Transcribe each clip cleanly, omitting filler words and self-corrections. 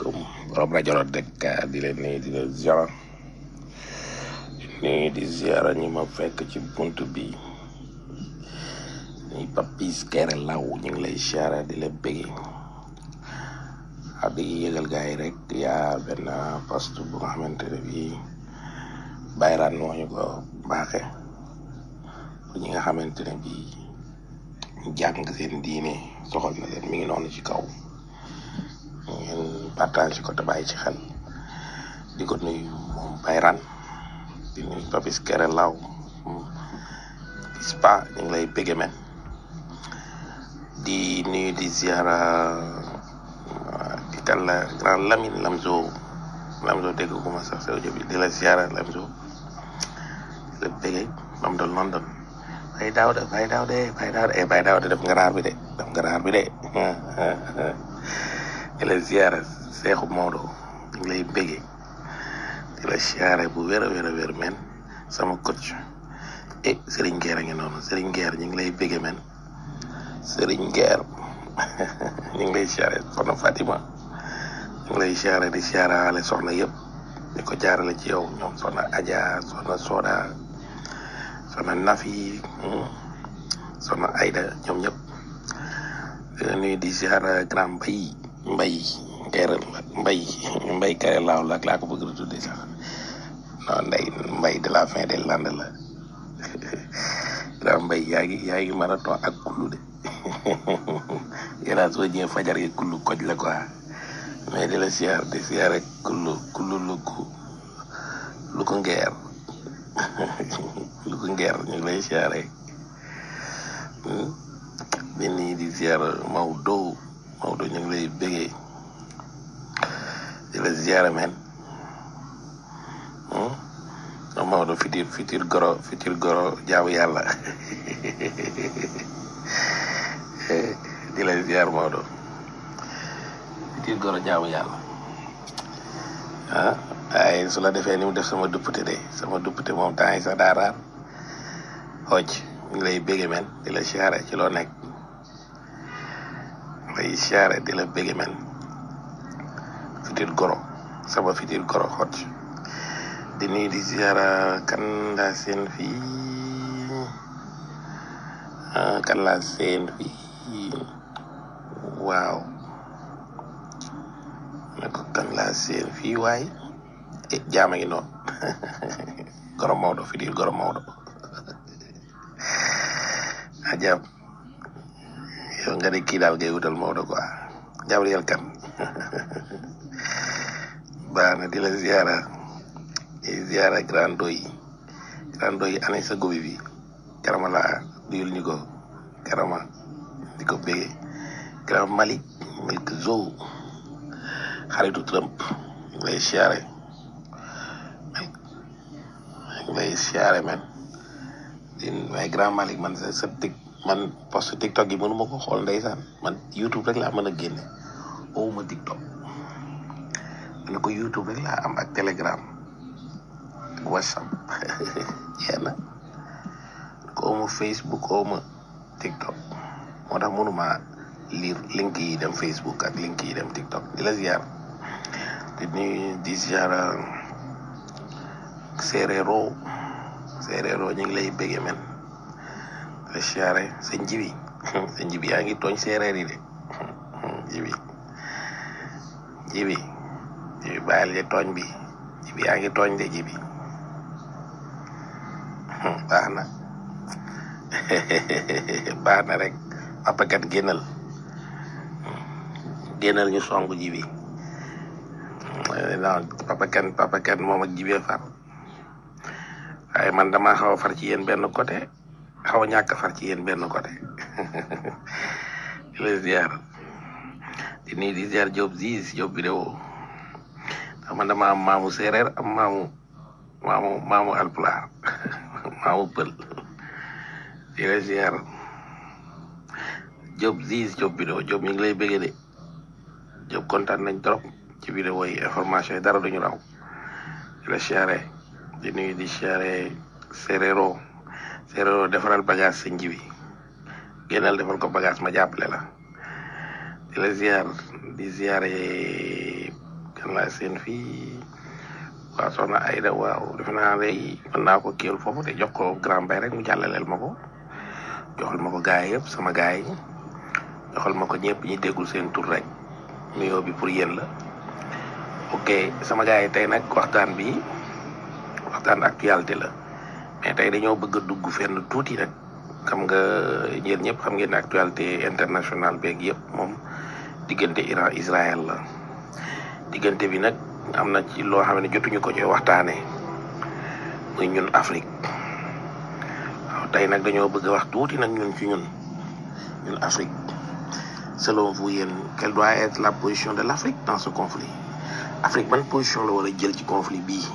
asalaamaaleykum borom rajo la dëkk di leen nuyu di leen ziara nuyu di ziara ñi ma fekk ci buntu bi ñi Papis Kéré Law ñu ngi lay ziara di la bëgge di yëgal gars yi rek yaa benn poste bu nga xamante ne bii Bayraan moo ñu ko baaxe pour ñi nga xamante ne bii jàng seen diine soxal na leen mi ngi noonu ci kaw ngeen partage ko te bàyyi ci xel di ko nuyu moom Bayraan di nuyu Papis Kéré Law Ispa ñu ngi lay bëgge men di nuyu di ziara di kan la grand Lamine Lamzo dégg ko ma sax sew bi di la ziara Lamzo di la bëgge bam doon London Baye Daouda def nga raar bi de di la ziara Seexu Maodo ñu ngi lay bëgge di la ziara bu wér a wér men sama coach Serigne Gueye a ngi noonu Serigne Gueye ñu ngi lay bëgge men Serigne Gueye ñu ngi lay ziara soxna Fatima ñu ngi lay ziara di ziara ale soxna yëpp di ko jaarale ci yow ñoom soxna Adja soxna Soda soxna Nafi soxna Aida ñoom ñëpp nuyu di ziara grand Mbay Kéré Law la laa ko bëgg a tuddee sax non Mbay de la fin des Landes la grand Mbay yaa ngi marathon ak kullu de yéen soo ñëwee fajar gi kullu koj la quoi mais di la ziar kullu lu ko ngeer lu ko ngeer ñu ngi lay ziare bi nii di ziar Maodo ñu ngi lay bëggee di la ziare men Maodo fitir goro jaamu yàlla di la ziar Maodo fitir goro jaamu yàlla waaye su la defee ni mu def sama duppute moom temps yi sax daa raar xooj ñu ngi lay bëgge men di la siyaare ci loo nekk lay siyaare di la bëgge men sama fitir goro xooj di nuyu di siyaara kan laa seen fii waaw ne ko kan laa seen fii waay jaama ngi noonu goro Maodo fitir goro Maodo ajab yow nga ne kii daal ngay wutal Maodo quoi Gabriel Kane baax na di la ziara grand doy ane sa gobi bi karama la duyul ñu ko karama di ko bége grand Malik Zo xaritu Trump lay siyaare men di waaye grand Malik man man post TikTok yi mënu ma ko xool ndeysaan man YouTube rek laa mën a génne owuma TikTok ne ko YouTube rek laa am ak Telegram ak WhatsApp yenn ko owuma Facebook owuma TikTok moo tax mënuma lire link yi dem Facebook ak link yi dem TikTok di la ziar di ziar Séeréero ñu ngi lay bëgge men la siyaare sa njibi yaa ngi tooñ séeréer yi de jibi bàyyil de tooñ bi jibi yaa ngi tooñ de jibi baax na rek papakat génnal ñu song jibi non papakat moom ak jibi far waaye man dama xaw a far ci yéen benn côté xaw a ñàkk far ci yéen benn côté di la ziar di nuyu di ziar Diop vidéo ndax man dama am maamu séeréer am maamu alpulaar maamu pël di la ziar Diop vidéo Diop ñu ngi lay bëggee de Diop kontaan nañ trop ci vidéo yi information yi dara duñu raw di la ziare di nuyu di ziare Séeréero defaral bagage sa njibi génnal defal ko bagage ma jàppale la di la ziar di ziare kan laa seen fii waaw soxna Aida waaw defe naa léegi mën naa ko kiiwal foofu te jox ko grand bay rek mu jàllaleel ma ko joxal ma ko gaay yëpp sama gaay yi joxal ma ko ñëpp ñi déggul seen tur rek nuyoo bi pour yéen la ok sama gaay yi tey nag waxtaan actualité la mais tey dañoo bëgg a dugg fenn tuuti rek xam nga yéen ñëpp xam ngeen ne actualité internationale beeg yëpp moom diggante Iran Israël la diggante bi nag am na ci loo xam ne jotuñu ko ci waxtaanee muy ñun Afrique waaw tey nag dañoo bëgg a wax tuuti nag ñun Afrique selon vous yéen quelle doit être la position de l'Afrique dans ce conflit Afrique ban position la war a jël ci conflit bii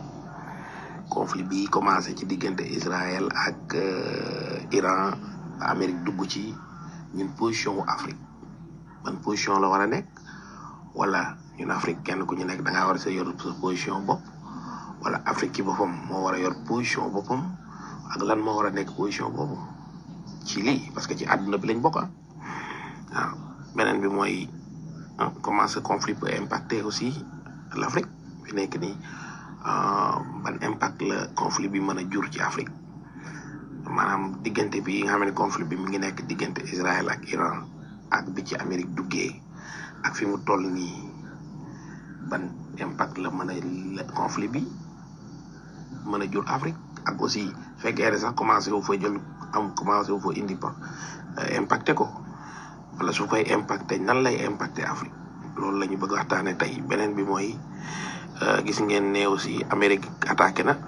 commencé ci diggante Israël ak Iran Amérique dugg ci ñun position wu Afrique ban position la war a nekk wala ñun Afrique kenn ku ñu nekk da ngaa war a sa yor sa position bopp wala Afrique ci boppam moo war a yor position boppam ak lan moo war a nekk position boobu ci lii parce que ci àdduna bi lañ bokk waaw beneen bi mooy comment ce conflit peut impacter aussi l'Afrique fi nekk nii ban impact la conflit bi mën a jur ci Afrique maanaam diggante bi nga xam ne conflit bi mi ngi nekk diggante Israël ak Iran ak bi ci Amérique duggee ak fi mu toll nii ban impact la mën a conflit bi mën a jur Afrique ak aussi fekkee ne sax commencé wu fa indi impacté ko wala su koy impacté nan lay impacté Afrique loolu la ñu bëgg waxtaane tey beneen bi mooy gis ngeen ne aussi Amérique attaqué na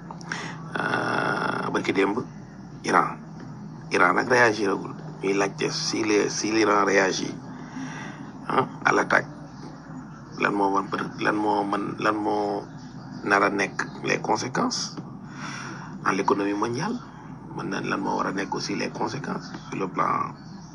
barki démb Iran nag réagiragul ñuy laajte si l'Iran réagit à l'attaque lan moo nar a nekk les conséquences dans l'économie mondiale lan moo war a nekk aussi les conséquences sur le plan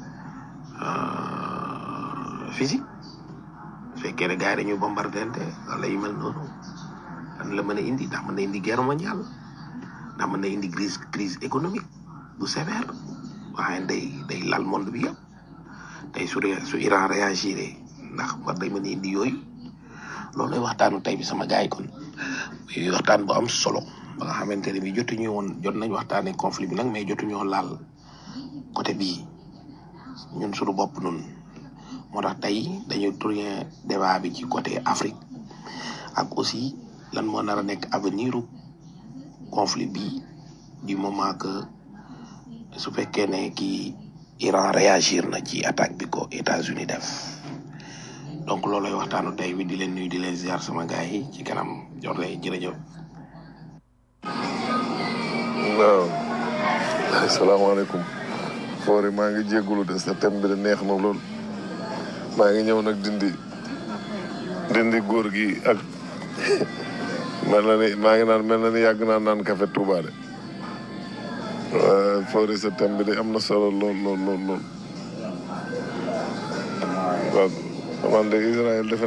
physique su fekkee ne gars yi dañuy bombardente wala yu mel noonu lan la mën a indi ndax mën na indi guerre mondiale ndax mën na indi crise économique bu sévère waaye day lal monde bi yëpp tey su Iran réagir ndax war day mën a indi yooyu loolu lay waxtaanu tey bi sama gars yi kon muy waxtaan bu am solo ba nga xamante ne bi jot nañ waxtaanee conflit bi nag mais jotuñoo laal côté bii ñun suñu bopp nun moo tax tey dañuy tourner débat bi ci côté Afrique ak aussi lan moo nar a nekk avenir conflit bi du moment que su fekkee ne kii Iran réagir na ci attaque bi ko États-Unis def donc loolu lay waxtaanu tey bi di leen nuyu di leen ziar sama gars yi ci kanam jot lay jërëjëf. waaw asalaamaaleykum foore maa ngi jéggulu de sa thème bi de neex na lool maa ngi ñëw nag dindi góor gi ak mel na ni yàgg naa naan café Touba de foore sa thème bi de am na solo lool waaw man de Israël defe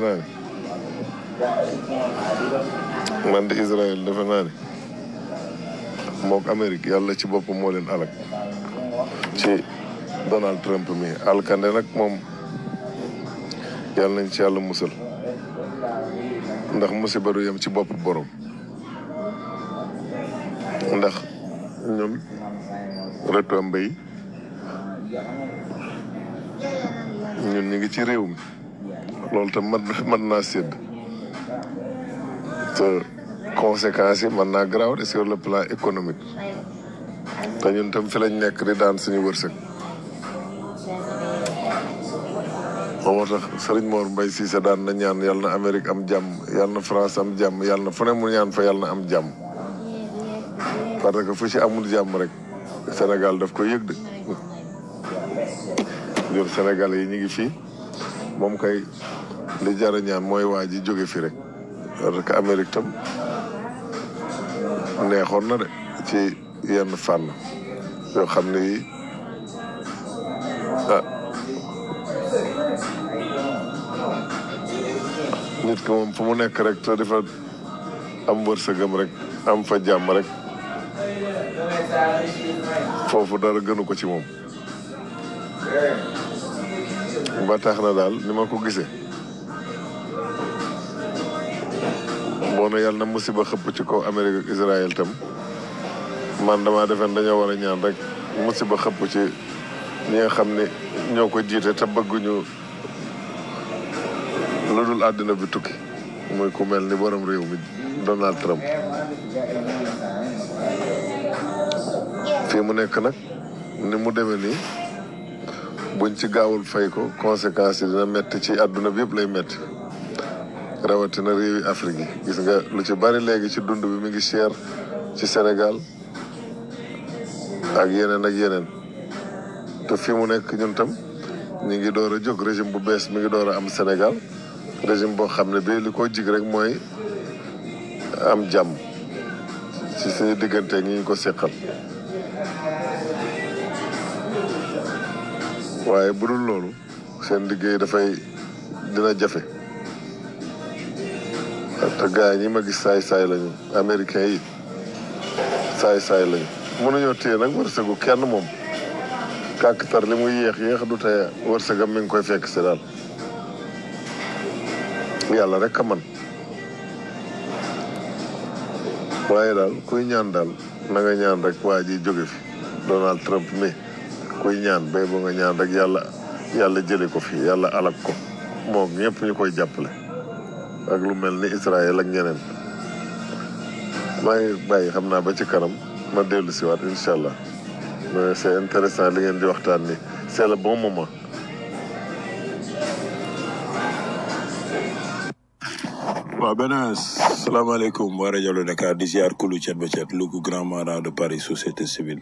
naa ni mook Amérique yàlla ci boppam moo leen alak ci Donald Trump mi alkande nag moom yàlla nañ ci yàlla musal ndax musiba du yem ci bopp borom ndax ñun retombé yi ñun ñu ngi ci réew mi loolu tam mën naa sédd te conséquences yi mën naa garaaw sur le plan économique te ñun tam fi lañ nekk di daan suñu wërsëg moo tax Serigne Mor Mbaye Cissé daan na ñaan yàlla na Amérique am jàmm yàlla na France am jàmm yàlla na fu ne mu ñaan fa yàlla na am jàmm parce que fu ci amul jàmm rek Sénégal daf ko yëg de ñun Sénégal yi ñu ngi fii moom kay li jar a ñaan mooy waa ji jóge fi rek parce que Amérique tam neexoon na de ci yenn fànn yoo xam ne yi nit ki moom fu mu nekk rek te dafa am wërsëgam rek am fa jàmm rek foofu dara gënu ko ci moom ba tax na daal ni ma ko gisee xaw na yàlla na musiba xëpp ci kaw Amérique ak Israël tam man damaa defen dañoo war a ñaan rek musiba xëpp ci ñi nga xam ne ñoo ko jiite te bëgguñu lu dul àddina bi tukki muy ku mel ni borom réew mi Donald Trump. fii mu nekk nag ni mu demee nii buñ ci gaawul fay ko conséquences yi dina métti ci àdduna bi yëpp lay métti rawatina réewi Afrique yi gis nga lu ci bari léegi ci dund bi mi ngi cher ci Sénégal ak yeneen te fii mu nekk ñun tam ñu ngi door a jóg régime bu bees mi ngi door a am Sénégal régime boo xam ne bii li ko jig rek mooy am jàmm ci suñu diggante ñi ñu ko seqal waaye bu dul loolu seen liggéey dina jafe te gars yi ñi ma gis saay-saay lañu américains yi saay-saay lañu mënuñoo téye nag wërsëgu kenn moom kàkkatar li muy yéex du teye wërsëgam mi ngi koy fekk si daal yàlla rek a man waaye daal kuy ñaan daal na nga ñaan rek waa ji jóge fi Donald Trump mi kuy ñaan bay bu nga ñaan rek yàlla jële ko fi yàlla alak ko moom ñëpp ñu koy jàppale ak lu mel ni Israël ak ñeneen maa ngi bàyyi xam naa ba ci kanam ma dellu si waat incha allah mais c'est intéressant li ngeen di waxtaan ni c'est le bon moment. waaw beneen salaamaaleykum waa rajo Dakar di ziar kulu cet ba cet lu ko grand marat de Paris société civile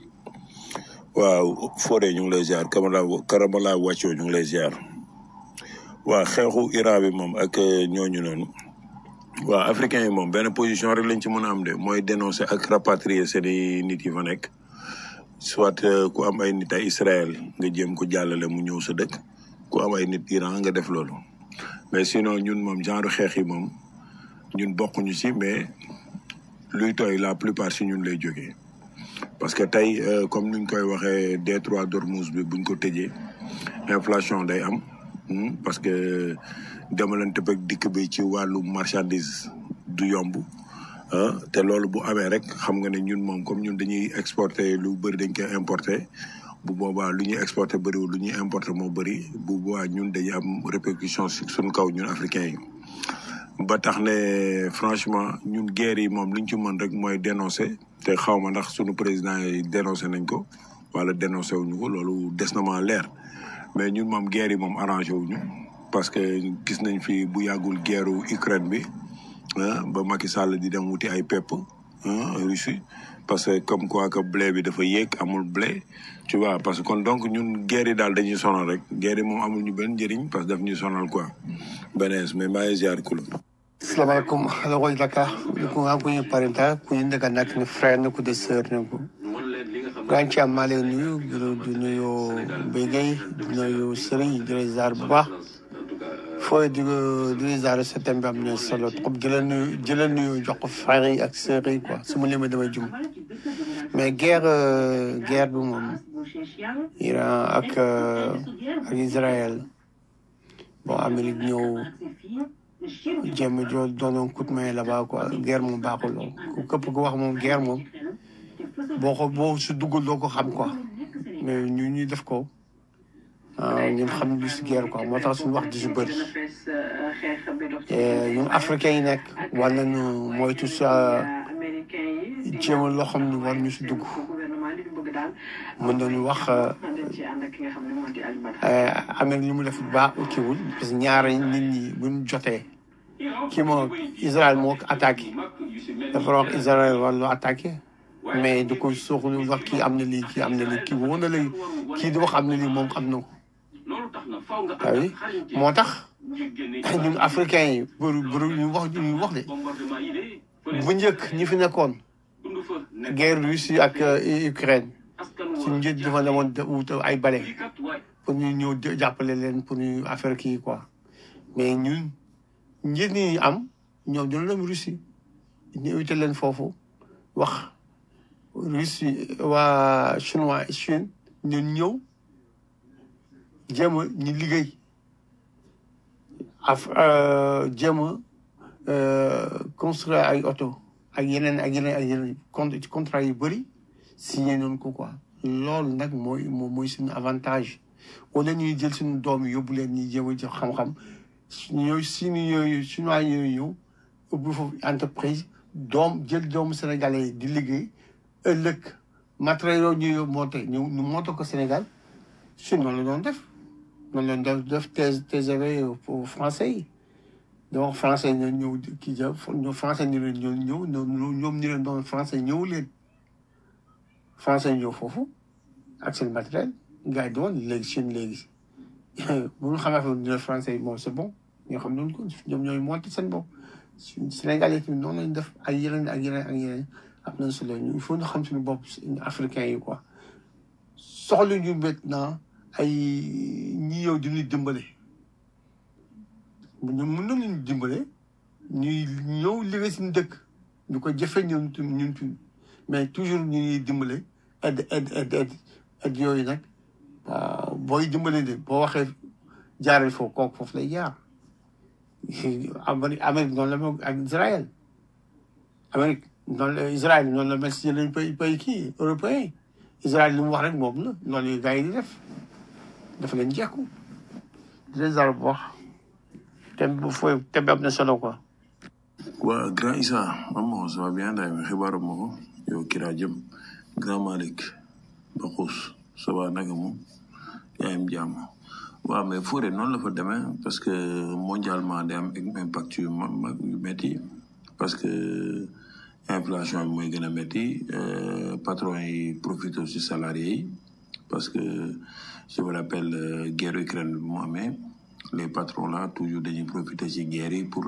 waaw Fodé ñu ngi lay ziar Karamala wàccoo ñu ngi lay ziar waaw xeexu Iran bi moom ak ñooñu noonu waaw africain yi moom benn position rek lañ ci mën a am de mooy dénoncer ak rapatrier seeni nit yi fa nekk soit ku am ay nit ay Israël nga jéem ko jàllale mu ñëw sa dëkk ku am ay nit Iran nga def loolu mais sinon ñun moom genre xeex yi moom ñun bokkuñu ci mais luy tooy la plupart ci ñun lay jógee parce que tey comme nuñ koy waxee détroit d'Ormuz bi buñ ko tëjee inflation day am parce que demalante bëgg dikk bi ci wàllu marchandise du yomb te loolu bu amee rek xam nga ne ñun moom comme ñun dañuy exporter lu bëri dañ koy importer bu boobaa lu ñuy exporter bëriwul lu ñuy importer moo bëri bu boobaa ñun dañuy am répercussion ci suñu kaw ñun africains yi ba tax ne franchement ñun guerre yi moom li ñu ci mën rek mooy dénoncer te xaw ma ndax suñu président yi dénoncé nañ ko wala dénoncé wuñu ko loolu des na ma leer mais ñun moom guerre yi moom arrangé wuñu parce que gis nañ fi bu yàggul guerre Ukraine bi ba Macky Sall di dem wuti ay pepp Russie parce que comme quoi que blé bi dafa yéeg amul blé tu vois parce que kon donc ñun guerre yi daal dañuy sonal rek guerre yi moom amul ñu benn njëriñ parce que daf ñuy sonal quoi benees mais maa ngi ziar kula Assalamualaikum. Halo ko Dakar. Ko nga ko ñu parenta ko ñu daga nak ni frère na ko de sœur na ko. Ganci amale nuyu du nuyu Begay du nuyu Serigne de ziar bu baax. Fo di ziar septembre am na solo trop jëlal nuyu jox ko frère yi ak sœur yi quoi su ma limee damay jum. Mais guerre bi moom Iran ak Israël bon Amérique ñëw jéem a doonoon coup de main là-bas quoi guerre moom baaxul lool ku képp ku wax moom guerre moom boo si duggul doo ko xam quoi mais ñu def ko ñun xam lu si guerre quoi moo tax suñu wax di si bëri ñun africains yi nekk war nañu moytu sa jéem loo xam ne war ñu si dugg mën nañu wax Amérique li mu def baax kiwul parce que ñaari nit ñi buñ jotee kii moo Israël moo ko attaqué dafa wax Israël war loo attaqué mais du ko soxlu wax kii am na lii kii am na lii kii wóor na la kii di wax am na lii moom am na ko waaye moo tax ñun africains yi bëri ñu wax de bu njëkk ñi fi nekkoon guerre Russie ak Ukraine suñu njëkk dafa demoon wut ay bale pour ñu ñëw jàppale leen pour ñu affaire kii quoi mais ñun njëkk ñi am ñoom dina dem Russie ñu invité leen foofu wax Russie waa chinois Chine ñun ñëw jéem a ñu liggéey jéem a construire ay oto ak yeneen contrat yu bëri signé noonu ko quoi loolu nag mooy suñu avantage au lieu ñuy jël suñu doom yóbbu leen ñuy jéem a jox xam-xam chinois yooyu ñëw ubbi foofu entreprise jël doomu sénégalais di liggéey ëllëg matériel yooyu ñu monté ko Sénégal si noonu la doon def noonu la doon def TGV pour français yi donc français yi ñëw kii français ni leen ñëw ñoom ñu leen doon français ñëw leen français ñëw foofu ak seen matériel gars yi doon léegi Chine léegi bu ñu xamee fa ne français yi moom c'est bon ñoo xam noonu ko ñoom ñooy monté seen bopp Sénégal yi tamit noonu lañ def ay yeneen am nañ solo il faut ñu xam suñu bopp africain yi quoi soxla ñu maintenant ay ñi yow di ñu dimbale ñu mën na leen dimbale ñuy ñëw liggéey suñu dëkk ñu ko jëfee ñun mais toujours ñu ñuy dimbale aide yooyu nag booy dimbale de boo waxee jaaree foofu lay jaar Amérique noonu la mel ak Israël Amérique Israël noonu la mel si yeneen pays kii européen Israël li mu wax rek moom la noonu gars yi di def dafa leen jekku di leen zar bu wax thème bi am na solo quoi. waa grand Issa maman ça va bien day ma xibaaru ma ko yow Kira jëm grand Malick Bakous ça va naka moom yaa ngi jàmm waaw mais Fodé noonu la fa demee parce que mondialement day am impact yu métti parce que inflation bi mooy gën a métti patron yi profité ci salariés yi parce que je me rappelle guerre Ukraine bi mu amee les patrons là toujours dañuy profité ci guerre yi pour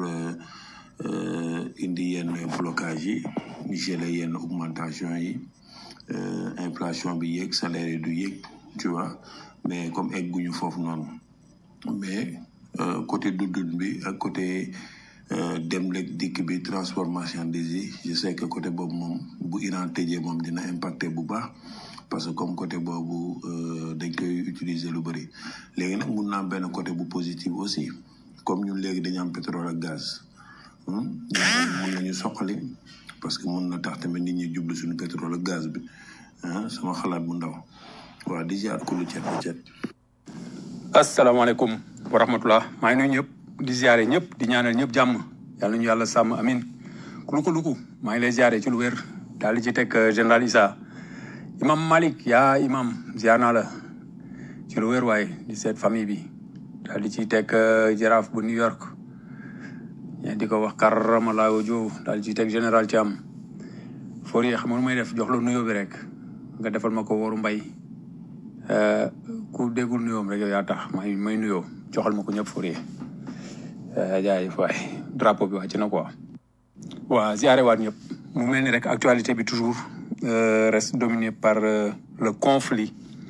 indi yenn blocage yi geler yenn augmentation yi inflation bi yéeg salaire yi du yéeg tu vois mais comme egguñu foofu noonu mais côté dundun bi ak côté dem lek dikk bi transport marchandise yi je sais que côté boobu moom bu Iran tëjee moom dina impacté bu baax parce que comme côté boobu dañ koy utiliser lu bëri léegi nag mun naa am benn côté bu positif aussi comme ñun léegi dañu am pétrole ak gaz mun nañu soqali parce que mun na tax tamit nit ñi jublu suñu pétrole ak gaz bi sama xalaat bu ndaw waaw di ziar ku lu cet asalaamaaleykum wa rahmatullah maa ngi nuyu ñëpp di ziare ñëpp di ñaanal ñëpp jàmm yàlla ñu yàlla sàmm amin kuluku maa ngi lay ziare ci lu wér daal di ci teg général Issa imam Malick yaa imam ziar naa la ci lu wér waaye di seet famille bi daal di ci teg jaraaf bu New York di ko wax karamallahu wajhahu daal di ci teg général Thiam Fourier xam nga lu may def jox la nuyoo bi rek nga defal ma ko wóoru mbay ku déggul nuyoom rek yow yaa tax may nuyoo joxal ma ko ñëpp Fourier jaajëf waay drapeau bi wàcc na quoi. waa ziare waat ñëpp mu mel ni rek actualité bi toujours reste dominée par le conflit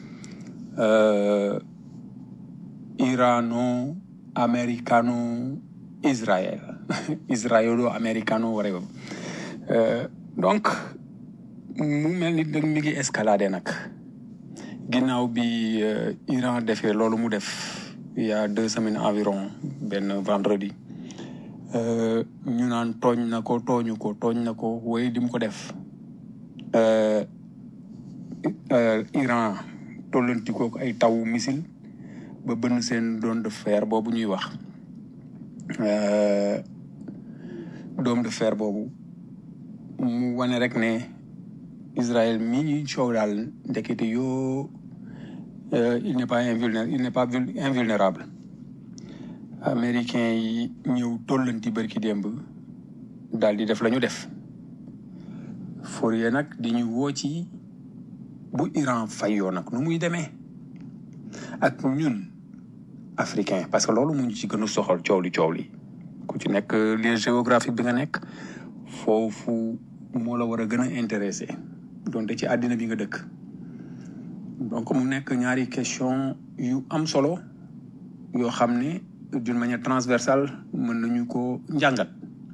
irano-américano-israël israélo-américano whatever donc mu mel ni dag mi ngi escalade nag ginnaaw bi Iran defee loolu mu def il y a 2 semaines environ benn vendredi ñu naan tooñ na ko woy di mu ko def Iran tollanti ko ay taw missile ba bënn seen dôme de fer boobu ñuy wax dôme de fer boobu mu wane rek ne Israël mi ñuy coow daal ndekete yoo il n'est pas invulnérable américain yi ñëw tollanti bërki démb daal di def la ñu def Fourier nag di ñu woo ci bu Iran fayoo nag nu muy demee ak ñun africain parce que loolu mu ñu ci gën a soxal coow li ku ci nekk lieu géographique bi nga nekk foofu moo la war a gën a intéressé donte ci àddina bi nga dëkk donc mu nekk ñaari question yu am solo yoo xam ne d'une manière transversale mën nañu ko njàngat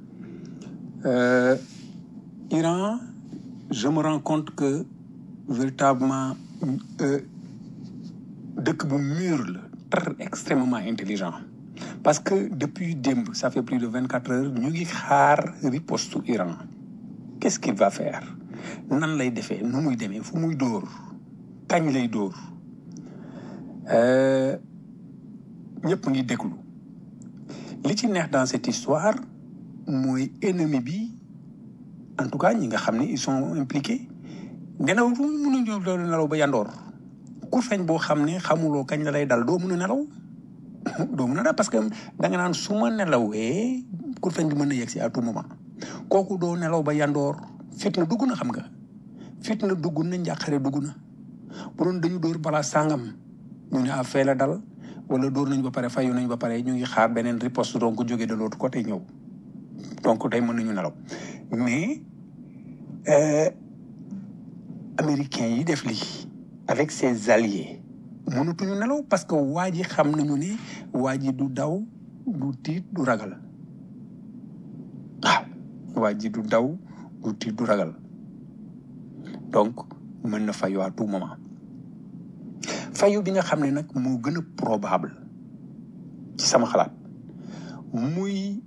Iran je me rends compte que véritablement dëkk bu mûr la très extrêmement intelligent parce que depuis démb ça fait plus de 24 heures ñu ngi xaar riposte Iran. Qu'est-ce qu'il va faire nan lay defee nu muy demee fu muy dóor kañ lay dóor ñëpp ngi déglu li ci neex dans cette histoire mooy ennemi bi en tout cas ñi nga xam ne ils sont impliqués nelaw fu mu mën a ñëw doon nelaw ba yandoor ku feeñ boo xam ne xamuloo kañ la lay dal doo mën a nelaw doo mën a dal parce que da nga naan su ma nelawee ku feeñ bi mën na yegg si à tout moment kooku doo nelaw ba yandoor fitna dugg na xam nga fitna dugg na njàqare dugg na bu doon dañu dóor balaa sàngam ñu ne a fee la dal wala dóor nañu ba pare fayu nañu ba pare ñu ngi xaar beneen riposte donc jógee de l'autre côté ñëw donc tey mën nañu nelaw mais américains yi def lii avec ses alliés mënatuñu nelaw parce que waa ji xam nañu ne waa ji du daw du tiit du ragal waaw waa ji du daw du tiit du ragal donc mën na fayu à tout moment fayu bi nga xam ne nag moo gën a probable ci sama xalaat muy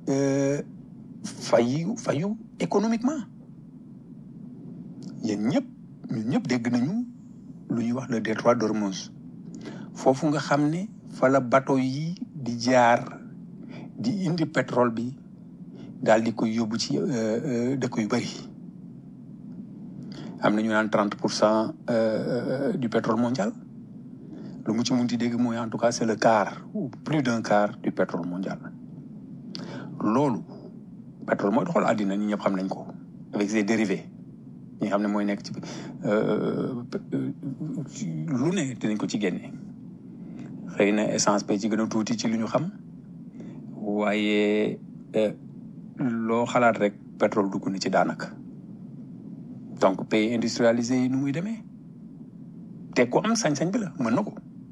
fayu économiquement yéen ñun ñëpp dégg nañu lu ñuy wax le détroit d'Ormuz foofu nga xam ne fa la bateau yi di jaar di indi pétrole bi daal di koy yóbbu ci dëkk yu bëri am na ñu naan 30% du pétrole mondial lu mu ci munti dégg mooy en tout cas c'est le quart ou plus d'un quart du pétrole mondial loolu pétrole mooy doxal àddina ñi ñëpp xam nañ ko avec ses dérivés ñi xam ne mooy nekk ci lu ne dinañ ko ci génne xëy na essence ba ci gën a tuuti ci lu ñu xam waaye loo xalaat rek pétrole dugg na ci daanaka donc pays industrialisé yi nu muy demee te ku am sañ-sañ bi la mën na ko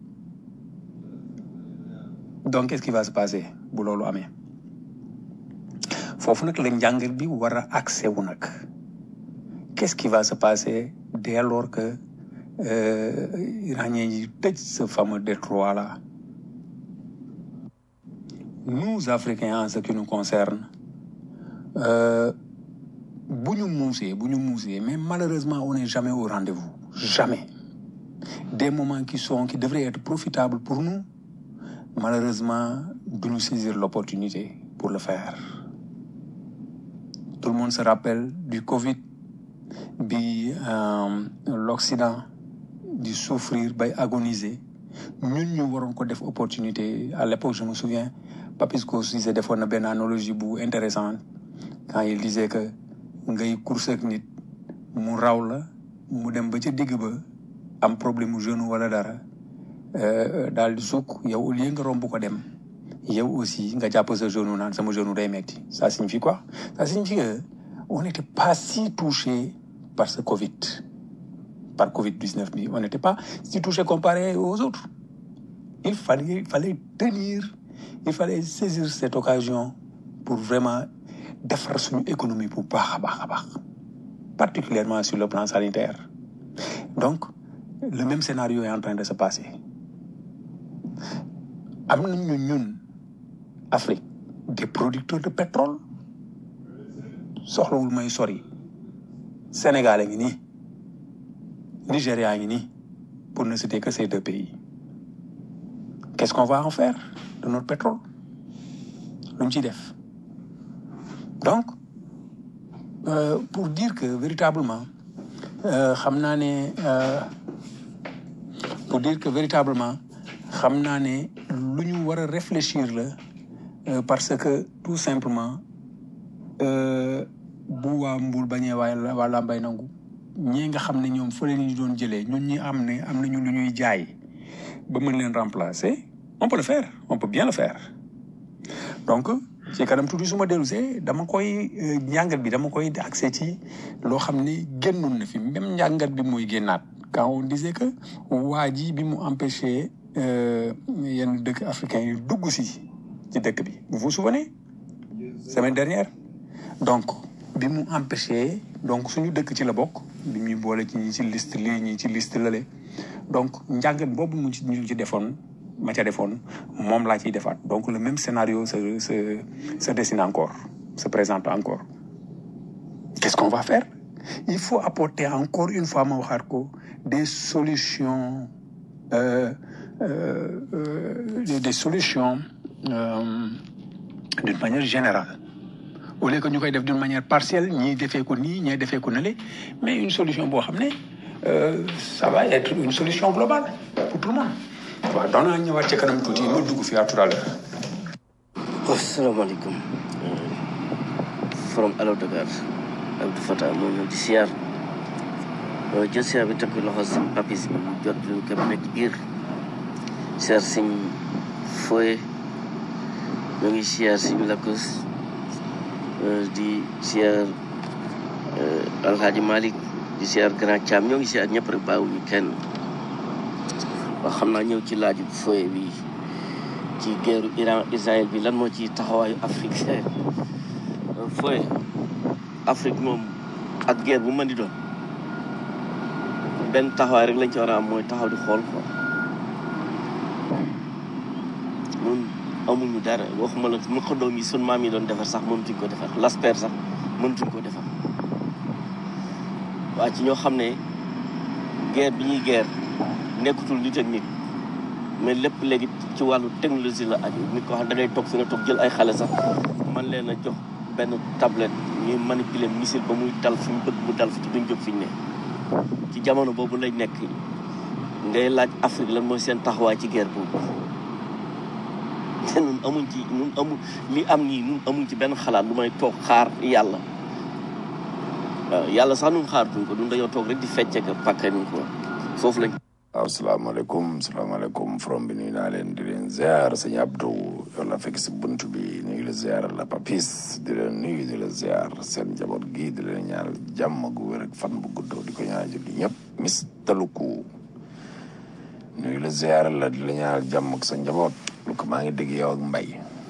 donc qu'est-ce qui va se passer bu loolu amee foofu nag la njàngat bi war a accès wu nag qu'est-ce qui va se passer dès lors que Iraniens yi tëj ce fameux détroit là nous Africains en ce qui nous concerne bu ñu muusee mais malheureusement on n'est jamais au rendez-vous jamais des moments qui devraient être profitables pour nous malheureusement duñu saisir l'opportunité pour le faire tout le monde se rappelle du Covid bi l'Occident di souffrir bay agoniser ñun ñu waroon ko def opportunité à l'époque je me souviens Papisco Cissé defoon na benn analogie bu intéressante quand il disait que ngay course ak nit mu raw la mu dem ba ca digg ba am problème mu genou wala dara daal di sukk yow au lieu nga romb ko dem yow aussi nga jàpp sa genou naan sama genou day metti ça signifie quoi ça signifie que on n'était pas si touché par ce par Covid-19 bi on n'était pas si touché comparé aux autres il fallait saisir cette occasion pour vraiment defar suñu économie bu baax a baax particulièrement sur le plan sanitaire donc le même scénario est en train de se passer am nañu ñun Afrique des producteurs de pétrole soxlawul may sori Sénégal a ngi nii Nigéria a ngi nii pour ne citer que ces deux pays qu'est-ce qu'on va en faire de notre pétrole lu mu ciy def donc pour dire que véritablement xam naa ne lu ñu war a réfléchir la parce que tout simplement bu waa Mbour bañee waa Lambaye nangu ñii nga xam ne ñoom fële ñu doon jëlee ñun ñi am nañu lu ñuy jaay ba mën leen remplacer on peut le faire on peut bien le faire donc ci kanam tuuti su ma dellusee dama koy njàngat bi dama koy accès ci loo xam ne génnoon na fi même njàngat bi mooy génnaat quand on disait que waa ji bi mu empêché yenn dëkk africains yi dugg ci dëkk bi vous vous souvenez semaine dernière donc bi mu empêché donc suñu dëkk ci la bokk bi ñuy boole ci ñi ci liste lii ñi ci liste lale donc njàngat boobu ñu ci defoon ma ca defoon moom laa ciy defaat donc le même scénario se dessine encore se présente encore. Qu'est-ce qu'on va faire? Il faut apporter encore une fois ma waxaat ko des solutions d'une manière générale au lieu que ñu koy def d'une manière partielle ñii defee ko nii ñii defee ko nële mais une solution boo xam ne ça va être une solution globale pour tout le monde. waaw doon naa ñëwaat ci kanam tuuti ma dugg fi à tout à l'heure. asalaamaaleykum from Allo Dakar Abdou Fatah moo ñëw di siyaar jël siyaar bi teg ko loxo si papis bi mu jot lu képp nekk biir siyaar siñ Foye ñoo ngi siyaar siñ Lakkos di siyaar Alhaji Malick di siyaar Grand Thiam ñoo ngi siyaar ñëpp rek bàyyiwuñu kenn waaw xam naa ñëw ci laaju Foye bi ci guerre Iran Israël bi lan moo ci taxawaayu Afrique Foye Afrique moom ak guerre bu mën di doon benn taxawaay rek lañ ci war a am mooy taxaw di xool ko ñun amuñu dara waxuma la mu xadoom yi sun maam yi doon defar sax mënutuñ ko defar lasper sax mënutuñ ko defar waa ci ñoo xam ne guerre bi ñuy guerre nekkutul nit ak nit mais lépp léegi ci wàllu technologie la aju nit ko xam da ngay toog fi nga toog jël ay xale sax man leen a jox benn tablette ñuy manipuler missile ba muy dal fi mu bëgg mu dal fi ci duñ jóg fi ñu ne ci jamono boobu lañ nekk ngay laaj Afrique lan mooy seen taxawaay ci guerre boobu te ñun amuñ ci ñun amul li am nii ñun amuñ ci benn xalaat lu may toog xaar yàlla waaw yàlla sax ñun xaar duñ ko ñun dañoo toog rek di fecce ka pàkka ni ko foofu lañ waaw salaamaaleykum from bi nuyu naa leen di leen ziar sëñ Abdou yow la fekk si bunt bi nuyu la ziar la papis di leen nuyu di la ziar seen njaboot gi di leen ñaanal jàmm gu wér ak fan bu gudd di ko ñaanal julli ñëpp mis taluku nuyu la ziar la di la ñaanal jàmm ak sa njaboot lu ko maa ngi dégg yow ak mbay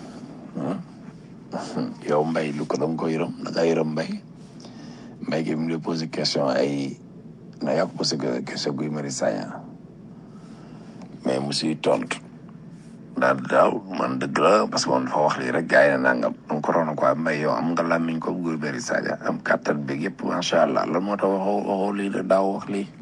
yow mbay lu ko danga ko yërëm da nga yërëm mbay gi mu lay posé question ay na yaa ko posé question Guy Marius Sagna mais mu siy tontu daal daaw man dëgg la parce que moom dafa wax lii rek gars yi ne nangam am corona quoi mbay yow am nga làmmiñ ko Guy Marius Sagna am kàttan beeg yëpp macha allah lan moo tax waxoo lii la daaw wax lii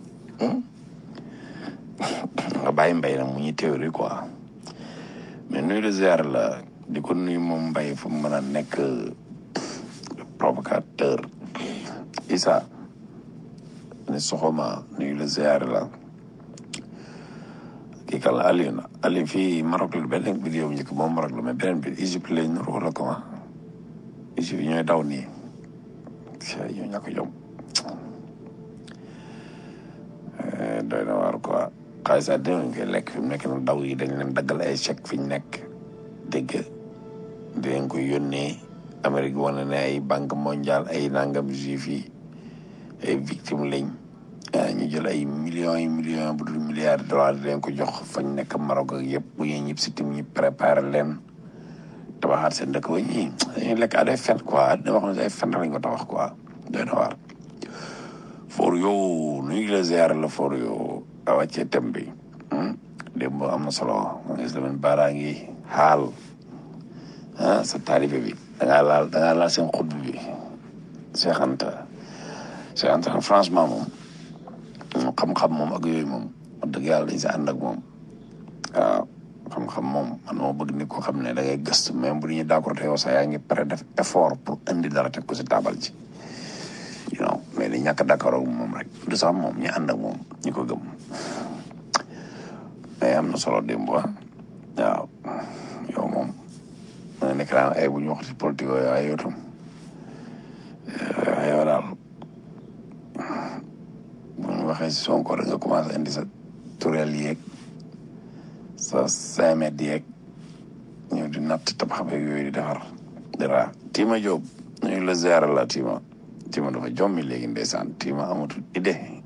nga bàyyi mbay nag mu ñuy théorie quoi mais nuyu la ziar la di ko nuyu moom mbay fu mu mën a nekk provocateur Issa ne soxoma nuyu la ziar la kii kan la Aliou fii Maroc la benn vidéo bu njëkk moom Maroc la mais beneen bi Égypte lañ nuru wala comment Égypte ñooy daw nii ñoo ñàkk jom doy na waar quoi xaalis sax dinañ koy lekk fi mu nekk nag daw yi dañ leen daggal ay chèque fi ñu nekk dégg dinañ ko yónnee Amérique wane ne ay banque mondiale ay nangam juif yi ay victime lañ ñu jël ay millions bu dul milliards de dollars dinañ ko jox fañ nekk Maroc ak yëpp bu ñuy ñib si tim ñi préparé leen tabaxaat seen dëkk ba ñii dañuy lekk a day fen quoi da wax ne ay fen lañ ko tabax quoi doy na waar for yow nu ngi la ziar la for yow a wàccee tem bi démb am na solo ma gis la men baaraa ngi xaal sa taalibe bi da ngaa laal seen xutb bi Cheikh Anta franchement moom xam-xam moom ak yooyu moom wax dëgg yàlla dañ si ànd ak moom waaw xam-xam moom man moo bëgg ni ko xam ne da ngay gëstu même bu ñu d'accord te yow sax yaa ngi pare def effort pour indi dara teg ko si taabal ji you know mais li ñàkk d'accord ak moom rek du sax moom ñi ànd ak moom ñi ko gëm mais am na solo démb waaw yow moom ma nekk naan ay bu ñu wax ci politique yooyu ay yow tam yow daal bu ñu waxee si Sonko da nga commencé indi sa tureel yeeg sa 5 mètres yeeg ñëw di natt tabax beeg yooyu di defar dara Tima Diop ñu la ziar la Tima dafa jommi léegi ndeysaan Tima amatul idée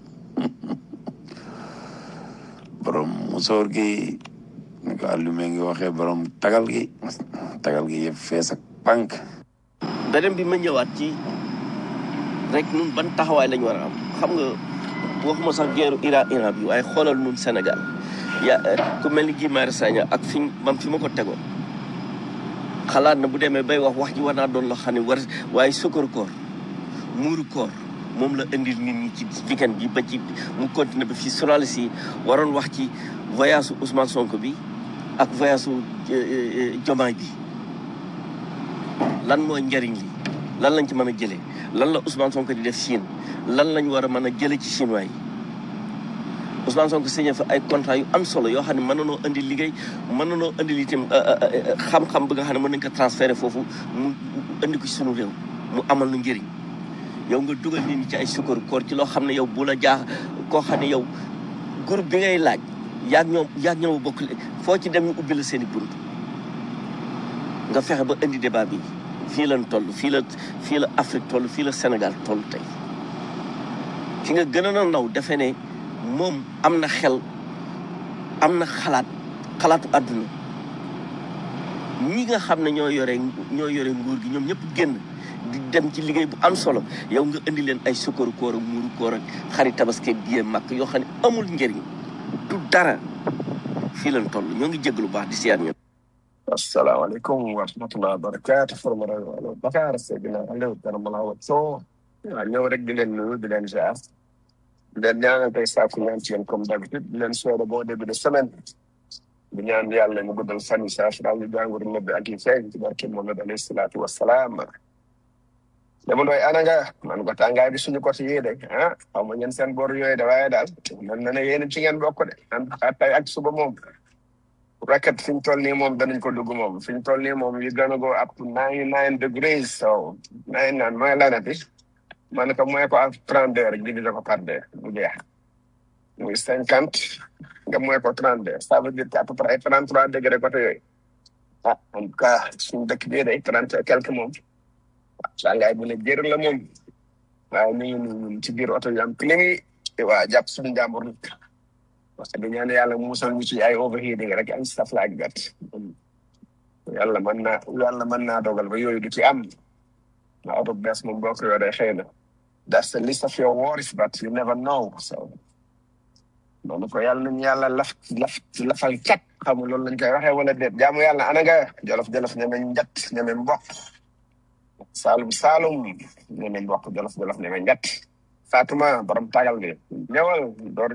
borom musóor gi ni ko allumé ngi waxee borom tagal gi yëpp fees ak pànk beneen bi ma ñëwaat ci rek nun ban taxawaay lañu war a am xam nga waxuma sax guerre Iran bi waaye xoolal nun Sénégal ya ku mel ni Guy Marius Sagna ak fi ma ko tegoon xalaat na bu demee bay wax ji war naa doon loo xam ne waaye sukkaru koor muuru koor moom la indil nit ñi ci weekend bi ba ci mu continué ba fii journaliste yi waroon wax ci voyage Ousmane Sonko bi ak voyage Diomaye bi lan mooy njariñ li lan lañ ci mën a jëlee lan la Ousmane Sonko di def Chine lan lañ war a mën a jëlee ci chinois yi Ousmane Sonko signé fa ay contrat yu am solo yoo xam ne mën nanoo indi liggéey mën nanoo indi itam xam-xam bi nga xam ne mën nañ ko transféré foofu mu indi ko ci sunu réew mu amal nu njëriñ yow nga dugal nit ñi ci ay sukkaru koor ci loo xam ne yow bu la jaax koo xam ne yow groupe bi ngay laaj yaag ñoom bokk foo ci dem ñu ubbi la seen i bunt nga fexe ba indi débat bi fii lañ toll fii la Afrique toll fii la Sénégal toll tey ki nga gën a ndaw defe ne moom am na xel am na xalaatu àdduna ñi nga xam ne ñoo yore nguur gi ñoom ñëpp génn di dem ci liggéey bu am solo yow nga indi leen ay sukkaru koor ak muuru koor ak xari tabaski biye màkk yoo xam ne amul njëriñ du dara fii lañ toll ñoo ngi jégg lu baax di siyaat ñun. Assalamualaikum warahmatullahi wabarakatuh. Formal Bakar Seydina Aliou Karamala Watso. Waaw ñëw rek di leen nuyu di leen ziar. Di leen ñaanal tey saaku ñaan ci yéen comme d'habitude di leen souhaiter bon début de semaine. Di ñaan yàlla mu guddal fan yi saa daal di jàngoro nëbbi ak yi feeñ ci barke Muhammad alayhi salaatu wassalaam. Dama doy ana nga man ko tàngaay bi suñu côté yii de xaw ma ngeen seen bor yooyu de waaye daal man na ne yéen ci ngeen bokk de en tout cas tey ak suba moom. Racket fi ñu toll nii moom danañ ko dugg moom fi ñu toll nii moom you gonna go up to 99 degrees so 99 mooy lanati man ko mooy ko ak 32 rek divisé ko par 2 mu jeex muy 50 nga mooy ko 32 ça veut dire que à peu près 33 degré côté yooyu en tout cas suñu dëkk bii day 30 et quelque moom sangaay bu ne jër la moom waaye ñu ngi ci biir oto yu am clim yi waa jàpp suñu jàmbur parce que ñaan yàlla musal ñu ci ay overheating rek ay stuff like that yàlla mën naa dogal ba yooyu du ci am na oto bees moom boo ko yoree xëy na that's the list of your worries but you never know so noonu ko yàlla nañu yàlla lafal cat xamul loolu lañ koy waxee wala déet jaamu yàlla ana nga jolof ñeme njat ñeme mboq saalum ñeme mboq jolof ñeme njat Fatuma borom tagal bi ñëwal door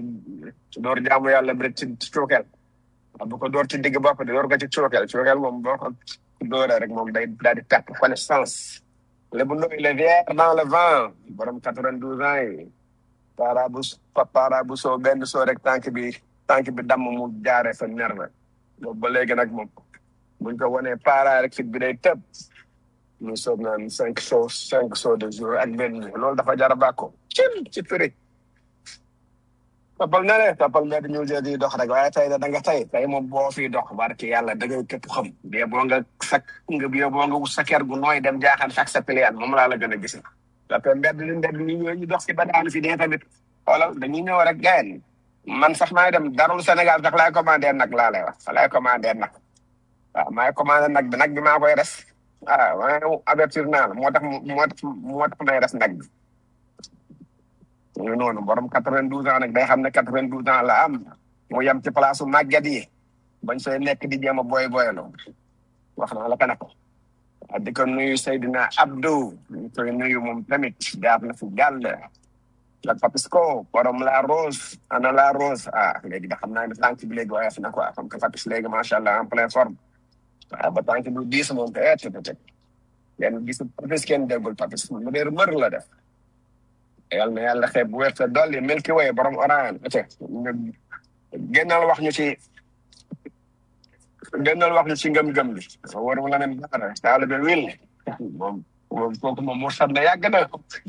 jaamu yàlla bi rek ci cookeel bu ko door ci digg bopp di door ko ci cookeel moom boo ko dooree rek moom day daal di perte connaissance le bu ndoy le vier dans le vent borom 92 ans yi para bu soo benn soo rek tànk bi damm mu jaaree fa nerve boobu ba léegi nag moom buñ ko wanee para rek fit bi day tëb ñu soog naan 5 shows de jour ak benn loolu dafa jar a bàkko ci prix toppal na di ñëw di dox rek waaye tey da nga tey moom boo fi dox barki yàlla da ngay képp xam bie boo nga wut sa kër gu nooy dem jaaxaan fak sa piliyaan moom laa la gën a gis dape mbedd ñu dox si ba daanu fi dee tamit xoolal dañuy ñëw rek gayen man sax maay dem darul Sénégal sax laay commandé nag laa lay wax laay commandé nag waaw maay commandé nag bi maa koy res waaye avertir naa la moo tax may res nag bi ñu noonu borom 92 ans nag day xam ne 92 ans la am mu yem ci place màggat yi bañ fay nekk di jéem a boyaloo wax naa la ka nag di ko nuyu Seydina Abdou ñu koy nuyu moom tamit jaar na fi gàll la Papisco borom la rose ana la rose léegi da xam naa ne tànk bi léegi waaye fi na quoi xam que Papis léegi macha allah en pleine forme waaw ba tànk bi diis moom te yéen gisul Papis kenn déggul Papis mu dee mër la def yal na yàlla xeeb bu werte dolli Milky Way borom orange génnal wax ñu ci ngëm-ngëm bi war la nen dara taala be wil moom kooku moom moo xam ne yàgg na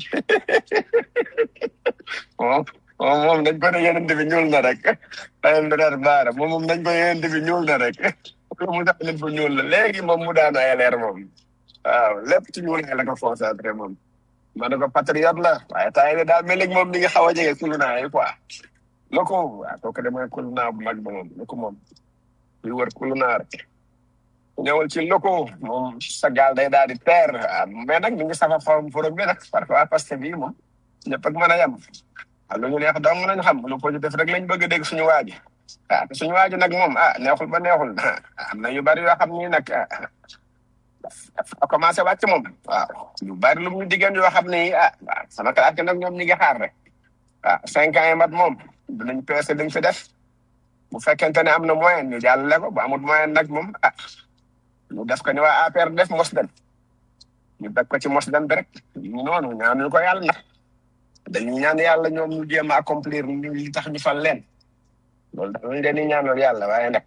moom dañ ko ne yeneen bi ñuul na rek ayam dadaat baara moom dañ ko yeneen bi ñuul na rek mu tax leen bu ñuul la léegi moom mu daanu ay leer moom waaw lépp ci ñuul la ko concentré moom ma ne ko patriote la waaye taay ne daal mel ni moom mi ngi xaw a jege kulunaa yi quoi loko waaw kooku de mooy kulunaa bu mag ba moom loko moom luy wër kulunaa rek ñëwal ci loko moom sa gaal day daal di teer mais nag ñu ngi safa forum bi nag parfois parce que bii moom ñëpp ak mën a yem lu ñu neex dong lañ xam lu ko ñu def rek lañ bëgg a dégg suñu waa ji te suñu waaju nag moom neexul ba neexul am na yu bari yoo xam ni nag dafa commencé wàcc moom waaw yu bari lu mu diggéen yoo xam ni sama kalaat nag ñoom ñi ngi xaar rek 5 ans yi mat moom dinañ peese dañ fi def bu fekkente ne am na moyen ñu jàllale ko bu amul moyen nag moom ñu def ko ni waa APR def mos dem ñu def ko ci mos dem bi rek ñu noonu ñaanuñu ko yàlla ndax dañuy ñaan yàlla ñoom ñu jéem a accomplir li tax ñu fal leen loolu dañ leen di ñaanal yàlla waaye nag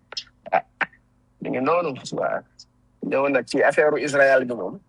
ñu ngi noonu waa ñëw nag ci affaire Israël bi moom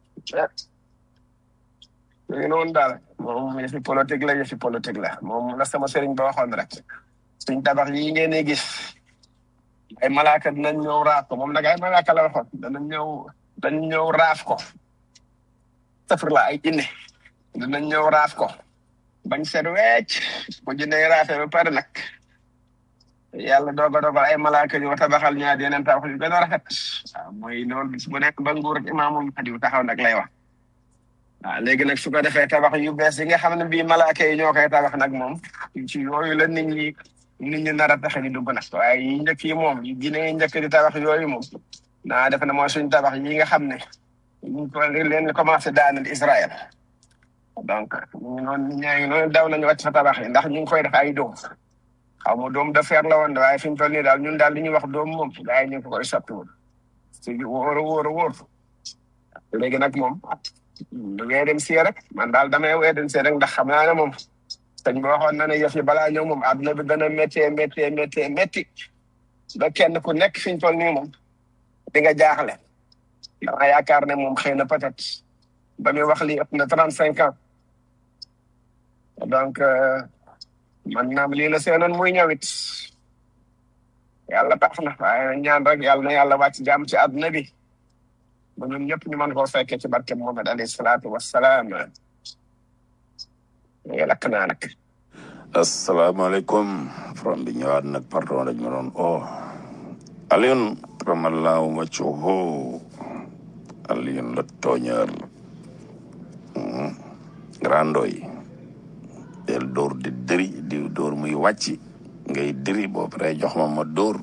ñu ngi noonu daal moom yëfi politique la moom la sama sëriñ ba waxoon rek suñ tabax yi ngeen di gis ay malaaka dinañ ñëw raaf ko moom nag ay malaaka la waxoon dañ ñëw raaf ko safar la ay jinne dinañ ñëw raaf ko bañ seet wecc bu jinne raafee ba pare nag yàlla dogal ay malaaka ñëw tabaxal ñaar yeneen tabax yu gën a rafet mooy loolu bis bu nekk ba nguur ak imaamul Mahdi taxaw nag lay wax léegi nag su ko defee tabax yu bees yi nga xam ne bii malaaka yi ñoo koy tabax nag moom ci yooyu la nit ñi nar a taxe di dugg nag waaye yi njëkk yi moom yi jinne yi njëkk di tabax yooyu moom def na mooy suñ tabax yi nga xam ne ñu ko leen commencé daanal Israël donc ñu noonu ñaa ngi noonu daw nañu wàcc fa tabax yi ndax ñu ngi koy def ay doom xaw ma doom de fer la woon de waaye fi ñu toll nii daal ñun daal li ñuy wax doom moom gars yi ñu ngi ko koy soppi woon si wóor léegi nag moom wee dem si rek man daal damay wee dem si rek ndax xam naa ne moom sëñ bi waxoon na ne yëf yi balaa ñëw moom àdduna bi dana métti ba kenn ku nekk fi ñu toll nii moom di nga jaaxle dama yaakaar ne moom xëy na peut-être ba muy wax lii ëpp na 35 ans donc man naam lii la seenoon muy ñëwit yàlla tax na waaye ñaan rek yàlla na yàlla wàcc jàmm ci àdduna bi ba ñun ñëpp ñu mën koo fekkee ci barke Muhammad alayhi salaatu wassalaam lakk naa nag asalaamaaleykum from bi ñëwaat nag pardon dañ ma doon Alioune ramallahu waccuhu Alioune la tooñeur grandoy del dóor di dóor muy wàcc ngay dëri boo pare jox ma dóor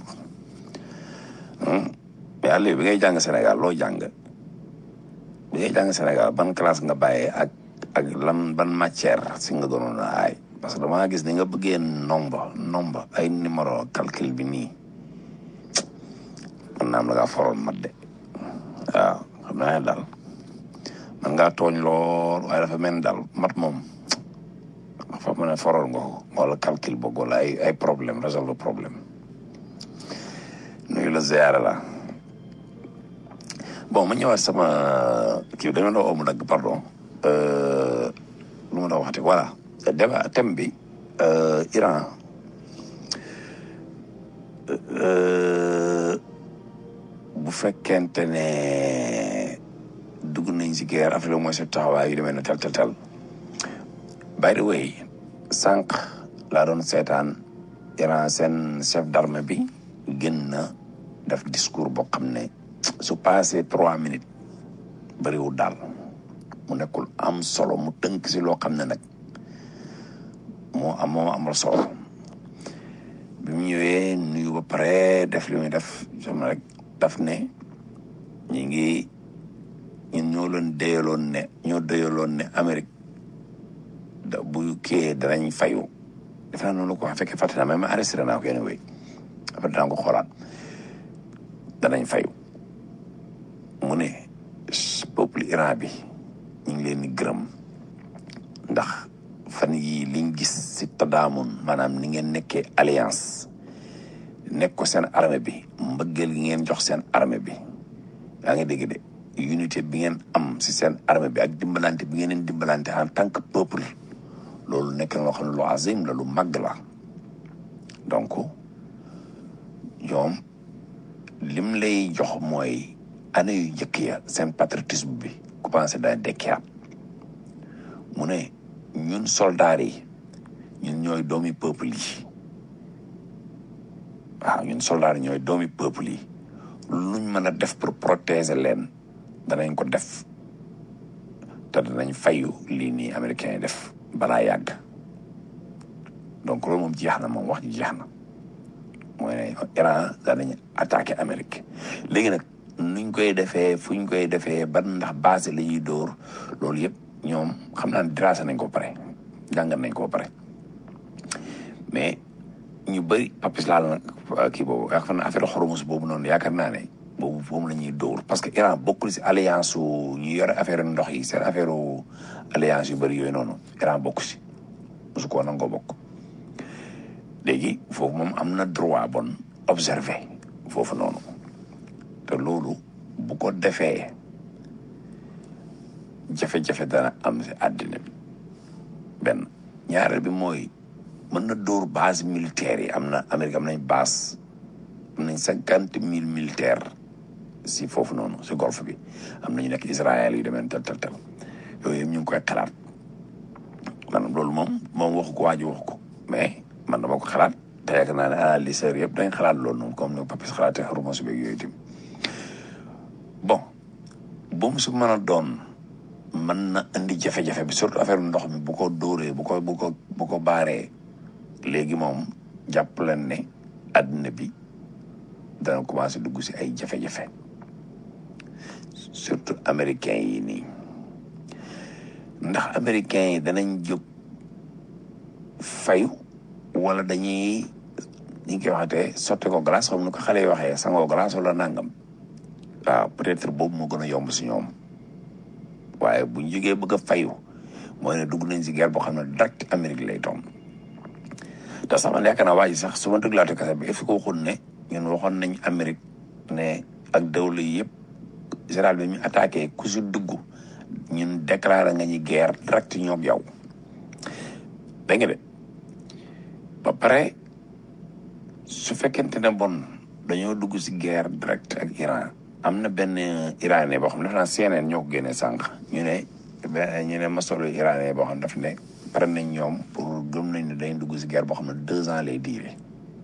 mais Aliou bi ngay jàng Sénégal loo jàng bi ngay jàng Sénégal ban classe nga bàyyee ak ban matière si nga doonoon aay parce que damaa gis ni nga bëggee nombre ay numéro calcul bi nii man naam la ngaa foroon mat de waaw xam naa ne daal man ngaa tooñ lool waaye dafa mel ni daal mat moom dafa mel ne foroon nga ko wala calcul boog wala ay problème résolve problème nuyu la ziyaara la bon ma ñëwaat sama kii dañoo doon omu dagg pardon lu ma doon waxati voilà débat thème bi Iran bu fekkente ne dugg nañ si guerre affaire mooy sa taxawaay yu demee na tel by the way sànq laa doon seetaan Iran seen chef d'armée bi gën na def discours boo xam ne su passé 3 minutes bëriwul daal mu nekkul am solo mu tënk si loo xam ne nag moo amal solo bi mu ñëwee nuyu ba pare def li muy def sama rek daf ne ñun ñoo doyaloon ne Amérique bu kii danañ fayu defe naa noonu la ko wax fekkee fàtte naa même arrêté naa ko anyway après dinaa ko xoolaat danañ fayu mu ne peuple Iran bi ñu ngi leen di gërëm ndax fan yii liñ gis si tadaamun maanaam ni ngeen nekkee alliance nekk ko seen armée bi mbëggeel gi ngeen jox seen armée bi yaa ngi dégg de unité bi ngeen am si seen armée bi ak dimbalante bi ngeen leen dimbalante en tant que peuple loolu nekk na loo xam ne lu azim la lu màgg la donc ñoom lim lay jox mooy année yu njëkk ya seen patriotisme bi commencé daa dekkiyaat mu ne ñun soldats yi ñun ñooy doomi peuple yi waaw ñun soldats yi ñooy doomi peuple yi luñ mën a def pour protéger leen danañ ko def te danañ fayu lii nii américains yi def balaa yàgg donc loolu moom jeex na moom wax ji jeex na mooy ne Iran danañ attaqué Amérique léegi nag nuñ koy defee fuñ koy defee ban ndax base la ñuy dóor loolu yëpp ñoom xam naa ne dracé nañ ko pare jàngat nañ ko pare mais ñu bëri papis laal nag kii boobu yaakaar naa affaire Hormuz boobu noonu yaakaar naa ne boobu la ñuy dóor parce que Iran bokkul si alliance su ñu yore affaire ndox yi seen affaire alliance yu bëri yooyu noonu Iran bokk si mosu ko nangoo bokk léegi foofu moom am na droit bon observer foofu noonu te loolu bu ko defee jafe-jafe dana am si àddina bi benn ñaareel bi mooy mën na dóor base militaire yi am na Amérique am nañ base am nañ 50,000 militaires si foofu noonu si golfe bi am nañu nekk Israël yu demeen tel yooyu yëpp ñu ngi koy xalaat man loolu moom waxu ko waa ji waxu ko mais man dama ko xalaat te yaakaar naa ne analyseurs yëpp dañ xalaat loolu noonu comme ni Papis xalaatee Hormuz beeg yooyu tim bon bu mu si mën a doon mën na indi jafe-jafe bi surtout affaire ndox mi bu ko dóoree bu ko baaree léegi moom jàpp leen ne àddina bi dana commencé dugg si ay jafe-jafe surtout américains yi nii ndax américains yi danañ jóg fayu wala dañuy ñu koy waxatee sotti ko glace xam nu ko xale yi waxee sangoo glace wala nangam waaw peut-être boobu moo gën a yomb si ñoom waaye buñ jógee bëgg a fayu mooy ne dugg nañ si guerre boo xam ne direct Amérique lay doon te sax man yaakaar naa waa ji sax su ma déglaatee kase bi est-ce que waxoon ne ñun waxoon nañ Amérique ne ak dawla yi yëpp général bi ñu attaqué ku si dugg ñun déclaré nga ñu guerre direct ñoom yow dégg nga de ba pare su fekkente ne bon dañoo dugg si guerre direct ak Iran am na benn iranien boo xam ne def naa CNN ñoo ko génnee sànq ñu ne masolo iranien boo xam ne daf ne pare nañ ñoom pour gëm nañ ne dañ dugg si guerre boo xam ne 2 ans lay diire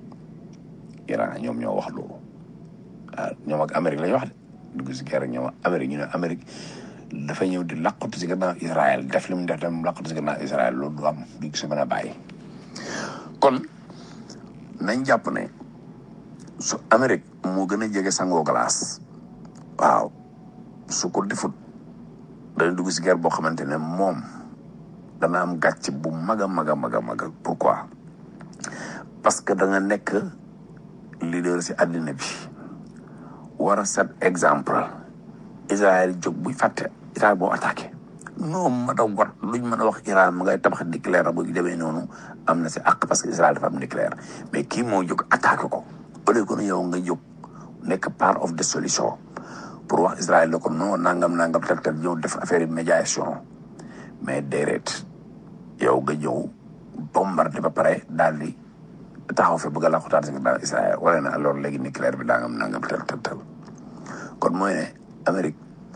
Iran ñoom ñoo wax loolu waaw ñoom ak Amérique la ñu wax de dugg si guerre ak ñoom ak Amérique ñu ne Amérique dafa ñëw di laqatu si gannaaw Israël def li mu def dem laqatu si gannaaw Israël loolu du am du si mën a bàyyi kon nañ jàpp ne su Amérique moo gën a jege sangoo glace waaw su ko defut dañ dugg si guerre boo xamante ne moom dana am gàcc bu mag a mag a mag a mag pourquoi parce que da nga nekk leader si àddina bi war a set exemple Israël jóg buy fàtte Israël boo attaqué non ma da wat luñ mën a wax Iran mu ngay tabax nucléaire bu demee noonu am na si àq parce que Israël dafa am nucléaire mais kii moo jóg attaqué ko au lieu que yow nga jóg nekk part of the solution pour wax Israël la ko non nangam tel ñëw def affaire médiation mais déedéet yow nga ñëw bombardé ba pare daal di taxaw fi bëgg a laqutaat si daal Israël wala na alors léegi nucléaire bi nangam tel kon mooy ne Amérique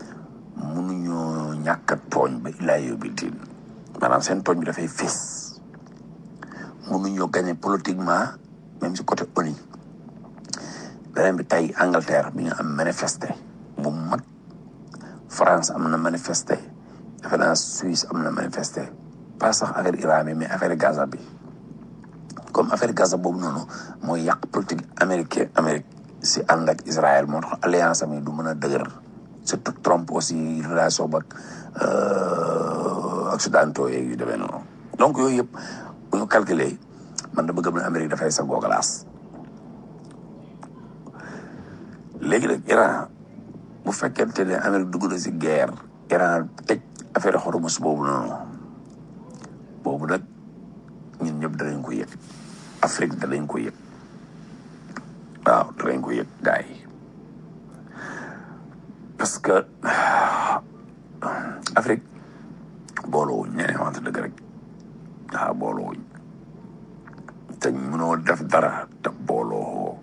mënuñoo ñàkk a tooñ ba illaa yow bi diin maanaam seen tooñ bi dafay fés mënuñoo gagné politiquement même si côté ONU beneen bi tey Angleterre bi nga am manifesté bu mag France am na manifesté defe naa Suisse am na manifesté pas sax affaire Iran bi mais affaire Gaza bi comme affaire Gaza boobu noonu mooy yàq politique Amérique si ànd ak Israël moo tax alliance am yi du mën a dëgër surtout Trump aussi relation ba occidentaux yeeg yu demee noonu donc yooyu yëpp bu ñu calculer man da bëgg ne Amérique dafay sangoo glace léegi nag Iran bu fekkente ne Amérique dugg na si guerre Iran tëj affaire Hormuz boobu noonu boobu nag ñun ñëpp danañ ko yëg Afrique danañ ko yëg waaw danañ ko yëg gars yi parce que Afrique booloo wuñ ñeneen wante dëgg rek waaw booloo wuñ te mënoo def dara te booloo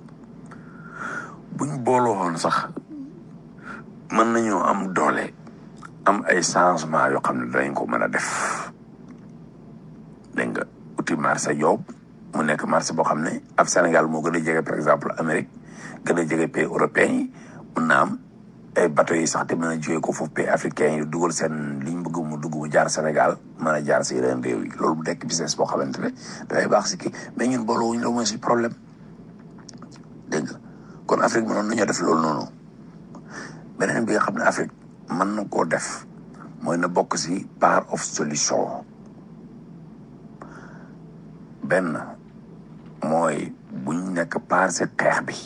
buñ booloo woon sax mën nañoo am doole am ay changement yoo xam ne danañ ko mën a def dégg nga uti marché Yob mu nekk marché boo xam ne ab Sénégal moo gën a jege par exemple Amérique gën a jege pays européens yi mun na am ay bateau yi sax te mën a jógee ko foofu pays africains yi dugal seen liñ bëgg mu dugg mu jaar Sénégal mën a jaar si yeneen réew yi loolu bu nekk business boo xamante ne dafay baax si kii mais ñun booloo wuñ la mooy si problème dégg nga kon Afrique mënoon nañoo def loolu noonu beneen bi nga xam ne Afrique mën na koo def mooy na bokk si part of solution benn mooy buñ nekk part si xeex bi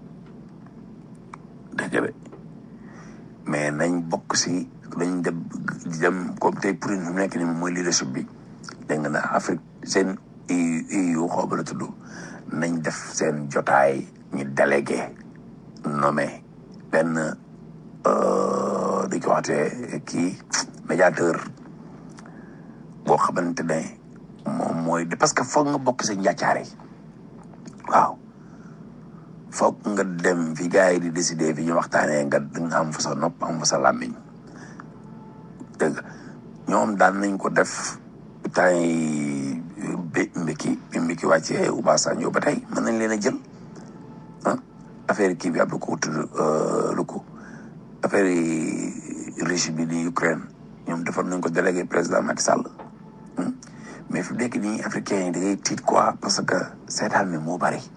dégg nga mais nañ bokk si dañ dem comme tey pour ñu nekk ni mooy leadership bi dégg nga na Afrique seen EU xaw ma la tudd nañ def seen jotaay ñu délégué nommé benn di ko waxatee kii médiateur boo xamante ne moom mooy parce que foog nga bokk si njàccaare waaw foog nga dem fi gars yi di décider fi ñu waxtaanee nga am fa sa nopp am fa sa làmmiñ dégg nga ñoom daan nañ ko def temps yi bi mbiki wàccee Obasanjo ba tey mën nañ leen a jël ah affaire kii bi ab lu ko tudd lu ko affaire Russie bi di Ukraine ñoom defar nañ ko délégué président Macky Sall mais fi nekk nii africains yi da ngay tiit quoi parce que seetaan mi moo bari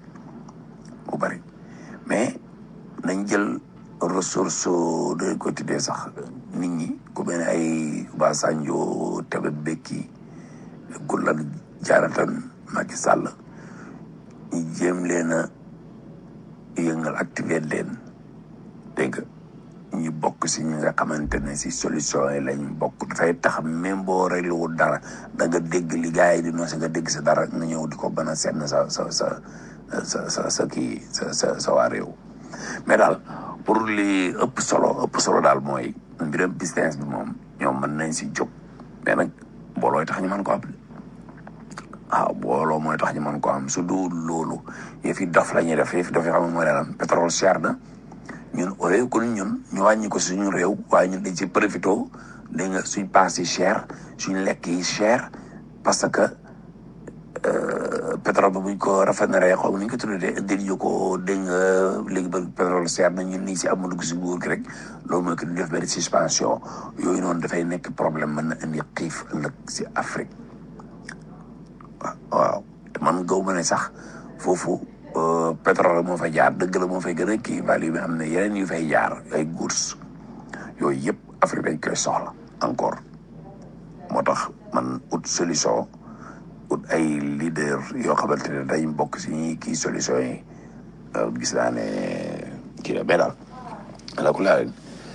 mais nañ jël ressource de ko tuddee sax nit ñi ku mel ne ay Obasanjo Thabo Mbeki Goodluck Jonathan Macky Sall ñu jéem leen a yëngal activer leen dégg nga ñu bokk si ñi nga xamante ne si solution yi lañ bokk dafay tax même boo réglé wul dara da nga dégg li gars yi di noose nga dégg sa dara nga ñëw di ko mën a seetlu sa kii sa waa réew mais daal pour li ëpp solo daal mooy mbiram business bi moom ñoom mën nañ si jóg mais nag boolooy tax ñu mën ko am waaw booloo mooy tax ñu mën ko am su dul loolu yëf yi dof la ñuy def yëf yi dof yi xam nga mooy lan pétrole cher na ñun au lieu que ñun ñu wàññi ko suñu réew waaye ñun dañ ci profité dégg nga suñ paas yi cher suñ lekk yi cher parce que pétrole ba buñ ko raffineree xaw ma nu ñu ko tuddee indil ñu ko dégg nga léegi ba pétrole cher na ñun nii si amul dugg si nguur gi rek loolu mooy que ñu def benn suspension yooyu noonu dafay nekk problème mën na indi xiif ëllëg si Afrique waaw te man gaw ma ne sax foofu pétrole moo fay jaar dëgg la moo fay gën a kii value bi am na yeneen yu fay jaar ay bourse yooyu yëpp Afrique dañ koy soxla encore moo tax man ut solution ut ay leader yoo xamante ne dañ bokk si ñi kii solution yi gis naa ne kii la mais daal ala ku laa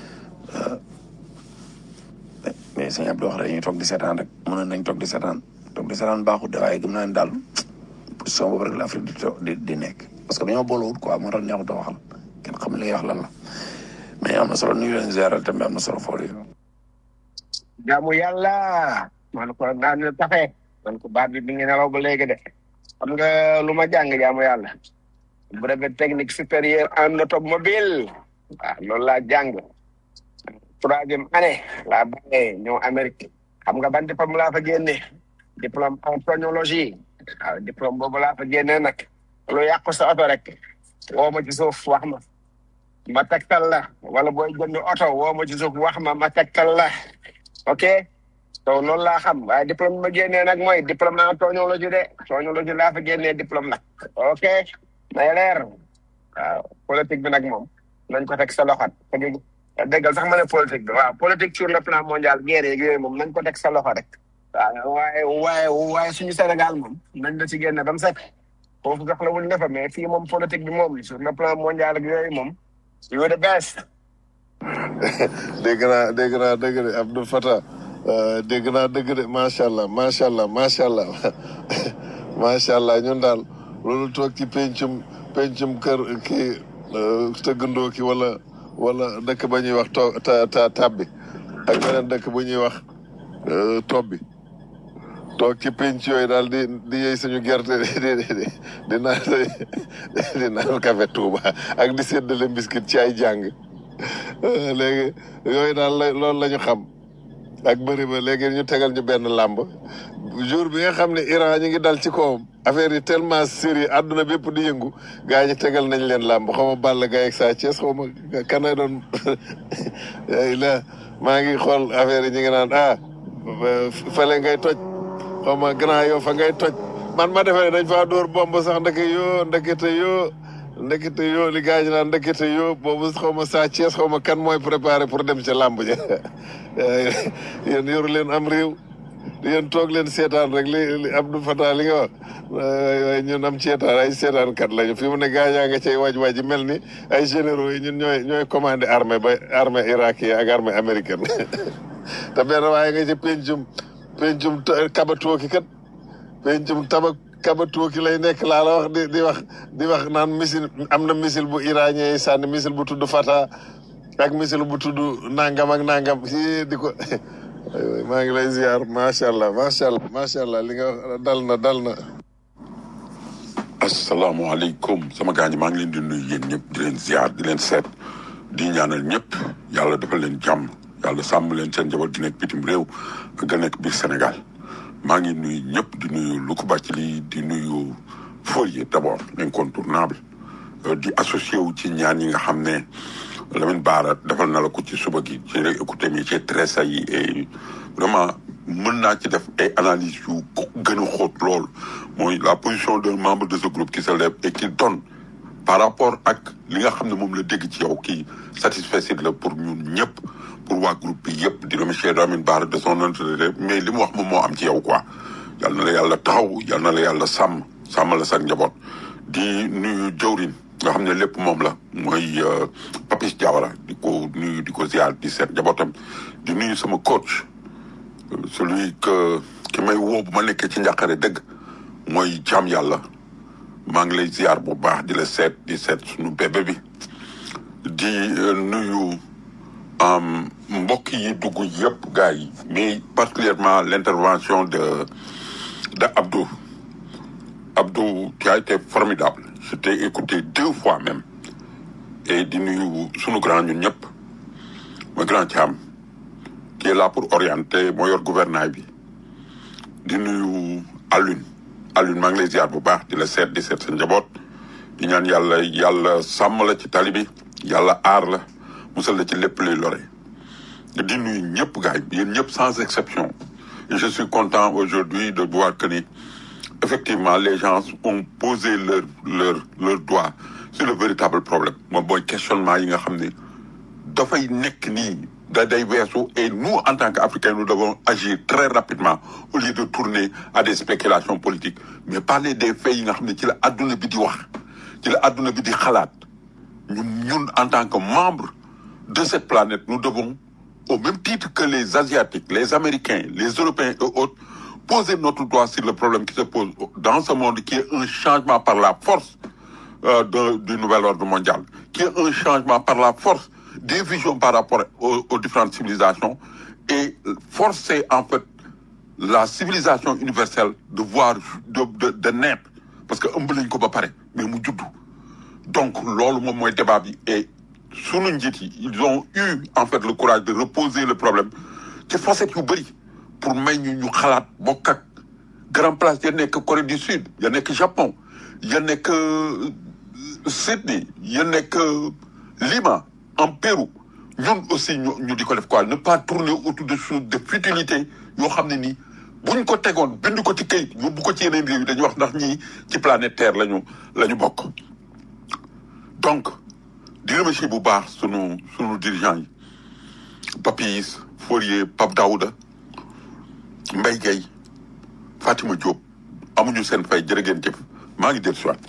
mais sëñ Abdou wax dañuy toog di seetaan rek mën nañ toog di seetaan baaxut de waaye gëm naa ne daal position boobu rek la Afrique di nekk parce que dañoo boolewut quoi moo tax neexut a waxal kenn xam li ngay wax lan la mais am na solo ñu ngi leen géral tamit am na solo foor yi jaamu yàlla man ko naan tafe man ko baat bi mi ngi nelaw ba léegi de xam nga lu ma jàng jaamu yàlla brevet technique supérieur en automobile waaw loolu laa jàng 3e année laa bàyyee ñëw Amérique xam nga ban diplôme laa fa génne diplôme en phonologie waaw diplôme boobu laa fa génne nag lu yàqu sa oto rek woo ma ci suuf wax ma tegtal la wala booy jënd oto woo ma ci suuf wax ma tegtal la ok so loolu laa xam waaye diplôme ma génnee nag mooy diplôme en phonologie de phonologie laa fa génnee diplôme nag ok nay leer waaw politique bi nag moom nañ ko teg sa loxo déggal sax ma ne politique bi waaw politique sur le plan mondial guerre yeeg yooyu moom nañ ko teg sa loxo rek waaw waaye suñu Sénégal moom nañ la ci génne ba mu set foofu sax la wuñ ne fa mais fii moom politique bi moom sur le plan mondial ak yooyu moom you the best. dégg naa dëgg de Abdou Fatah dégg naa dëgg de macha allah macha allah ñun daal loolu toog ci pencum kër kii tëggandoo ki wala dëkk ba ñuy wax tabbi ak beneen dëkk bu ñuy wax tobbi toog ci penc yooyu daal di yëy suñu gerte di naan café Touba ak di séddale biscuit ci ay jàng léegi yooyu daal loolu la ñu xam ak bëri ba léegi ñu tegal ñu benn làmb jour bi nga xam ne Iran ñu ngi dal ci kawam affaire yi tellement sérieux àdduna bépp di yëngu gaa ñi tegal nañ leen làmb xaw ma Balla Gaye ak Sa Thiès xaw ma kanay doon la maa ngi xool affaire yi ñu ngi naan fële ngay toj xaw ma Grand Yoff fa ngay toj man ma defee dañ faa dóor bomb sax ndekete yoo ndekete yoo li gars yi naan ndekete yoo boobu xaw ma Sa Thiès xaw ma kan mooy préparé pour dem ca làmb ja yéen yoru leen am réew yéen toog leen seetaan rek li Abdou Fatah li nga wax waaye ñun am seetaan ay seetaankat lañu fi mu ne gars yaa nga cay waaj mel ni ay généraux yi ñun ñooy commandé armée Irak yi ak armée américaine te benn waaye nga ci pencum kabatooki kat pencum kabatooki lay nekk laa la wax di wax naan missile am na missile bu iranien yi sànni missile bu tudd Fatah ak missile bu tudd nangam ak nangam si di ko maa ngi lay ziar macha allah li nga wax dal na. asalaamaaleykum sama gaañ maa ngi leen di nuyu yéen ñëpp di leen ziar di leen seet di ñaanal ñëpp yàlla defal leen jàmm yàlla sàmm leen seen njaboot gi nekk bitim réew ak ga nekk biir Sénégal maa ngi nuyu ñëpp di nuyu Luku Bacili di nuyu Fourier d'abord l'incontournable di associé wu ci ñaan yi nga xam ne Lamine Bara defal na la ko ci suba gi ci écouté mi ci tressa yi et vraiment mën naa ci def ay analyse yu gën a xóot lool mooy la position d'un membre de ce groupe qui se lève et qui donne par rapport ak li nga xam ne moom la dégg ci yow kii satisfait la pour ñun ñëpp pour waa groupe bi yëpp di remercier Lamine Bara de son entrée mais li mu wax moom moo am ci yow quoi yal na la yàlla taxaw yal na la yàlla sàmm la sa njaboot di nuyu jawrin nga xam ne lépp moom la mooy Papis Diawara di ko nuyu di ko ziar di seet njabootam di nuyu sama coach celui ki may woo bu ma nekkee ci njàqare dëgg mooy jaam yàlla maa ngi lay ziar bu baax di la seet di seet suñu bébé bi di nuyu mbokk yi dugg yëpp gars yi mais particulièrement l'intervention de Abdou. Abdou, tu as été formidable. Je t'ai écouté 2 fois même. Et di nuyu sunu grand ñun ñëpp ma grand Thiam qui est là pour orienter moo yor gouvernail bi di nuyu Alioune maa ngi lay ziar bu baax di la seet di seet sa njaboot di ñaan yàlla sàmm la ci tali bi yàlla aar la musal la ci lépp luy lore di nuyu ñëpp gars yi yéen ñëpp sans exception et je suis content aujourd'hui de voir que ni effectivement les gens ont posé leur doigt sur le véritable problème moom mooy questionnement yi nga xam ne dafay nekk nii day weesu et nous en tant qu'Africains nous devons agir très rapidement au lieu de tourner à des spéculations politiques mais parler des faits yi nga xam ne ci la adduna bi di wax ci la adduna bi di xalaat ñun en tant que membres de cette planète nous devons au même titre que les Asiatiques les Américains les Européens et autres poser notre doigt sur le problème qui se pose dans ce monde qui est un changement par la force du nouvel ordre mondial, qui est un changement par la force des visions par rapport aux différentes civilisations et forcer en fait la civilisation universelle de voir, de naître, parce que ëmb lañ ko ba pare mais mu juddu. Donc loolu moom mooy débat bi et sunu njiit yi ils ont eu en fait le courage de reposer le problème ci facette yu bëri pour may ñu xalaat bokk ak grand place ya nekk Corée du Sud ya nekk Japon ya nekk Sydney ya nekk Lima en Pérou ñun aussi ñu di ko def quoi ne pas tourner autour de choses de futilité yoo xam ne nii buñ ko tegoon bind ko ci kayit yóbbu ko ci yeneen réew yi dañuy wax ndax ñii ci planète Terre lañu bokk. Donc di remercier bu baax sunu dirigeants yi Papis Fourier Pape Daouda Mbaye Gueye Fatima Diop amuñu seen fay jërë ngeen jëf maa ngi dellu si waat.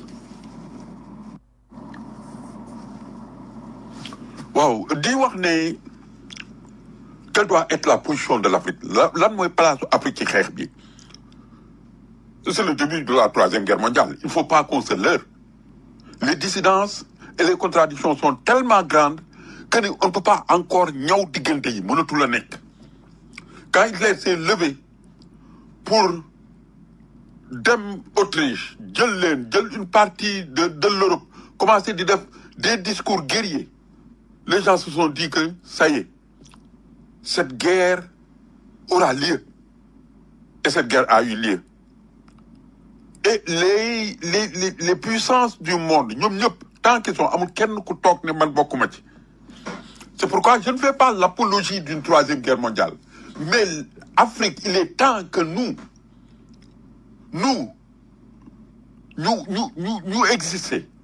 waaw di wax ne quelle doit être la position de l'Afrique lan mooy place Afrique ci xeex bi c'est le début de la 3e guerre mondiale il faut pas qu'on se leurre les dissidences et les contradictions sont tellement grandes que ni on ne peut pas encore ñëw diggante yi mënatul a nekk quand il s'est levé pour dem Autriche jël une partie de l'Europe commencer di def des discours guerriers les gens se sont dit que ça y est cette guerre aura lieu et cette guerre a eu lieu et les puissances du monde ñoom ñëpp tant qu'ils sont amul kenn ku toog ne man bokkuma ci c'est pourquoi je ne fais pas l'apologie d'une 3e guerre mondiale mais Afrique il est temps que nous exister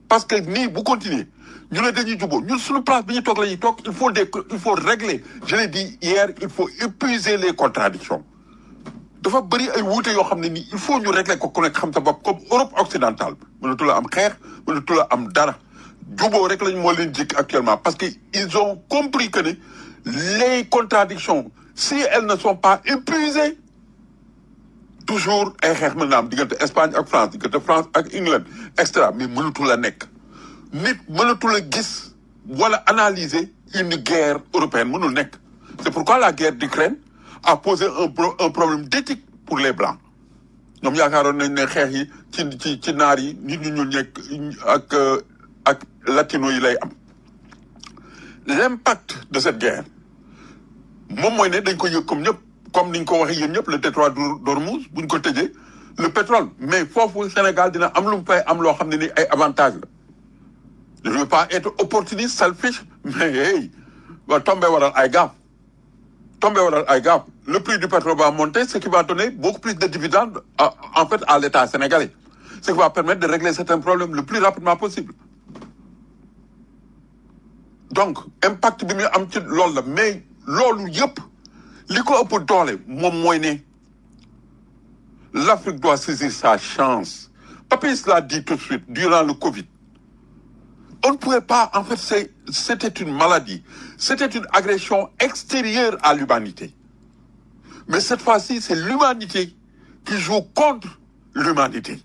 parce que nii bu continuer ñu ne dañuy jubóo ñun suñu place bi ñu toog la ñuy toog il faut régler je l'ai dit hier il faut épuiser les contradictions dafa bëri ay wuute yoo xam ne nii il faut ñu régler ko ku nekk xam sa bopp comme Europe occidentale mënatu la am xeex mënatu la am dara jubóo rek lañ moo leen jikk actuellement parce que ils ont compris que ne les contradictions si elles ne sont pas épuisées toujours ay xeex mën na am diggante Espagne ak France diggante France ak England extra mais mënatu la nekk nit mënatu la gis wala analyser une guerre européenne mënul nekk c'est pourquoi la guerre d'Ukraine a posé un problème d'éthique pour les blancs ñoom yaakaaroon nañ ne xeex yi ci naar yi nit ñu ñuul ñekk ak latino yi lay am l'impact de cette guerre moom mooy ne dañ ko yëg comme ñëpp comme niñ ko waxee yéen ñëpp le détroit d'Ormuz buñ ko tëjee le pétrole mais foofu Sénégal dina am lu mu fay am loo xam ne ni ay avantages la je ne veux pas être opportuniste selfish mais hey va tomber waral ay gaaf le prix du pétrole va monter ce qui va donner beaucoup plus de dividendes en fait à l'État sénégalais ce qui va permettre de régler certains problèmes le plus rapidement possible donc impact bi muy am ci loolu la mais loolu yëpp li ko ëpp doole moom mooy ne l'Afrique doit saisir sa chance Papis l'a dit tout de suite durant le Covid on ne pouvait pas en fait c'était une maladie c'était une agression extérieure à l'humanité mais cette fois-ci c'est l'humanité qui joue contre l'humanité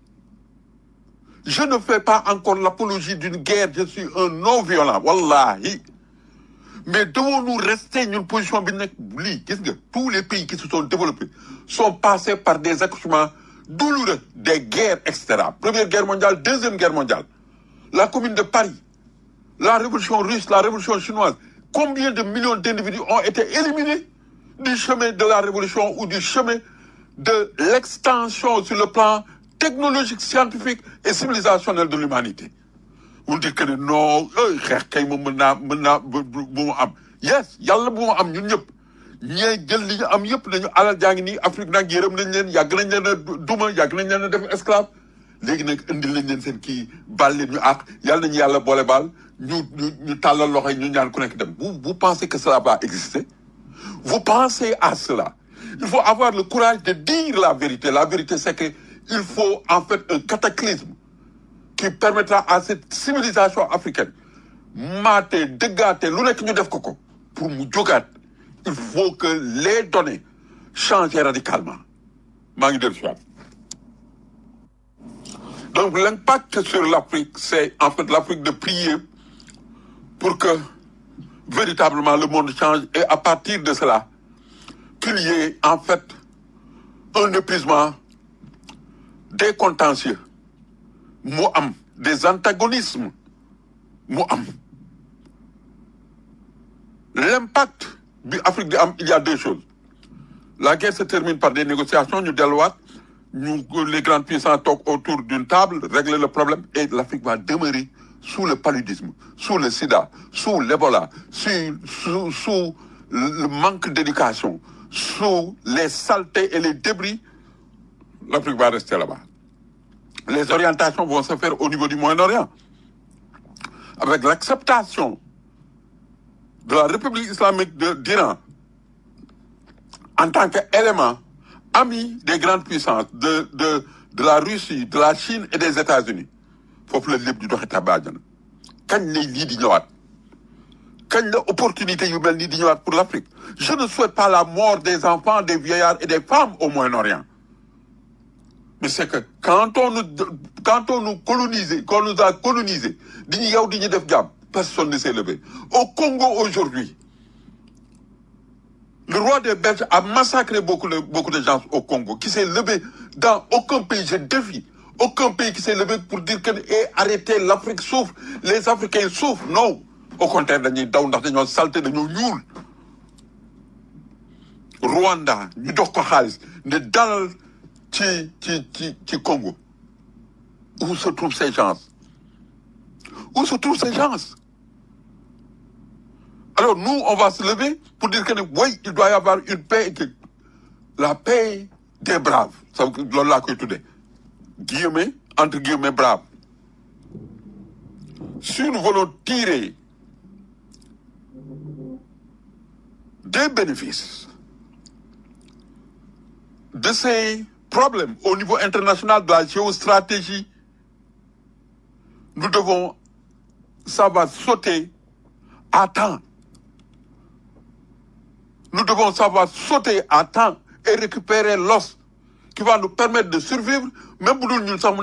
je ne fais pas encore l'apologie d'une guerre je suis un non-violent wallahi mais devons-nous rester une position bi nekk lii gis nga tous les pays qui se sont développés sont passés par des accouchements douloureux des guerres etc première guerre mondiale deuxième guerre mondiale la commune de Paris la révolution russe la révolution chinoise combien de millions d'individus ont été éliminés du chemin de la révolution ou du chemin de l'extension sur le plan technologique scientifique et civilisationnel de l'humanité vous dites que non xeex kay moom mën naa bu mu am yes yàlla bu mu am ñun ñëpp ñee jël li ñu am yëpp nañu alal jaa ngi nii Afrique nag yërëm nañ leen yàgg nañ leen a duma yàgg nañ leen a def esclave léegi nag indil nañ leen seen kii baal leen ñu àq yàlla nañu yàlla boole baal ñu tàllal loxo yi ñu ñaan ku nekk dem vous pensez que cela va exister vous pensez à cela il faut avoir le courage de dire la vérité c'est que il faut en fait un cataclysme qui permettra à cette civilisation africaine maate dëggaate lu nekk ñu def ko pour mu jógaat il faut que les données changent radicalement maa ngi dellu si waat donc l'impact sur l'Afrique c'est en fait l'Afrique de prier pour que véritablement le monde change et à partir de cela qu'il y ait en fait un épuisement des contentieux mu am des antagonismes mu am l'impact bi Afrique di am il y a deux choses la guerre se termine par des négociations ñu delluwaat les grandes puissances toog autour d'une table régler le problème et l'Afrique va demeurer sous le paludisme sous le sida sous l'Ebola sous le manque d'éducation sous les saletés et les débris l'Afrique va rester là-bas les orientations vont se faire au niveau du Moyen-Orient avec l'acceptation de la République islamique d'Iran en tant qu'élément ami des grandes puissances de la Russie, de la Chine et des États-Unis. Foofu la lépp di doxe tabaajana kañ lay lii di ñëwaat kañ la opportunité yu mel nii di ñëwaat pour l'Afrique je ne souhaite pas la mort des enfants des vieillards et des femmes au Moyen-Orient mais c'est que quand on nous colonisé qu'on nous a colonisé di ñu yow di ñu def jàmm personne ne s'est levé au Congo aujourd'hui le roi des Belges a massacré beaucoup de gens au Congo qui s'est levé dans aucun pays je défie aucun pays qui s'est levé pour dire que arrêtez l'Afrique souffre les Africains souffrent non au contraire dañuy daw ndax dañoo salté dañoo ñuul Rwanda ñu dox ko xaalis ne dalal ci Congo où se trouvent ces gens alors nous on va se lever pour dire que oui il doit y avoir une paix la paix des braves ça loolu laa koy tuddee guillemets entre guillemets braves si nous voulons tirer des bénéfices de ces problèmes au niveau international de la géostratégie, nous devons savoir sauter à temps. Nous devons savoir sauter à temps et récupérer l'os qui va nous permettre de survivre, même si nous sommes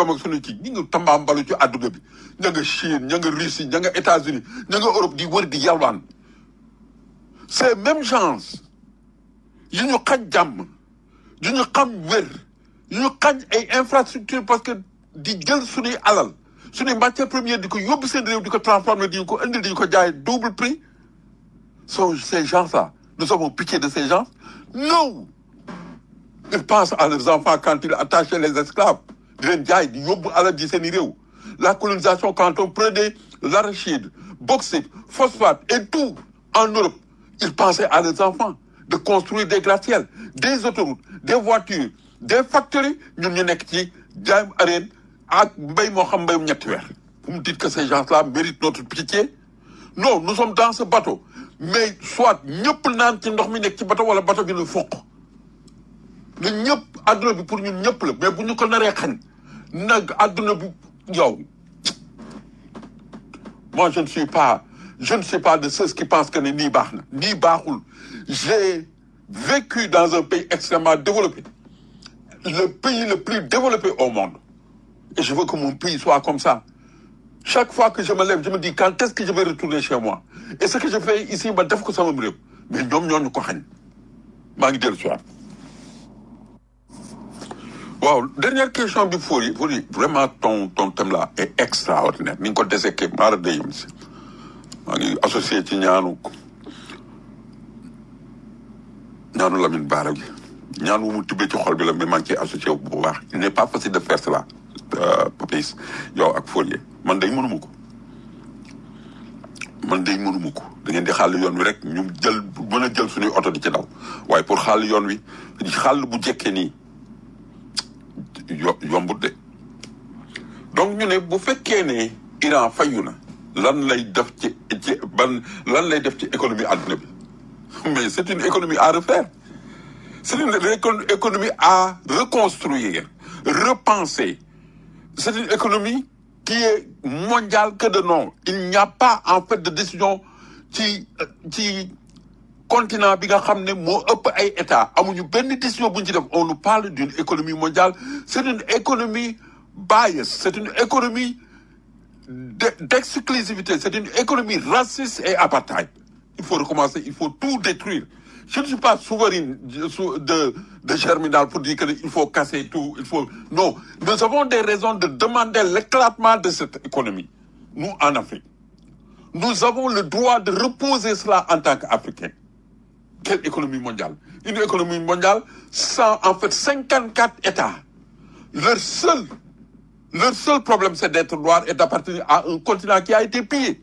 en Chine, en Russie, en États-Unis, en Europe, en ces mêmes gens, ils nous ont ils nous ont infrastructures parce que di jël suñuy alal suñuy matière première di ko yóbbu seen réew di ko transformer di ko indil di ko jaay double prix sont ces gens-là. Nous avons pitié de ces gens? Non. Ils pensent à leurs enfants quand ils attachaient les esclaves. Di leen jaay di yóbbu alal ji seen réew. La colonisation, quand on prenait l'arachide, bauxite, phosphate et tout en Europe, ils pensaient à leurs enfants de construire des gratte-ciels, des autoroutes, des voitures, des factories. Ñun ñu nekk ci jaayam arène ak mbay moo xam mbayum ñetti weer. Vous me dites que ces gens-là méritent notre pitié? Non, nous sommes dans ce bateau. Mais soit ñëpp naan ci ndox mi nekk ci bateau wala bateau bi nu foq. Ne ñëpp àdduna bi pour ñun ñëpp la mais bu ñu ko naree xañ nag àdduna bi yow. Moi je ne suis pas de ceux qui pensent que ni baax na nii baaxul. J'ai vécu dans un pays extrêmement développé, le pays le plus développé au monde, et je veux que mon pays soit comme ça. Chaque fois que je me lève, je me dis quand est-ce que je vais retourner chez moi, et ce que je fais ici ma def ko sama réew mais ñoom ñoo ñu ko xañ. Maa ngi dellu si waat. Waaw, dernière question bi Fori vraiment ton thème là est extraordinaire ni nga ko désekkee maara dayim si maa ngi associé ci ñaanu Lamine Bara gi ñaan wu mu tibbee ci xol bi la mais maa ngi ciy associé bu baax. Il n'est pas facile de faire cela Papis yow ak Fourier man day mënuma ko da ngeen di xàll yoon wi rek ñu mën a jël suñuy oto di ci daw waaye pour xàll yoon wi xàll bu jekkee nii yombut de. Donc ñu ne bu fekkee ne Iran fayu na lan lay def ci économie àdduna bi mais c'est une économie à refaire. C'est une économie à reconstruire, repenser. C'est une économie qui est mondiale que de nom. Il n'y a pas en fait de décision ci continent bi nga xam ne moo ëpp ay état amuñu benn décision bu ñu ci def. On nous parle d'une économie mondiale. C'est une économie bias. C'est une économie d'exclusivité. C'est une économie raciste et apartheid. Il faut recommencer, il faut tout détruire. Je ne suis pas souverain de Germinal pour dire qu'il faut casser tout, Non, nous avons des raisons de demander l'éclatement de cette économie, nous en Afrique. Nous avons le droit de reposer cela en tant qu'Africains. Quelle économie mondiale? Une économie mondiale sans, en fait, 54 États. Leur seul problème, c'est d'être noir et d'appartenir à un continent qui a été pillé.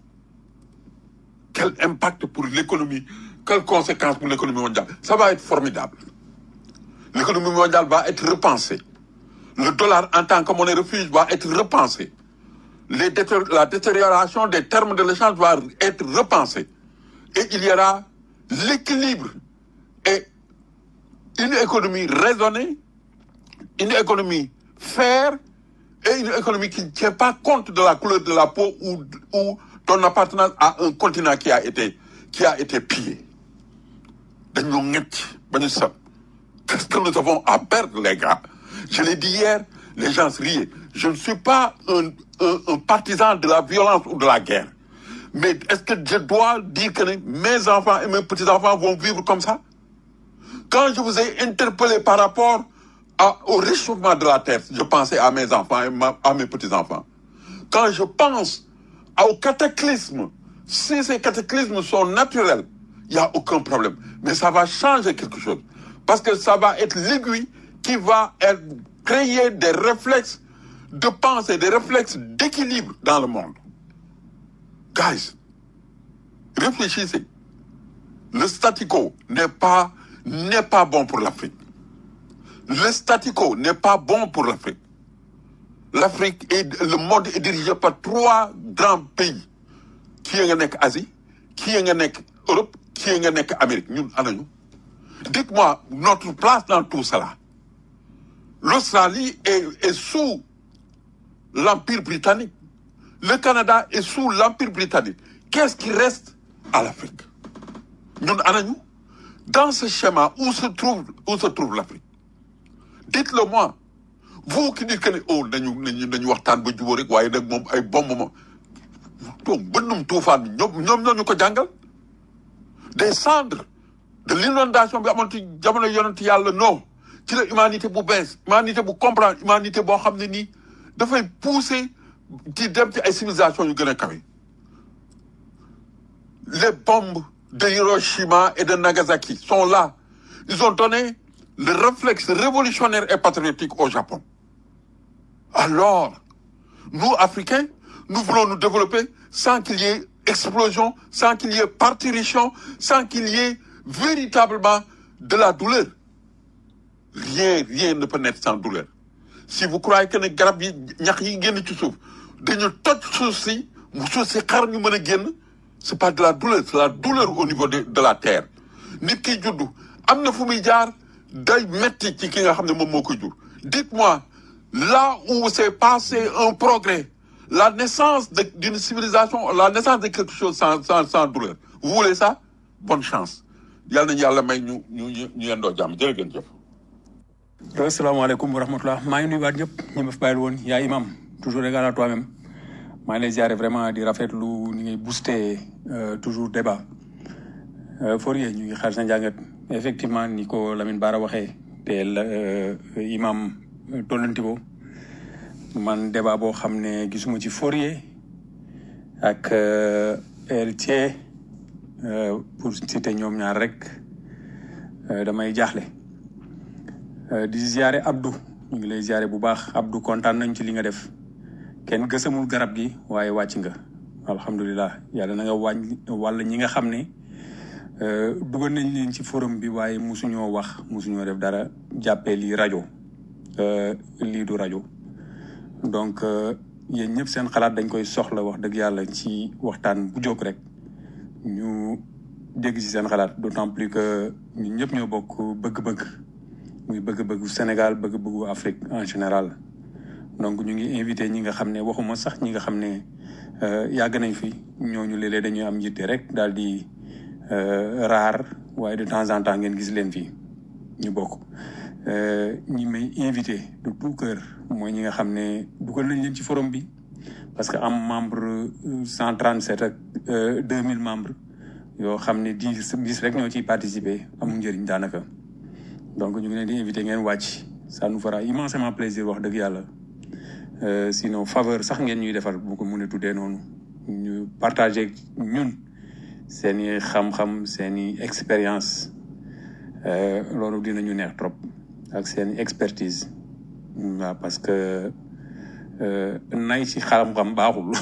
Quel impact pour l'économie? Quelles conséquences pour l'économie mondiale? Ça va être formidable. L'économie mondiale va être repensée. Le dollar en tant que monnaie refuge va être repensé. La détérioration des termes de l'échange va être repensée. Et il y aura l'équilibre et une économie raisonnée, une économie fair et une économie qui ne tient pas compte de la couleur de la peau ou ton appartenance à un continent qui a été pillé. Qu'est-ce que nous avons à perdre, les gars? Je l'ai dit hier, les gens riaient. Je ne suis pas un partisan de la violence ou de la guerre. Mais est-ce que je dois dire que mes enfants et mes petits-enfants vont vivre comme ça? Quand je vous ai interpellé par rapport au réchauffement de la terre, je pensais à mes enfants et à mes petits-enfants. Quand je pense au cataclysme, si ces cataclysmes sont naturels, il n'y a aucun problème. Mais ça va changer quelque chose. Parce que ça va être l'aiguille qui va créer des réflexes de pensée, des réflexes d'équilibre dans le monde. Guys, réfléchissez. Le statu quo n'est pas bon pour l'Afrique. Le statu quo n'est pas bon pour l'Afrique. L'Afrique et le monde est dirigé par 3 grands pays. Qui est en Asie, qui est en Europe, qui est en Amérique. Nous, dites-moi notre place dans tout cela. L'Australie est sous l'Empire britannique. Le Canada est sous l'Empire britannique. Qu'est-ce qui reste à l'Afrique? Nous, dans ce schéma, où se trouve l'Afrique? Dites-le moi. Vous qui dites que oh, nous waxtaan ba jubóo rek waaye nag moom ay bomb moom donc bënnum tuufaan bi ñoom ñu ko jàngal des cendres de l'inondation bi amoon ci jamono yonent yàlla non ci la humanité bu bees humanité bu comprendre humanité boo xam ne nii dafay pousser ci dem ci ay civilisation yu gën a kawe. Les bombes de Hiroshima et de Nagasaki sont là. Ils ont donné le réflexe révolutionnaire et patriotique au Japon. Alors, nous, Africains, nous voulons nous développer sans qu'il y ait explosion, sans qu'il y ait parturition, sans qu'il y ait véritablement de la douleur. Rien ne peut naître sans douleur. Si vous croyez que les garab yi ñax yi génn ci suuf dañu toj suuf si xar ñu mën a génn c'est pas de la douleur, c'est la douleur au niveau de la terre. Nit ki juddu am na fu muy jaar day metti ci ki nga xam ne moom moo koy jur. Dites-moi, là où s'est passé un progrès, la naissance d'une civilisation, la naissance de quelque chose sans douleur. Vous voulez ça? Bonne chance. Yàlla nañu yàlla may ñu yendoo jàmm jërëjëf. Asalaamaaleykum wa rahmatulah maa ngi nuyuwaat ñëpp ñi ma fi bàyyil woon yaa imam toujours égal à toi-même maa ngi lay ziare vraiment di rafetlu ni ngay booster toujours débat Fourier ñu ngi xaar sa njàngat effectivement ni ko Lamine Bara waxee te imam tollanti ko man débat boo xam ne gisuma ci Fourier ak Héritier pour citer ñoom ñaar rek damay jaaxle. Di ziare Abdou ñu ngi lay ziare bu baax Abdou kontaan nañ ci li nga def kenn gësamul garab gi waaye wàcc nga alhamdulilah yàlla na nga wàll ñi nga xam ne dugal nañ leen ci forum bi waaye musuñoo wax musuñoo def dara jàppee lii rajo lii du rajo donc yéen ñëpp seen xalaat dañ koy soxla wax dëgg yàlla ci waxtaan bu jóg rek ñu dégg ci seen xalaat d'autant plus que ñun ñëpp ñoo bokk bëgg-bëgg muy bëgg-bëggu Sénégal bëgg-bëggu Afrique en général donc ñu ngi invité ñi nga xam ne waxuma sax ñi nga xam ne yàgg nañ fi ñooñu léeg-léeg dañuy am yitte rek daal di raar waaye de temps en temps ngeen gis leen fii ñu bokk ñi may invité de tout cœur mooy ñi nga xam ne dugal nañ leen ci forum bi parce que am membre 137 ak 2000 membres yoo xam ne 10 rek ñoo ciy participer amul njëriñ daanaka donc ñu ngi leen di invité ngeen wàcc ça nous fera immensément plaisir wax dëgg yàlla sinon faveur sax ngeen ñuy defal bu ko mën a tuddee noonu ñu partager ñun seen i xam-xam seen i expérience loolu dinañu neex trop ak seen expertise waaw parce que nay ci xam-xam baaxul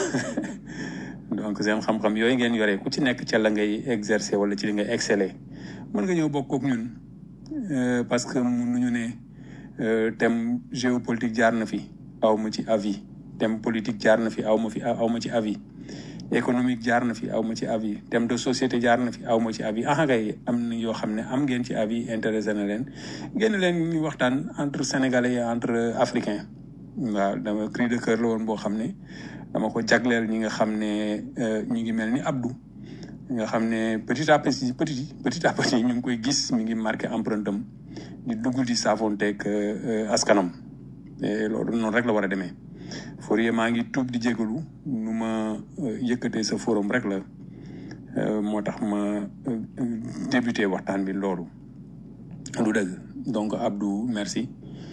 donc seen xam-xam yooyu ngeen yore ku ci nekk ca la ngay exercer wala ci li ngay exceller mën nga ñëw bokk ak ñun parce que mënuñu ne thème géopolitique jaar na fi aw ma ci avis thème politique jaar na fi aw ma ci avis économique jaar na fi aw ma ci avis thème de société jaar na fi aw ma ci avis kay am na yoo xam ne am ngeen ci avis intéressé na leen génn leen ñu waxtaan entre sénégalais et entre africains waaw dama cri de cœur la woon boo xam ne dama ko jagleel ñi nga xam ne ñu ngi mel ni Abdou nga xam ne petit à petit ñu ngi koy gis mi ngi marqué empreinte am di dugg di saafonteeg askanam loolu noonu rek la war a demee Fourier maa ngi tuub di jégalu nu ma yëkkatee sa forum rek la moo tax ma débuté waxtaan bi loolu du dëgg donc Abdou merci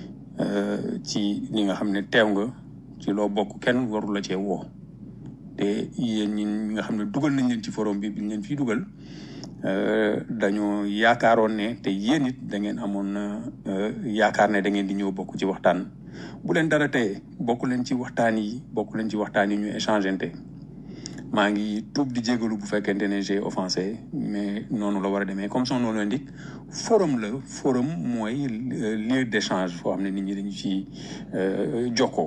ci li nga xam ne teew nga ci loo bokk kenn waru la cee woo te yéen ñi nga xam ne dugal nañ leen ci forum bi biñ leen fii dugal dañoo yaakaaroon ne te yéen it da ngeen amoon yaakaar ne da ngeen di ñëw bokk ci waxtaan bu leen dara teye bokk leen ci waxtaan yi ñu échangeante maa ngi tuub di jégalu bu fekkente ne j'ai offensé mais noonu la war a demee comme son nom l'indique forum mooy lieu d'échange foo xam ne nit ñi dañu ci jokkoo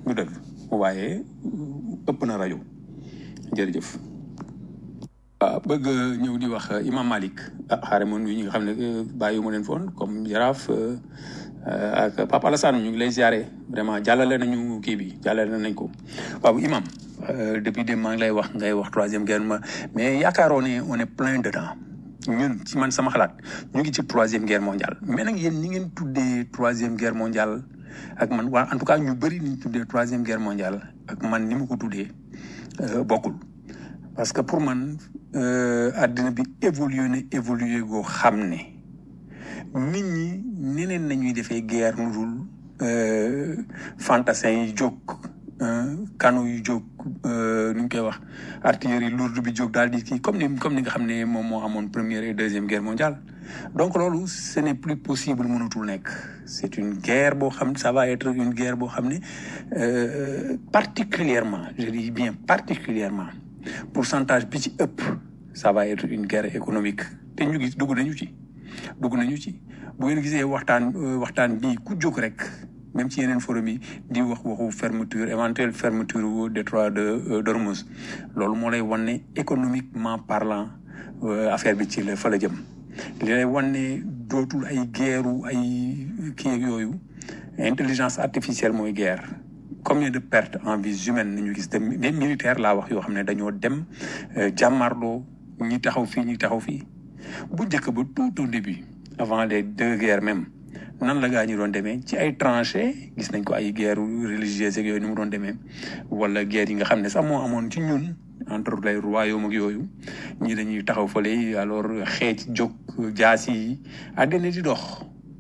du dëgg waaye ëpp na rajo jërëjëf. waaw bëgg ñëw di wax Imam Malik xaaral ma nuyu ñi nga xam ne bàyyi ma leen foon comme Jaraaf ak Papa Alassane ñu ngi lay ziare vraiment jàllale nañu kii bi jàllale nañ ko waaw Imam depuis dem maa ngi lay wax ngay wax troisième guerre mais yaakaaroo ne on est plein dedans ñun ci man sama xalaat ñu ngi ci troisième guerre mondiale mais nag yéen ñi ngeen tuddee troisième guerre mondiale ak man waa en tout cas ñu bëri ni ñu tuddee troisième guerre mondiale ak man ni ma ko tuddee bokkul parce que pour man àddina bi évolué goo xam ne nit ñi neneen nañuy defee guerre nu dul fantassin yi jóg canon yu jóg nu ñu koy wax artillerie lourde bi jóg daal di kii comme ni nga xam ne moom moo amoon première et deuxième guerre mondiale donc loolu ce n'est plus possible mënatul nekk c'est une guerre boo xam ne ça va être une guerre boo xam ne particulièrement je dis bien particulièrement pourcentage bi ci ëpp ça va être une guerre économique te ñu gis dugg nañu ci bu ngeen gisee waxtaan bii ku jóg rek même ci yeneen forum yi di wax waxu fermeture éventuelle fermeture détroit d'Ormuz loolu moo lay wan ne économiquement parlant affaire bi ci la fa la jëm li lay wan ne dootul ay guerru ay kii ak yooyu intelligence artificielle mooy guerre combien de pertes en vies humaines nañu gis te des militaires laa wax yoo xam ne dañoo dem jàmmarloo ñi taxaw fii bu njëkk ba tout au début avant les deux guerres même nan la gaa ñi doon demee ci ay tranchées gis nañ ko ay guerre religieuses ak yooyu ni mu doon demee wala guerre yi nga xam ne sax moo amoon ci ñun entre les royaumes ak yooyu ñi dañuy taxaw fële alors xeec jóg jaas yi àddina di dox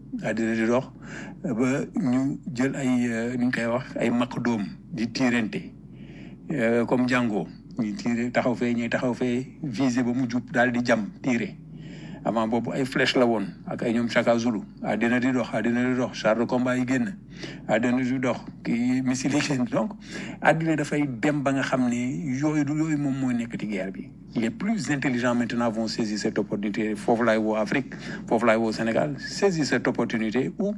ba ñu jël ay nu ñu koy wax ay maq doom di tiirante comme Django ñuy tiire taxaw fee visé ba mu jub daal di jam tiire avant boobu ay flèche la woon ak ay ñoom Chaka Zulu àddina di dox char de combat yi génn àddina di dox kii missile yi génn donc àddina dafay dem ba nga xam ne yooyu moom mooy nekk ci guerre bi les plus intelligents maintenant vont saisir cette opportunité foofu laay woo Afrique foofu laay woo Sénégal saisir cette opportunité où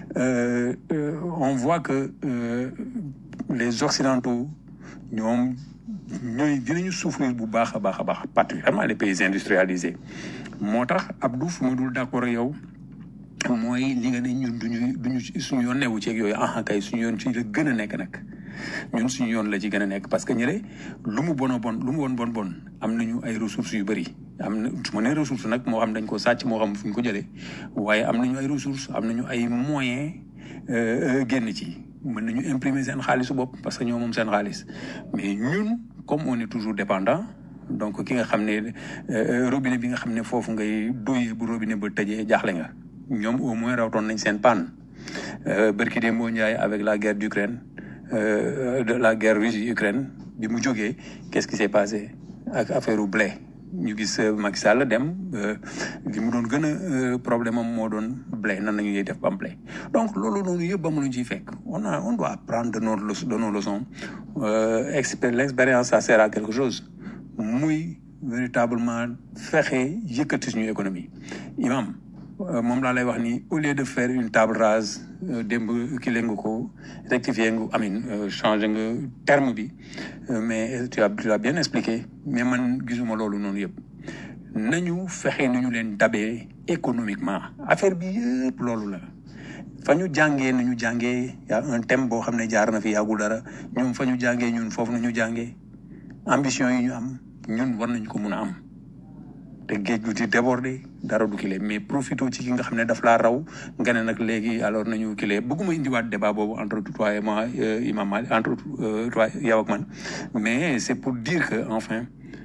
on voit que les Occidentaux ñoom dinañu souffrir bu baax a baax particulièrement les pays industrialisés moo tax Abdou fu ma dul d'accord ak yow mooy li nga ne ñun duñu suñu yoon newu ci ak yooyu kay suñu yoon ci la gën a nekk nag ñun suñu yoon la ci gën a nekk parce que ñële lu mu bon am nañu ay ressources yu bëri am na su ma nee ressource nag moo xam dañ ko sàcc moo xam fu ñu ko jëlee waaye am nañu ay ressources am nañu ay moyens génn ci mën nañu imprimer seen xaalisu bopp parce que ñoo moom seen xaalis mais ñun comme on est toujours dépendant donc ki nga xam ne robinet bi nga xam ne foofu ngay doyee bu robinet ba tëjee jaaxle nga ñoom au moins rawtoon nañ seen panne bërki dee moo Ndiaye avec la guerre d'Ukraine de la guerre Russie-Ukraine bi mu jógee qu'est-ce qui s'est passé ak affaire u blé ñu gis Macky Sall dem li mu doon gën a problème am moo doon blé nan nañu def ba am blé donc loolu noonu yëpp ba mu luñ ciy fekk on doit apprendre de nos leçons l'expérience ça sert à quelque chose muy véritablement fexe yëkkati suñu économie Imam moom laa lay wax ni au lieu de faire une table rase démb ki leen nga ko rectifier nga changer nga terme bi mais tu l'as bien expliqué mais man gisuma loolu noonu yëpp nañu fexe nu ñu leen dabee économiquement affaire bi yëpp loolu la fa ñu jàngee nañu jàngee y a un thème boo xam ne jaar na fi yàggul dara ñoom fa ñu jàngee ñun foofu nañu jàngee ambition yi ñu am ñun war nañ ko mun a am te géej gu di débordé dara du kile mais profito ci ki nga xam ne daf laa raw nga ne nag léegi alors nañu kile bëgguma indiwaat débat boobu entre toi et moi Imam Malik entre toi yow ak man mais c'est pour dire que enfin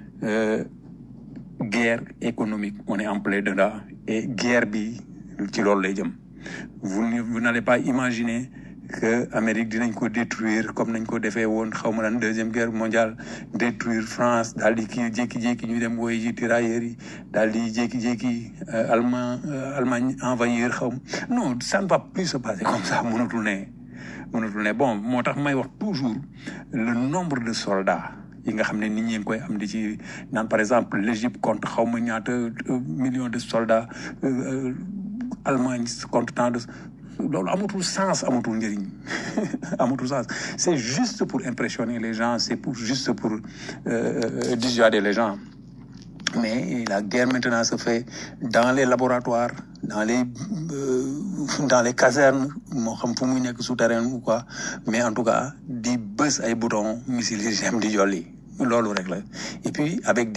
guerre économique on est en plein dedans et guerre bi ci loolu lay jëm vous n'allez pas imaginer que Amérique dinañ ko détruire comme nañ ko defee woon xaw ma lan deuxième guerre mondiale détruire France daal di kii jékki-jékki ñu dem woy ji tirailleurs yi daal di jékki-jékki Allemagne envahir xaw ma non ça ne va plus se passer comme ça mënatul ne bon moo tax may wax toujours le nombre de soldats yi nga xam ne nit ñi ngi koy am di ci naan par exemple l'Égypte compte xaw ma ñaata millions de soldats Allemagne compte tant de loolu amatul sens amatul njëriñ amatul sens c'est juste pour impressionner les gens c'est juste pour dissuader les gens mais la guerre maintenant se fait dans les laboratoires dans les casernes moo xam fu muy nekk souterrain ou quoi mais en tout cas di bës ay boutons missiles yi jëm di jolli loolu rek la et puis avec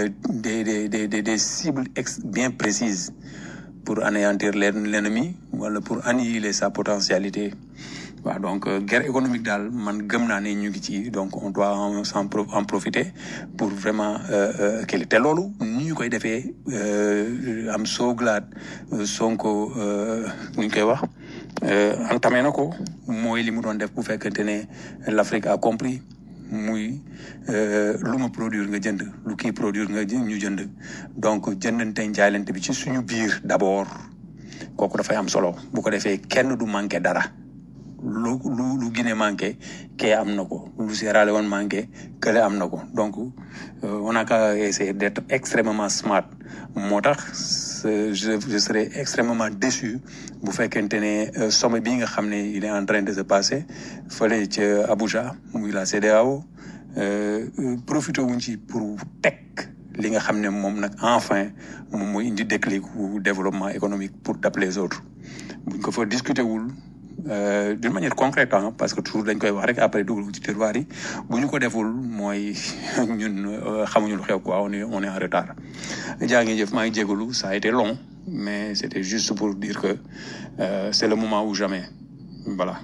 des cibles bien précises pour anéantir l'ennemi wala pour annihiler sa potentialité waaw donc guerre économique daal man gëm naa ne ñu ngi ci donc on doit en profiter pour vraiment kii te loolu ni ñu koy defee am so glad Sonko nu ñu koy wax entamé na ko mooy li mu doon def bu fekkente ne l'Afrique a compris muy lu ma produire nga jënd lu kii produire nga ñu jënd donc jëndante jaayante bi ci suñu biir d'abord kooku dafay am solo bu ko defee kenn du manqué dara lu Guinée manqué kee am na ko lu Sierra Leone manqué kële am na ko donc on a qu'à essayer d'être extrêmement smart moo tax je serais extrêmement déçu bu fekkente ne sommet bi nga xam ne il est en train de se passer fële ca Abuja muy la CEDEAO profité wuñ ci pour teg li nga xam ne moom nag enfin moom mooy indi déclic ou développement économique pour d'appeler les autres buñ ko fa discuter wul d'une manière concrète parce que toujours dañ koy wax rek après dugg ci terroir yi bu ñu ko deful mooy ñun xamuñu lu xew quoi on est en retard jaa ngi jëf maa ngi jégalu ça a été long mais c'était juste pour dire que c'est le moment ou jamais voilà.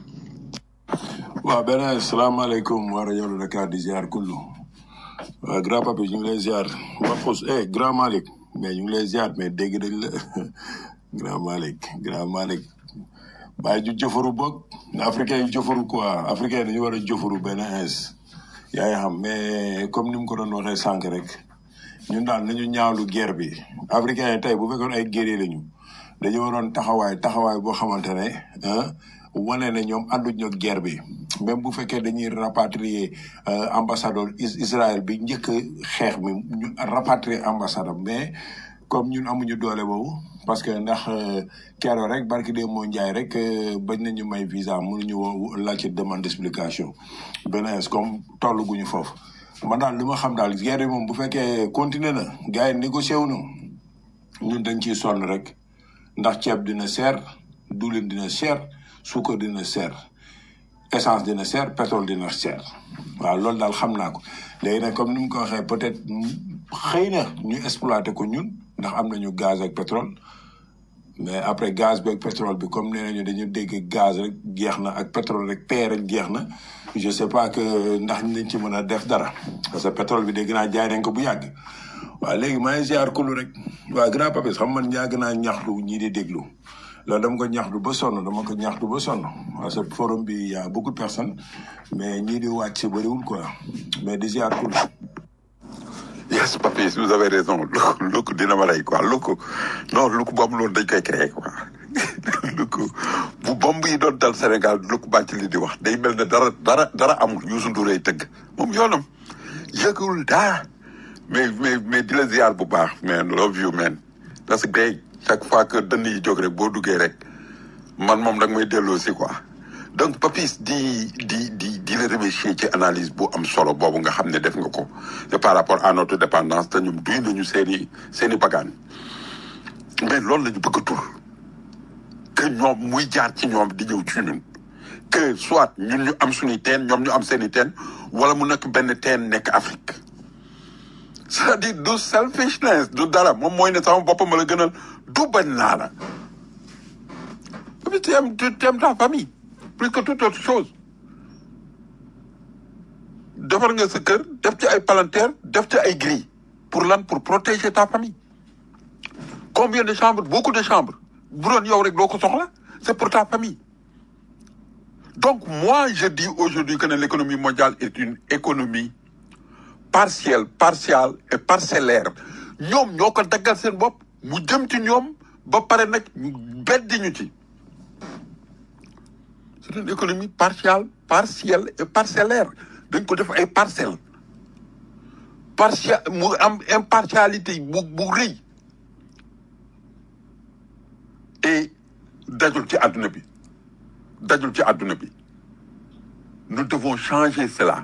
waaw beneen salaamaaleykum wa rajo Dakar di ziar kullu waaw grand papi ñu ngi lay ziar Mapos grand Malick mais ñu ngi lay ziar mais dégg dañ la grand Malick bàyyi ju jëfaru boog africain yi jëfaru quoi africain dañu war a jëfaru benn ins yaa ngi xam mais comme ni mu ko doon waxee sànq rek ñun daal nañu ñaawlu guerre bi africain yi tey bu fekkoon ay guerrier lañu dañu waroon taxawaay boo xamante ne wane ne ñoom ànduñu ak guerre bi même bu fekkee dañuy rapatrier ambassadeur Israël bi njëkk xeex mi ñu rapatrier ambassadeur mais comme ñun amuñu doole boobu parce que ndax keroog rek barki de moo njaay rek bañ nañu may visa mënuñu woo laajte demande d'explication beneen comme toll guñu foofu man daal li ma xam daal guerre moom bu fekkee continuer na gars yi négocié wu ñun dañ ciy sonn rek ndax ceeb dina seer diwlin dina seer suukar dina seer essence dina seer pétrole dina seer waaw loolu daal xam naa ko léegi nag comme ni mu ko waxee peut-être xëy na ñu exploité ko ñun ndax am nañu gaz ak pétrole mais après gaz bi ak pétrole bi comme nee nañu dañu dégg gaz rek jeex na ak pétrole rek paie rek jeex na je sais pas que ndax ñu ci mën a def dara parce que pétrole bi dégg naa jaay nañ ko bu yàgg waaw léegi maa ngi ziar kulu rek waaw grand papis xam man yàgg naa ñaxtu ñii di déglu loolu dama ko ñaxtu ba sonn parce que forum bi y a beaucoup de personnes mais ñii di wàcc si bëriwul quoi mais di ziar kulu. Yes, Papis, vous avez raison. Look dina ma rey quoi. Look boobu loolu dañ koy créer quoi. Look bu bomb yi doon dal Sénégal look bàcc li di wax day mel ne dara amul Youssou Ndour ay tëgg moom yoonam yëgul daa mais di la ziar bu baax man love you man that's great chaque fois que dënn yi jóg rek boo duggee rek man moom dag may delloo si quoi. Donc Papis di la remercier ci analyse bu am solo boobu nga xam ne def nga ko c'est par rapport à notre dépendance te ñoom duy nañu seeni bagaan mais loolu la ñu bëgg a tur que ñoom muy jaar ci ñoom di ñëw ci ñun que soit ñun ñu am suñuy teen ñoom ñu am seeni teen wala mu nekk benn teen nekk Afrique c'est-à-dire du selfishness du dara moom mooy ne sama boppam la gënal du bañ naa la tu aimes ta famille plus que toute autre chose defar nga sa kër def ci ay palanteer def ci ay grilles pour lan pour protéger ta famille combien de chambres beaucoup de chambres bu doon yow rek doo ko soxla c'est pour ta famille donc moi je dis aujourd'hui que l'économie mondiale est une économie partielle et parcellaire ñoom ñoo ko daggal seen bopp mu jëm ci ñoom ba pare nag ñu beddi ñu ci. C'est une économie partielle et parcellaire dañ ko def ay parcelles mu am impartialité bu rëy et dajul ci àdduna bi dajul ci àdduna bi nous devons changer cela.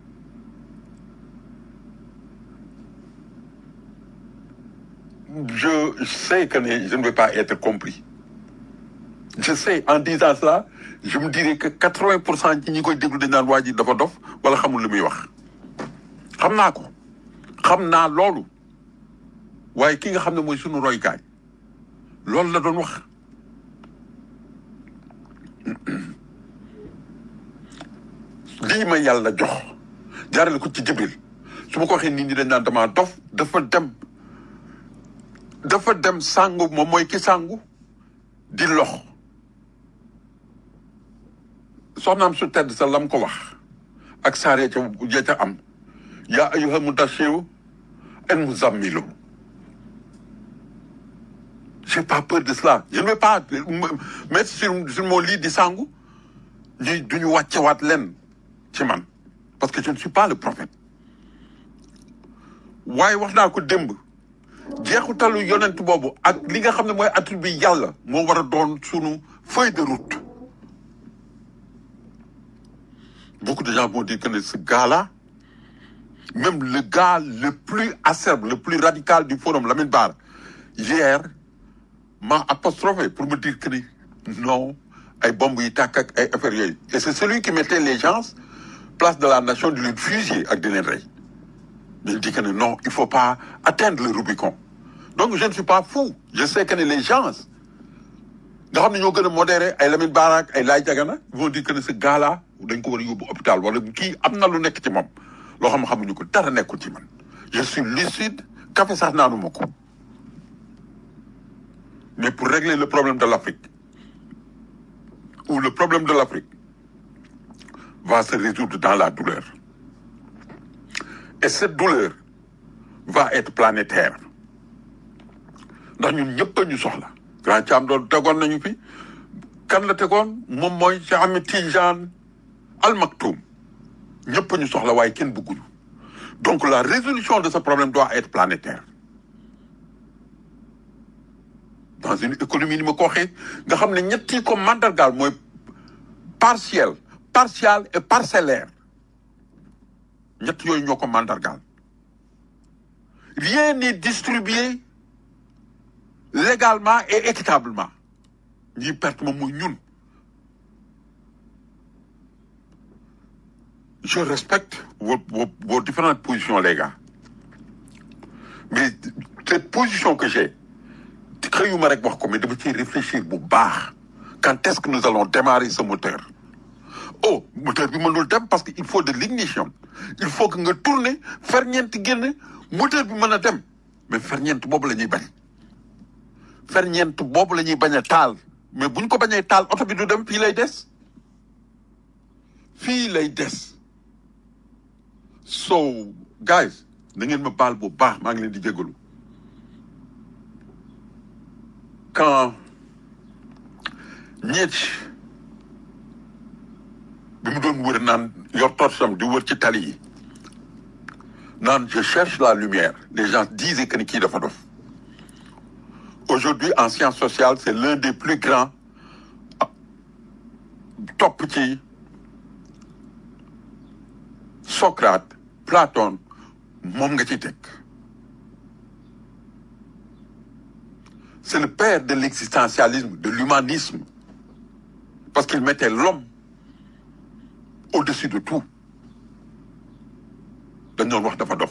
Je sais que je ne vais pas être compris. Je sais, en disant cela, je me dirais que 80% ci ñi koy déglu dañ naan waa ji dafa dof wala xamul li muy wax. xam naa ko xam naa loolu waaye ki nga xam ne mooy sunu roykaay loolu la doon wax. lii ma yàlla jox jaarale ko ci Jibril su ma ko waxee nit ñi dañ naan damaa dof dafa dem sangu moom mooy ki sangu di lox soxnaam su tedd sa lam ko wax ak saaree ca am yaa ayyuhal mudaththir en muzammilu. J'ai pas peur de cela. Je ne vais pas mettre sur mon lit di sangu duñu wàccewaat leen ci man parce que je ne suis pas le prophète. waaye wax naa ko démb jeexutalu yonent boobu ak li nga xam ne mooy attribut yàlla moo war a doon sunu feuille de route. Beaucoup de gens vont dire que ce gars-là, même le gars le plus acerbe, le plus radical du forum, Lamine Bara, hier m'a apostrophé pour me dire que non, ay bomb yi tàkk ak ay affaires yooyu. Et c'est celui qui mettait les gens place de la nation de leen fusiller ak di leen rey. Il dit que non, il ne faut pas atteindre le Rubicon. Donc je ne suis pas fou. Je sais que les gens nga xam ne ñoo gën a modéré ay Lamine Bara ak ay Laye Diagana ils vont dire que ce gars-là dañ ko war a yóbbu hôpital wala kii am na lu nekk ci moom loo xam ne xamuñu ko dara nekkul ci man. Je suis lucide café sax naanuma ko. Mais pour régler le problème de l'Afrique, ou le problème de l'Afrique va se résoudre dans la douleur. Et cette douleur va être planétaire. Ndax ñun ñëpp a ñu soxla. Grand Thiam doon tegoon nañu fi kan la tegoon moom mooy Cheikh Ahmed Tidiane Al Maktoum ñëpp a ñu soxla waaye kenn bëgguñu. Donc la résolution de ce problème doit être planétaire. Dans une économie ni ma ko waxee nga xam ne ñetti ko mandargaal mooy partiel et parcellaire ñett yooyu ñoo ko mandargaal. Rien n'est distribué légalement et équitablement ñi perte moom mooy ñun. Je respecte vos différentes positions les gars mais cette position que j'ai xëyuma rek wax ko mais dama ciy réfléchir bu baax quand est-ce que nous allons démarrer ce moteur. Oh moteur bi mënul dem parce que il faut de l'ignition il faut que nga tourner ferñeent génn moteur bi mën a dem mais ferñeent boobu la ñuy bañ ferñeent boobu la ñuy bañ a taal mais buñ ko bañee taal oto bi du dem fii lay des so guys da ngeen ma baal bu baax maa ngi leen di jégalu quand Nietzsche bi mu doon wër naan yor torsam di wër ci tali yi naan je cherche la lumière les gens disaient que ni kii dafa dof. Aujourd'hui en sciences sociales c'est l'un des plus grands topp ci Socrate Platon moom nga ci teg. C'est le père de l'existentialisme, de l'humanisme. Parce qu'il mettait l'homme au-dessus de tout. dañ doon wax dafa dof.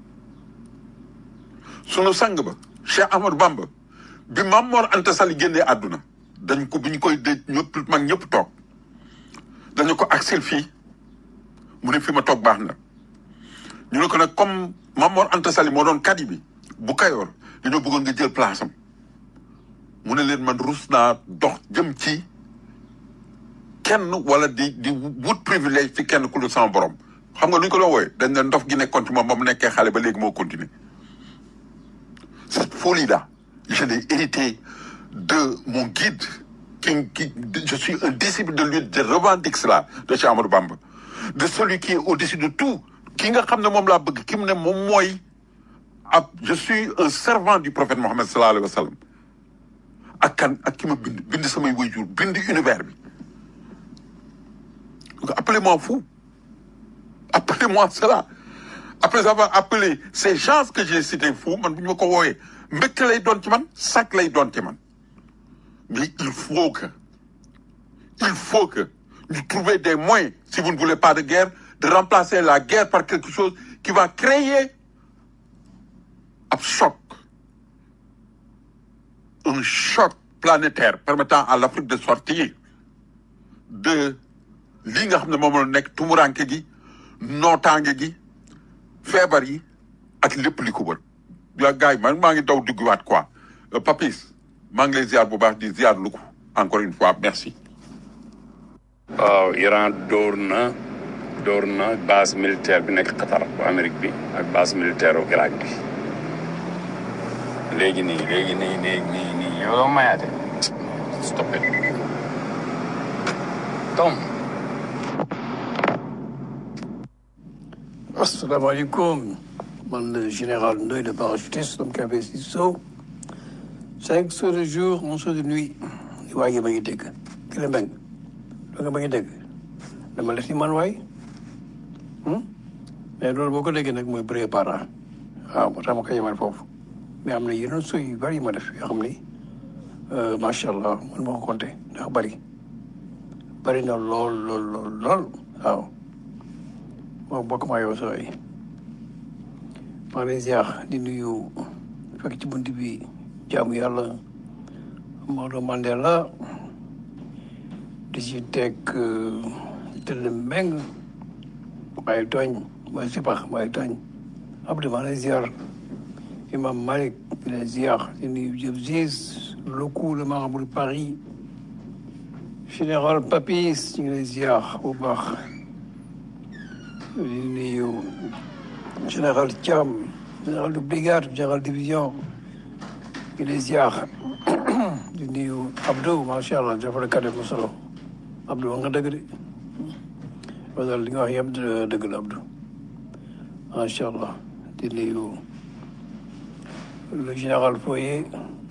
sunu sang ba Cheikh Ahmadou Bamba bi Mame Mor Anta Sali génnee àdduna dañ ko bi ñu koy dëj ñëpp mag ñëpp toog dañu ko accès fii mu ne fi ma toog baax na ñu ne ko nag comme Mame Mor Anta Sali moo doon kadi bi bu Kayoor dañoo bëggoon nga jël place am mu ne leen man rus naa dox jëm ci kenn wala di wut privilège ci kenn ku lu sama borom xam nga lu ñu ko doon wooye dañ ne ndof gi nekkoon ci moom ba mu nekkee xale ba léegi moo continuer cette folie là je l'ai hérité de mon guide je suis un disciple de lui je revendique cela de Cheikh Amadou Bamba de celui qui est au-dessus de tout ki nga xam ne moom laa bëgg ki mu ne moom mooy je suis un servant du prophète Mohammed sallallahu alayhi wa sallam ak ki ma bind samay waajur bind univers bi Donc appelez-moi fou. Appelez-moi cela. Après avoir appelé ces gens que j'ai cités fous, man, bu ñu ma ko wooyee mbégte lay doon ci man, sac lay doon ci man. Mais il faut que nous trouvions des moyens, si vous ne voulez pas de guerre, de remplacer la guerre par quelque chose qui va créer un choc planétaire permettant à l'Afrique de sortir de li nga xam ne moom la nekk tumuranke gi nootaange gi feebar yi ak lépp li ko wër. yaa gars yi man maa ngi daw duggiwaat quoi Papis maa ngi lay ziar bu baax di ziar lu ko encore une fois merci. waaw Iran dóor na base militaire bi nekk Qatar bu Amérique bi ak base militaire u Irak bi léegi nii yow doo mayaate stop it Tom. Assalamu alaikum. Man le général Ndoye le parachutiste, donc avait 6 sauts. 5 sauts de jour, 1 saut de nuit. Di waay ba ngi dégg. Ki la mbeng. Da nga ba ngi dégg. Dama def ni man waay. Mais loolu boo ko déggee nag mooy préparant. Waaw moo tax ma koy yemal foofu. Mais am na yeneen sauts yu bari yu ma def yoo xam ni macha allah man ma ko compté ndax bari na lool waaw. moom bokk maa yow sooy maa ngi lay ziar di nuyu fekk ci bunt bi jaamu yàlla Maodo Mandela di ci teg tëdd mbeng maay tooñ mooy sipax maay tooñ Abdou maa ngi lay ziar Imam Malik di lay ziar di nuyu Diop Ziz Loku le marabout de Paris Général Papis ñu ngi lay ziar bu baax di nuyu général Thiam général de brigade général division di lay ziar di nuyu Abdou macha allah dafa la kaddu bu solo Abdou wax nga dëgg de wala li nga wax yëpp dëgg la Abdou macha allah di nuyu le général Foyer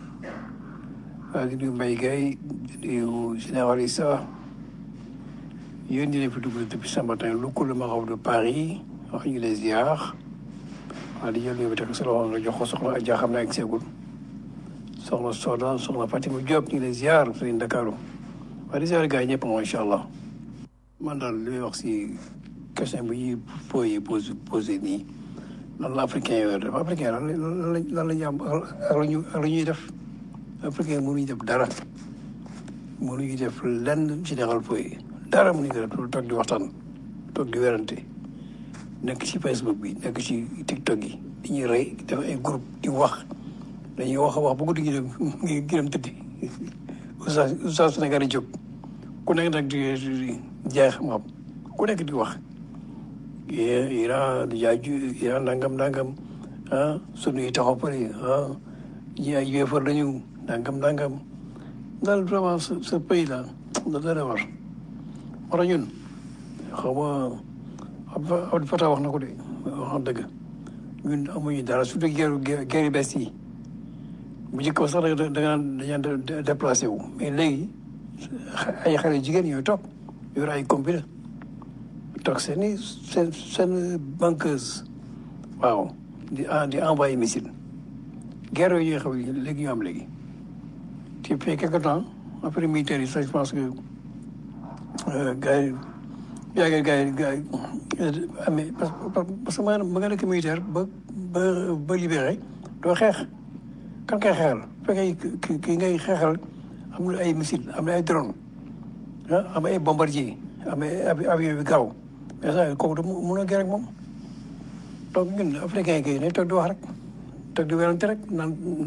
di nuyu Mbaye Gueye di nuyu général Issa yéen ñi fi dugg depuis ce matin lu ko le marabout de Paris wax ñu les ziar waa di jël bi teg sa loxo nga jox ko soxna Adja xam naa ak seegul soxna Soda soxna Fatima Diop ñu les ziar sëriñ Dakaru waa di ziar gars yi ñëpp incha allah man daal li may wax si question bi ñuy posé nii lan la africain yooyu def africain lan la ñu am ak la ñuy def africain mënuñu def dara mënuñu def lenn général Foy dara mënuñu def toog di waxtaan toog di werante nekk ci Facebook bi nekk ci TikTok yi dañuy rey def ay groupe di wax dañuy wax ba guddi gi dem tëddi oustaz Sénégal yi jóg ku nekk nag di jaay xam-xam ku nekk di wax Iran Iran nangam sunu yi taxaw pare ñi ay yéefar lañu nangam daal vraiment ce pays là da dana war moo tax ñun xaw ma Abdou Fatah wax na ko de wax na dëgg ñun amuñu dara surtout guerre yu bees yi bu njëkk ba sax da nga dañaan déplacé wu mais léegi ay xale jigéen yooyu toog yor ay computer toog seen banqueuse waaw di envoyé missile guerre yooyu xew léegi ñu am léegi te puis quelque temps après militaire yi sax je pense que gars yi amee parce que maanaam ba nga nekk militaire ba libéré doo xeex kan kay xeexal fekkee ki ngay xeexal am na ay missile am na ay drone am ay bombardier am ay avion bi gaaw mais ça kooku da mun a guerre ak moom donc ñun africain yi kay nañ toog di wax rek toog di werante rek naan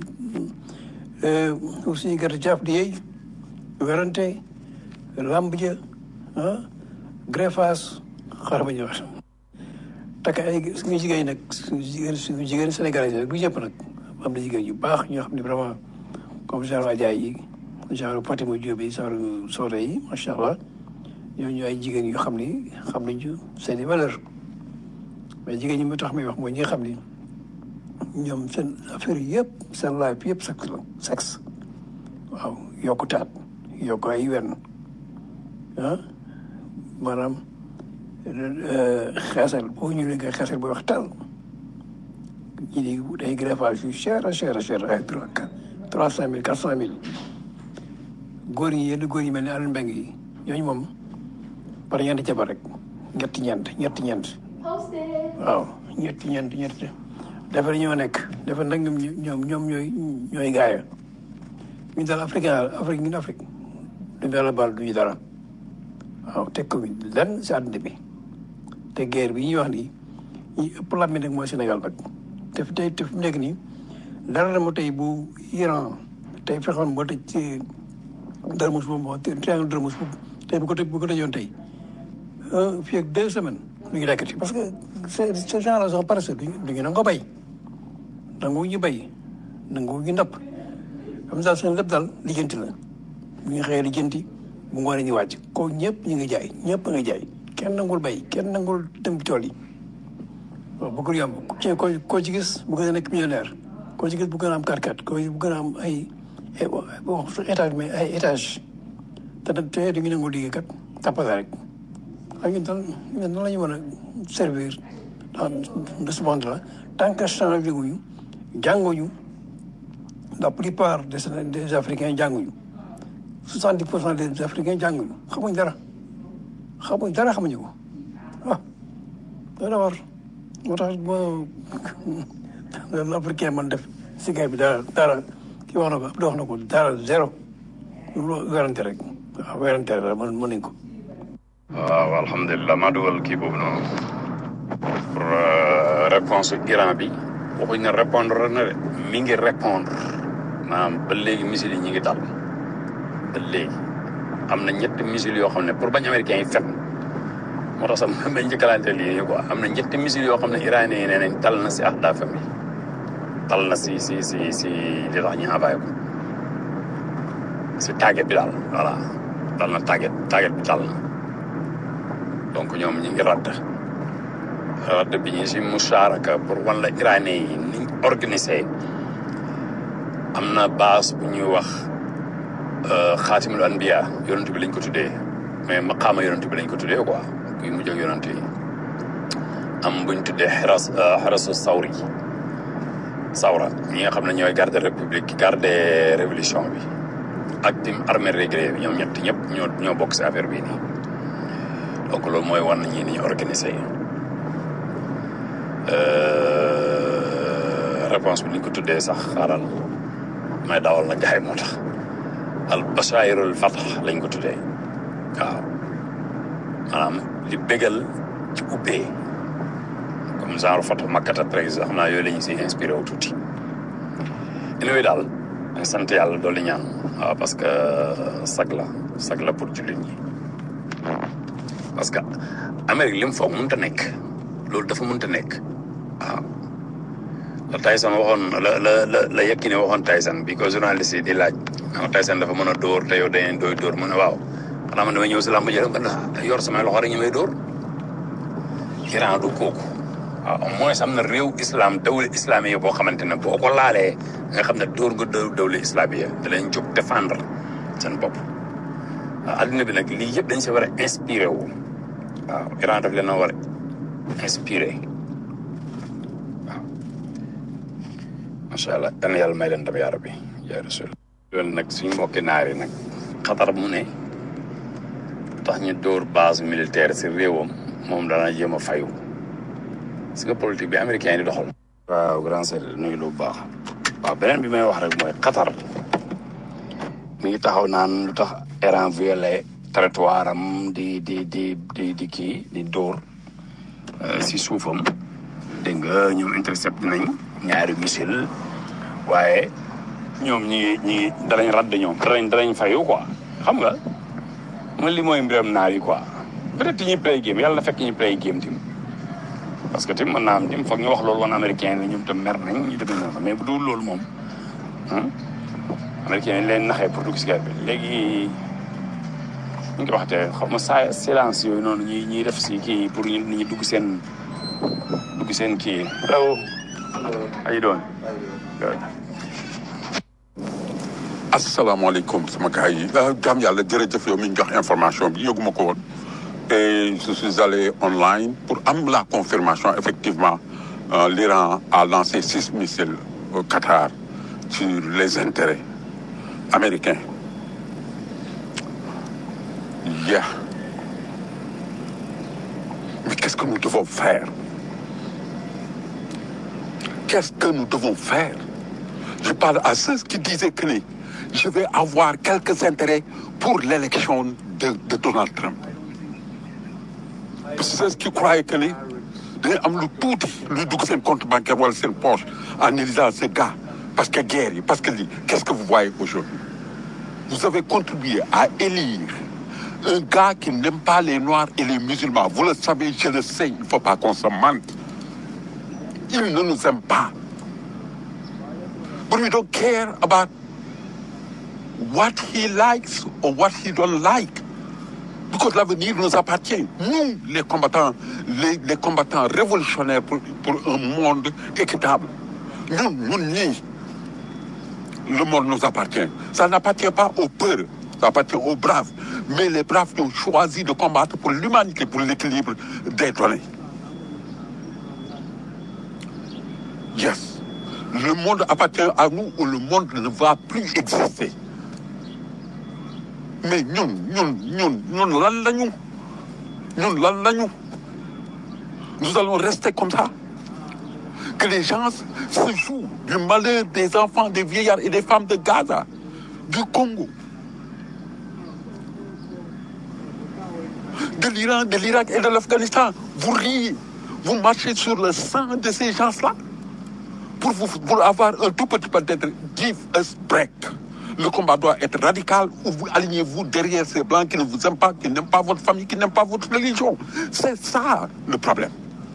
suñu gerte caaf di yey werante lamb ja greffage xaaral ma ñëwaat takk ay suñu jigéen nag suñu jigéen sénégalais yi du ñëpp nag am na jigéen yu baax ñoo xam ne vraiment comme genre Adja yi genre Fatima Diop yi genre Soda yi macha allah ñooñu ay jigéen yu xam ni xam nañu seen i valeur mais jigéen ñi mu tax may wax mooy ñi nga xam ni ñoom seen affaire yëpp seen life yëpp sexe la sexe waaw yokku taat yokku ay wenn maanaam xeesal boo ñëwee nga xeesal booy wax tal ñi di day greffage yu cher ay 300 000 400 000 góor yi yenn góor yi mel ni Alioune Mbengue yi ñooñu moom par ñeenti jabar rek ñeent waaw ñetti dafa ñoo nekk dafa nag ñoom ñooy gaaya ñu daal Afrique ñun Afrique duñu dara baal duñu dara waaw teg ko lenn si àdduna bi te guerre bi ñuy wax nii ñi ëpp la mi nag mooy Sénégal nag te fi mu nekk nii dara na ma tey bu Iran tey fexoon boo tëj ci Darmous boobu triangle Darmous boobu tey bu ko tëjoon tey fii ak 2 semaines du ñu lekkati parce que ces gens là sont paresseux duñu nangoo bay nanguwuñu bay nanguwuñu napp comme ça seen lépp daal lijjanti la bu ñu xëyee lijjanti bu ngoonee ñu wàcc ko ñëpp ñu ngi jaay ñëpp a ngi jaay kenn nangul bay kenn nangul dem tool yi waaw bëggul yomb koo ci gis bu gën a nekk millionnaire koo ci gis bu gën a am 4x4 koo ci bu gën a am ay wax étage mais ay étage te du ñu nangul liggéey kat tappale rek xam nga daal nan la ñu mën a servir de ce monde là tant que changé wuñu jànguñu la plupart des Africains jànguñu 70% des Africains jànguñu xamuñ dara xamuñu ko ah dana war moo tax boo l'Africain man def si gars bi dara kii wax na ko dara zéro lu werante rek waaw werante rek mën nañ ko. waaw alhamdulilah maa dugal kii boobu noonu pour réponse Iran bi waxuñ ne répondre na de mi ngi répondre maanaam ba léegi missiles yi ñu ngi dal ba léegi am na ñetti missiles yoo xam ne pour bañ américains yi fen moo tax sax ma njëkkalante lii quoi am na ñetti missiles yoo xam ne iranien yi nee nañ dal na si ahdaafam yi dal na si li tax ñu envoyé ko si target bi daal voilà dal na target bi dal na donc ñoom ñu ngi radd bi ñu si musharaka pour wan la iranien yi niñ organisé am na base bu ñuy wax xaatimul anbiya yonent bi lañ ko tuddee mais maqaama yonent bi lañ ko tuddee quoi kuy mujj ak yonent yi am buñ tuddee xerasu sawra ñi nga xam ne ñooy garde république garde révolution bi ak tim armée régulière bi ñoom ñett ñëpp ñoo bokk si affaire bii nii donc loolu mooy wan ñii ni ñu organisé réponse bi ni ñu ko tuddee sax xaaral may dawal na gaay moo tax al basairul fatah lañ ko tuddee waaw maanaam li bégal ci ubbee comme genre fatah makkata président xam naa yooyu la ñu si inspiré wu tuuti inooyu daal dañ sant yàlla doolu ñaan waaw parce que sag la pour jullit ñi parce que Amérique li mu foog mënut a nekk loolu dafa mënut a nekk waaw la Tyson waxoon la Yékini waxoon Tyson bi ko journaliste yi di laaj non Tyson dafa mën a dóor te yow dañuy dooy dóor mu ne waaw xanaa man damay ñëw si làmb ji rek nga yor samay loxo rek ñu may dóor Iran du kooku waaw au moins am na réew islam dawle islami yi boo xamante ne boo ko laalee nga xam ne dóor nga dawle islami yi da leen jóg défendre seen bopp waaw adduna bi nag lii yëpp dañ si war a inspiré wu waaw Iran daf leen a war a inspiré waaw macha allah dan yàlla may leen dam yaa rabbi yaa rasul loolu nag suñ mbokki naar yi nag Qatar mu ne tax ñu dóor base militaire si réewam moom dana jéem a fayu parce que politique bi américain yi di doxal waaw grand sel nuyu lu baax waaw beneen bi may wax rek mooy Qatar mi ngi taxaw naan lu tax Iran violé territoire am di kii di dóor si suufam dégg nga ñoom intercepté nañ ñaari missile waaye ñoom ñi danañ radd ñoom danañ fayu quoi xam nga man li mooy mbiram naar yi quoi peut-être ñuy play game yàlla na fekk ñuy play game tim parce que tim mën naa am tim foog ñu wax loolu woon américain yi ñoom tam mer nañ ñu demee noonu mais bu dul loolu moom américain yi leen naxee pour dugg si guerre bi léegi ñu ngi waxte xaw ma silence yooyu noonu ñuy def si kii pour nit ñi dugg seen kii hello how you doing good asalaamaaleykum sama gars yi jaam yàlla jërëjëf yow mi ñu jox information bi yëguma ko woon et je suis allé online pour avoir la confirmation. Effectivement, l'Iran a lancé 6 missiles au Qatar sur les intérêts américains. Yeah. Mais qu'est-ce que nous devons faire? Qu'est-ce que nous devons faire? Je parle à ceux qui disaient que je vais avoir quelques intérêts pour l'élection de Donald Trump. Parce que ceux qui croyaient que dañu am lu tuuti luy dugg seen compte bancaire wala seen poche en élisant ce gars parce que guerre yi parce que lii qu'est-ce que vous voyez aujourd'hui? Vous avez contribué à élire un gars qui n'aime pas les Noirs et les musulmans. Vous le savez, je le sais, il ne faut pas qu'on se mente. Il ne nous aime pas. But we don't care about what he likes or what he don't like. Because l'avenir nous appartient. Nous, les combattants révolutionnaires pour un monde équitable. Nous, le monde nous appartient. Ça n'appartient pas aux peurs, ça appartient aux braves. Mais les braves qui ont choisi de combattre pour l'humanité, pour l'équilibre des données. Yes. Le monde appartient à nous ou le monde ne va plus exister. Mais ñun lan lañu? Nous allons rester comme ça. Que les gens se jouent du malheur des enfants, des vieillards et des femmes de Gaza, du Congo, de l'Iran, de l'Irak et de l'Afghanistan. Vous riez, vous marchez sur le sang de ces gens-là pour avoir un tout petit peu d'être. Give us break. Le combat doit être radical ou vous alignez-vous derrière ces blancs qui ne vous aiment pas, qui n'aiment pas votre famille, qui n'aiment pas votre religion. C'est ça le problème.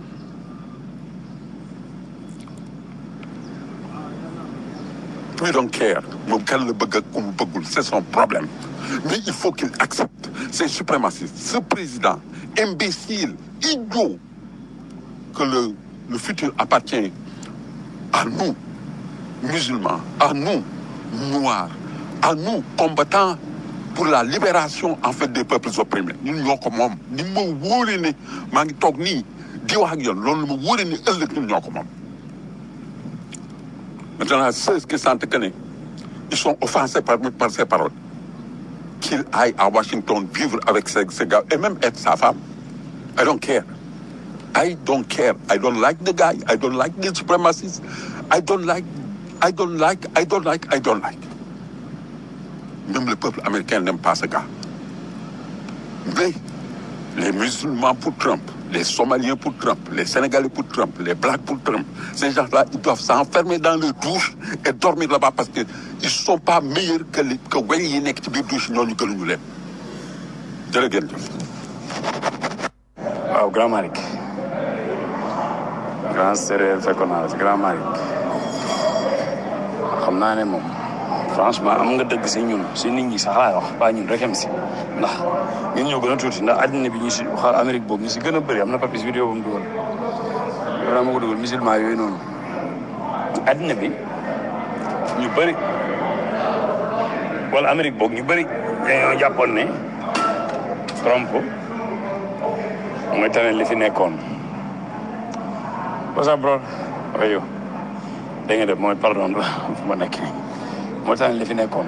We don't care. C'est son problème. Mais il faut qu'il accepte ces suprémacistes, ce président imbécile, idiot, que le futur appartient à nous, musulmans, à nous, noirs, à nous, combattants pour la libération en fait des peuples opprimés. Nous ñoo ko moom ni ma wóoree ne maa ngi toog nii di wax ak yoon loolu ma wóoree ne ëllëg ñun ñoo ko moom. Maintenant, ceux qui sentent que ils sont offensés par ces paroles, qu'ils aillent à Washington vivre avec ces gars et même être sa femme. I don't care. I don't care. I don't like the guy. I don't like the supremacists. I don't like. Même le peuple américain n'aime pas ce gars. Mais les musulmans pour Trump, les Somaliens pour Trump, les Sénégalais pour Trump, les Blacks pour Trump, ces gens-là, ils doivent s'enfermer dans leur douche et dormir là-bas parce qu'ils ne sont pas meilleurs que weñ yi nekk ci biir douche ñooñu gënuñu leen. Jërëjëf. waaw Grand Malick. Grand séeréer fekkoon naa la ci Grand Malick. xam naa ne moom franchement am nga dëgg si ñun si nit ñi sax laay wax ba ñun rek am si ndax ñun ñoo gën a tuuti ndax àddina bi ñu si waxal Amérique boobu ñu si gën a bëri am na papis vidéo bu mu dugal yow ma ko dugal musulman yooyu noonu àddina bi ñu bëri wala Amérique boobu ñu bëri dañoo jàppoon ne Trump mooy tane li fi nekkoon what's up bro wayo da nga def mooy pardon fu ma nekk moo tax li fi nekkoon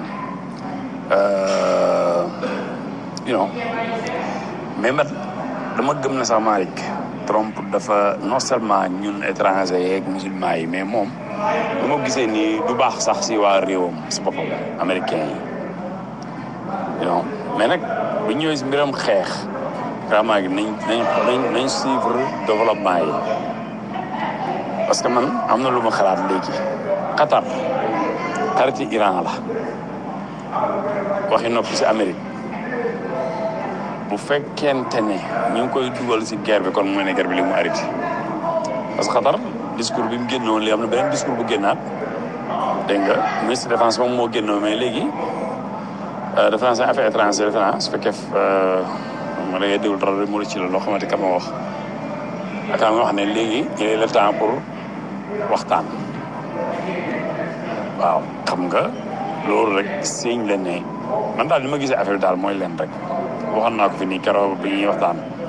mais man dama gëm na sax Malick Trump dafa non seulement ñun étranger yeeg musulman yi mais moom bu ma gisee nii du baax sax si waa réewam si boppam américain yi mais nag bu ñëwee si mbiram xeex vraiment nañ suivre développement yi parce que man am na lu ma xalaat léegi Qatar xariti Iran la waxi noppi si Amérique bu fekkente ne ñu ngi koy dugal si guerre bi kon mooy ne guerre bi li mu arrêté parce que Qatar discours bi mu génnoon li am na beneen discours bu génnaat dégg nga ministre de défense moom moo génnoon mais léegi défense affaires étrangères défense su fekkee ma da ngay déglu dara rek mu ci la loo xamante ka ma wax aka nga wax ne léegi il est le temps pour waxtaan waaw xam nga loolu rek signe la ne man daal ni ma gisee affaire bi daal mooy leen rek waxoon naa ko fi nii keroog bi ñuy waxtaan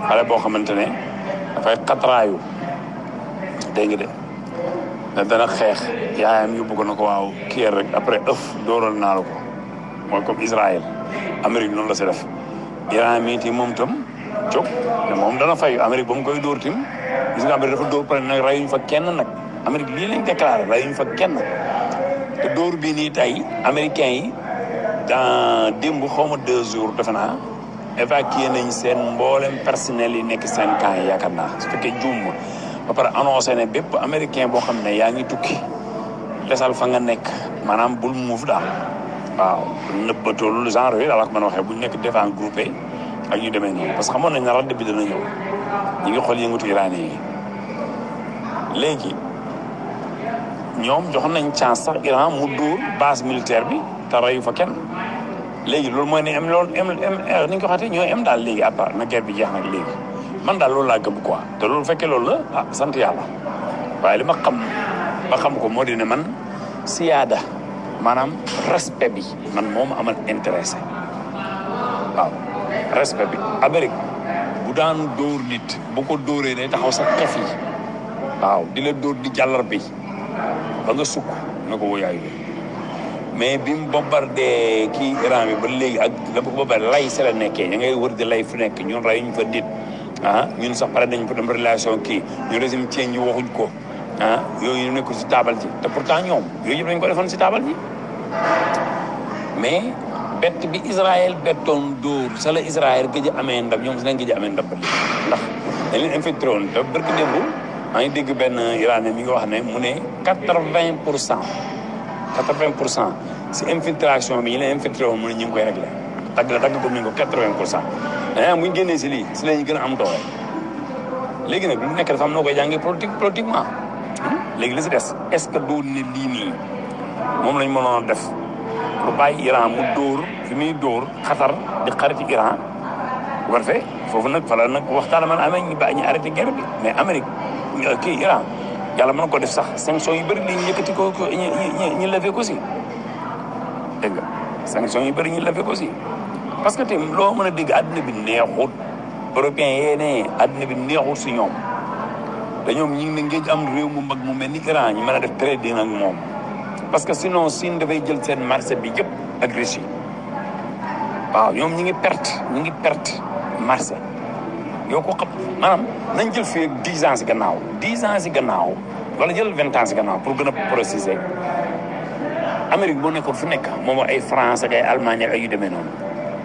xale boo xamante ne dafay xatraayu dégg nga de ne dana xeex yaayam yóbbu ko na ko waaw kii rek après dóoral naa la ko mooy comme Israël Amérique noonu la si def Iran mii ti moom tam jóg ne moom dana fay Amérique ba mu koy dóor tim gis nga Amérique dafa dóor pare nag rayuñu fa kenn nag Amérique lii lañ déclaré rayuñu fa kenn te dóor bii nii tey américains yi dans démb xaw ma 2 jours defe naa évacué nañ seen mboolem personnel yi nekk seen camp yi yaakaar naa su fekkee juum ba pare annoncé ne bépp américain boo xam ne yaa ngi tukki desal fa nga nekk maanaam bul muuf daal waaw nëbbatoolu genre yooyu daal la ko mën a waxee bu ñu nekk défense groupé ak ñu demee noonu parce que xamoon nañ ne radd bi dana ñëw ñu ngi xool yëngatu iranien yi léegi ñoom joxoon nañ chance sax Iran mu dóor base militaire bi te reyu fa kenn léegi loolu mooy ne am loolu ni ñu ko xatee ñooy am daal léegi à part na guerre bi jeex nag léegi man daal loolu laa gëm quoi te loolu fekkee loolu la ah sant yàlla waaye li ma xam ba xam ko moo di ne man siyaada maanaam respect bi man moom amal intéressé waaw respect bi Amérique bu daan dóor nit bu ko dóoree day taxaw sa xef yi waaw di la dóor di jàllar bi ba nga sukk na ko woyaayu mais bi mu bombardé kii Iran bi ba léegi ak la ko bombardé lay se la nekkee ña ngay wër di lay fu nekk ñun rey ñu fa nit ñun sax pare nañ fa dem relation kii ñu régime change yi waxuñ ko yooyu nekkul si taabal ji te pourtant ñoom yooyu yëpp dañ ko defoon si taabal ji mais bett bi Israël bettoon dóor sa la Israël gëj a amee ndam ñoom si lañ gëj a amee ndam ba léegi ndax dañ leen infiltré woon te barki démb maa ngi dégg benn iranien mi ngi wax ne mu ne 80% si infiltration bi ñu leen infiltré woon mu ne ñu ngi koy réglé dagg ko mu ne ko 80% bu ñu génnee si lii si la ñu gën a am doole léegi nag lu nekk dafa am noo koy jàngee politiquement léegi li si des est-ce que doon ne lii nii moom lañ mënoon a def pour bàyyi Iran mu dóor fi muy dóor xatar di xariti Iran bu ko defee foofu nag fa la nag waxtaan man amee ñu bàyyi ñu arrêté guerre bi mais Amérique kii Iran yàlla mën ko def sax sanction yu bëri li ñu yëkkati ko ñu levé ko si dégg nga sanction yu bëri ñu levé ko si parce que tamit loo mën a dégg àddina bi neexut européens yee ne àddina bi neexut si ñoom te ñoom ñu ngi ne ngeen am réew mu mag mu mel ni Iran ñu mën a def trading ak moom parce que sinon Chine dafay jël seen marché bi yëpp ak Russie waaw ñoom ñi ngi perte marché yow ko xam maanaam nañ jël fii 10 ans si gannaaw wala jël 20 ans si gannaaw pour gën a préciser Amérique boo nekkoon fu nekk moom ay France ak ay Allemagne ak ay yu demee noonu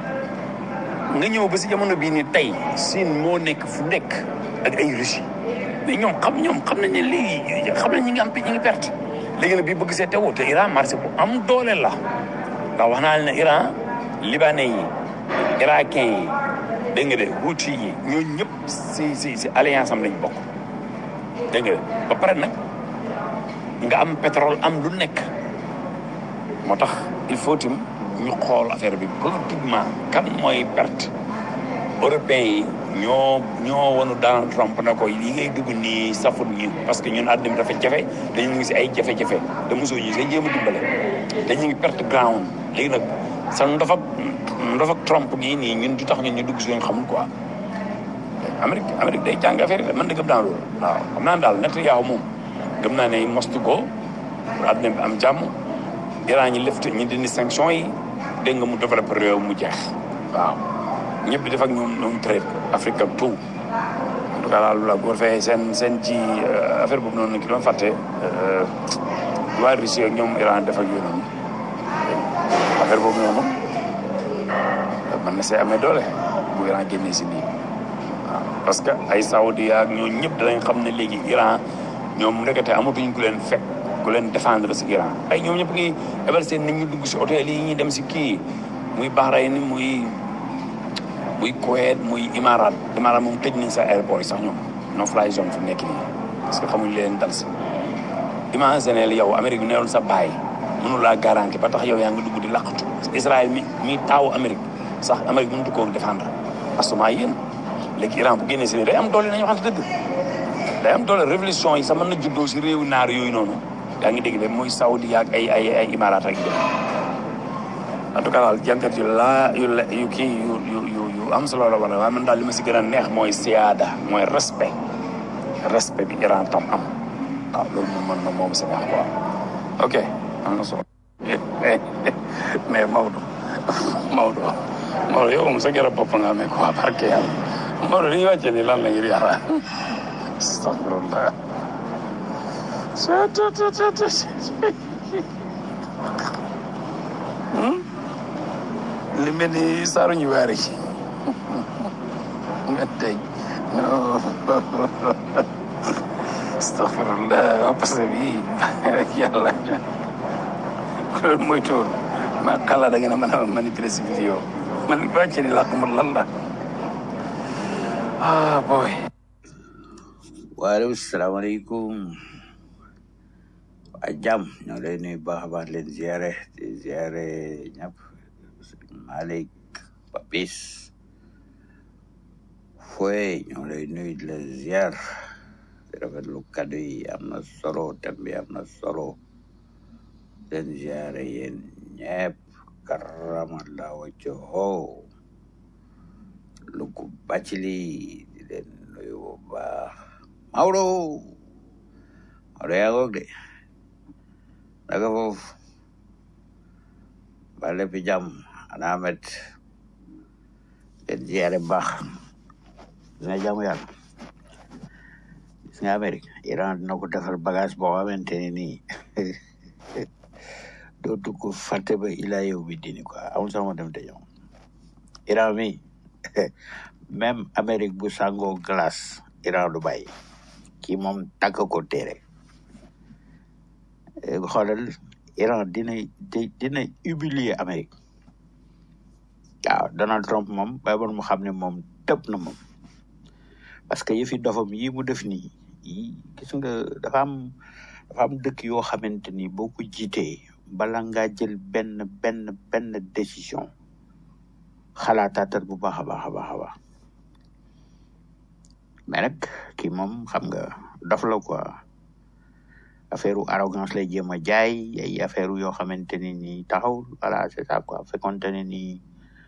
nga ñëw ba si jamono bii nii tey Chine moo nekk fu nekk ak ay Russie mais ñoom xam nañ ne léegi xam nañ ñi ngi perte léegi nag bii bëgg see teewoo te Iran marché bu am doole la ndax wax naa ne Iran libanais yi irakien yi dégg nga de Houthi yi ñooñu ñëpp si alliance am lañ bokk dégg nga ba pare nag nga am pétrole am lu nekk moo tax il faut tim ñu xool affaire bi politiquement kan mooy perte européens yi ñoo wonu Donald Trump na ko lii ngay dugg nii safut ñi parce que ñun àddina bi dafa jafe dañu ngi si ay jafe-jafe te mosoo ñu say jéem a dimbale te ñu ngi perte ground léegi nag sa ndof ak Trump gii nii ñun du tax ñun ñu dugg si ñu xamul quoi Amérique day jàng affaire yi man de gëm naa loolu waaw xam naa daal Netanyahu moom gëm naa ne mostu ko pour àddina bi am jàmm Iran ñi lëfte ñi dindi sanction yi dégg nga mu développé réew mu jeex waaw ñëpp di def ak ñoom trade Afrique ak tout en tout cas daal la boo fee seen ci affaire boobu noonu ki doon fàtte waa Russie ak ñoom Iran def ak yooyu noonu affaire boobu noonu mën na see amee doole bu Iran génnee si nii waaw parce que ay Saoudi ak ñoo ñëpp danañ xam ne léegi Iran ñoom ndekete amatuñ ku leen fekk ku leen défendre si Iran ay ñoom ñëpp ngi ebal seen nit ñu dugg si hôtel yi ñuy dem si kii muy Bahreïn muy Kuwait muy Imarat moom tëj nañ sa aéroport yi sax ñoom no fly zone fi nekk nii parce que xamuñ leen dal si imagineel yow Amérique bi newoon sa baay mënu laa garanti ba tax yow yaa ngi dugg di laqatu Israël mi taawu Amérique sax Amérique mënut koo défendre asuma yéen léegi Iran bu génnee si day am doole nañu waxante dëgg day am doole révolution yi sax mën na juddoo si réewu naar yooyu noonu yaa ngi dégg de mooy Saoudi ak ay Imarat ak en tout cas daal jàngat yu lu am solo la wala waaye man daal li ma si gën a neex mooy siyaada mooy respect bi Iran tam am waaw loolu moom man na moom si neex quoi ok am na solo mais Maodo yow moom sa gërëm bopp nga amee quoi barke yàlla Maodo li ñu wàccee nii lan la ngir yàlla astagfirullah li mel ni saaru ñu waari nga tey astagfirullah parce que bii yàlla loolu mooy tool ma xala da ngeen a mën a manipuler si vidéo man wàcce ni laa xamul lan la boy waaleykum salaamaaleykum waa jàmm ñoo lay nuyu baax a baax leen ziare ñëpp Malick Papis Foye ñoo lay nuyu di la ziar di rafetlu kaddu yi am na solo thème bi am na solo leen ziare yéen ñëpp karamallah wajhahu lu ko bàccili di leen nuyu bu baax Maodo yaa ngoog de naka foofu ba lépp jàmm ana amet leen ziare baax gis nga jàmm yàlla gis nga Amérique Iran dina ko defal bagage boo xamante ne nii dootu ko fàtte ba ilaa yow bi dini quoi amul sax ma dem te ñëw Iran mi même Amérique bu sangoo glace Iran du bàyyi kii moom tàkk ko téere xoolal Iran dina humilier Amérique waaw Donald Trump moom bay bon mu xam ne moom tëb na moom parce que yëfi dofam yi mu def nii yi gis nga dafa am dëkk yoo xamante ni boo ko jiitee bala ngaa jël benn décision xalaataatal bu baax a baax mais nag kii moom xam nga dof la quoi affaire arrogance lay jéem a jaay ay affaire yoo xamante ne ni taxaw voilà c'est ça quoi fekkonte ne ni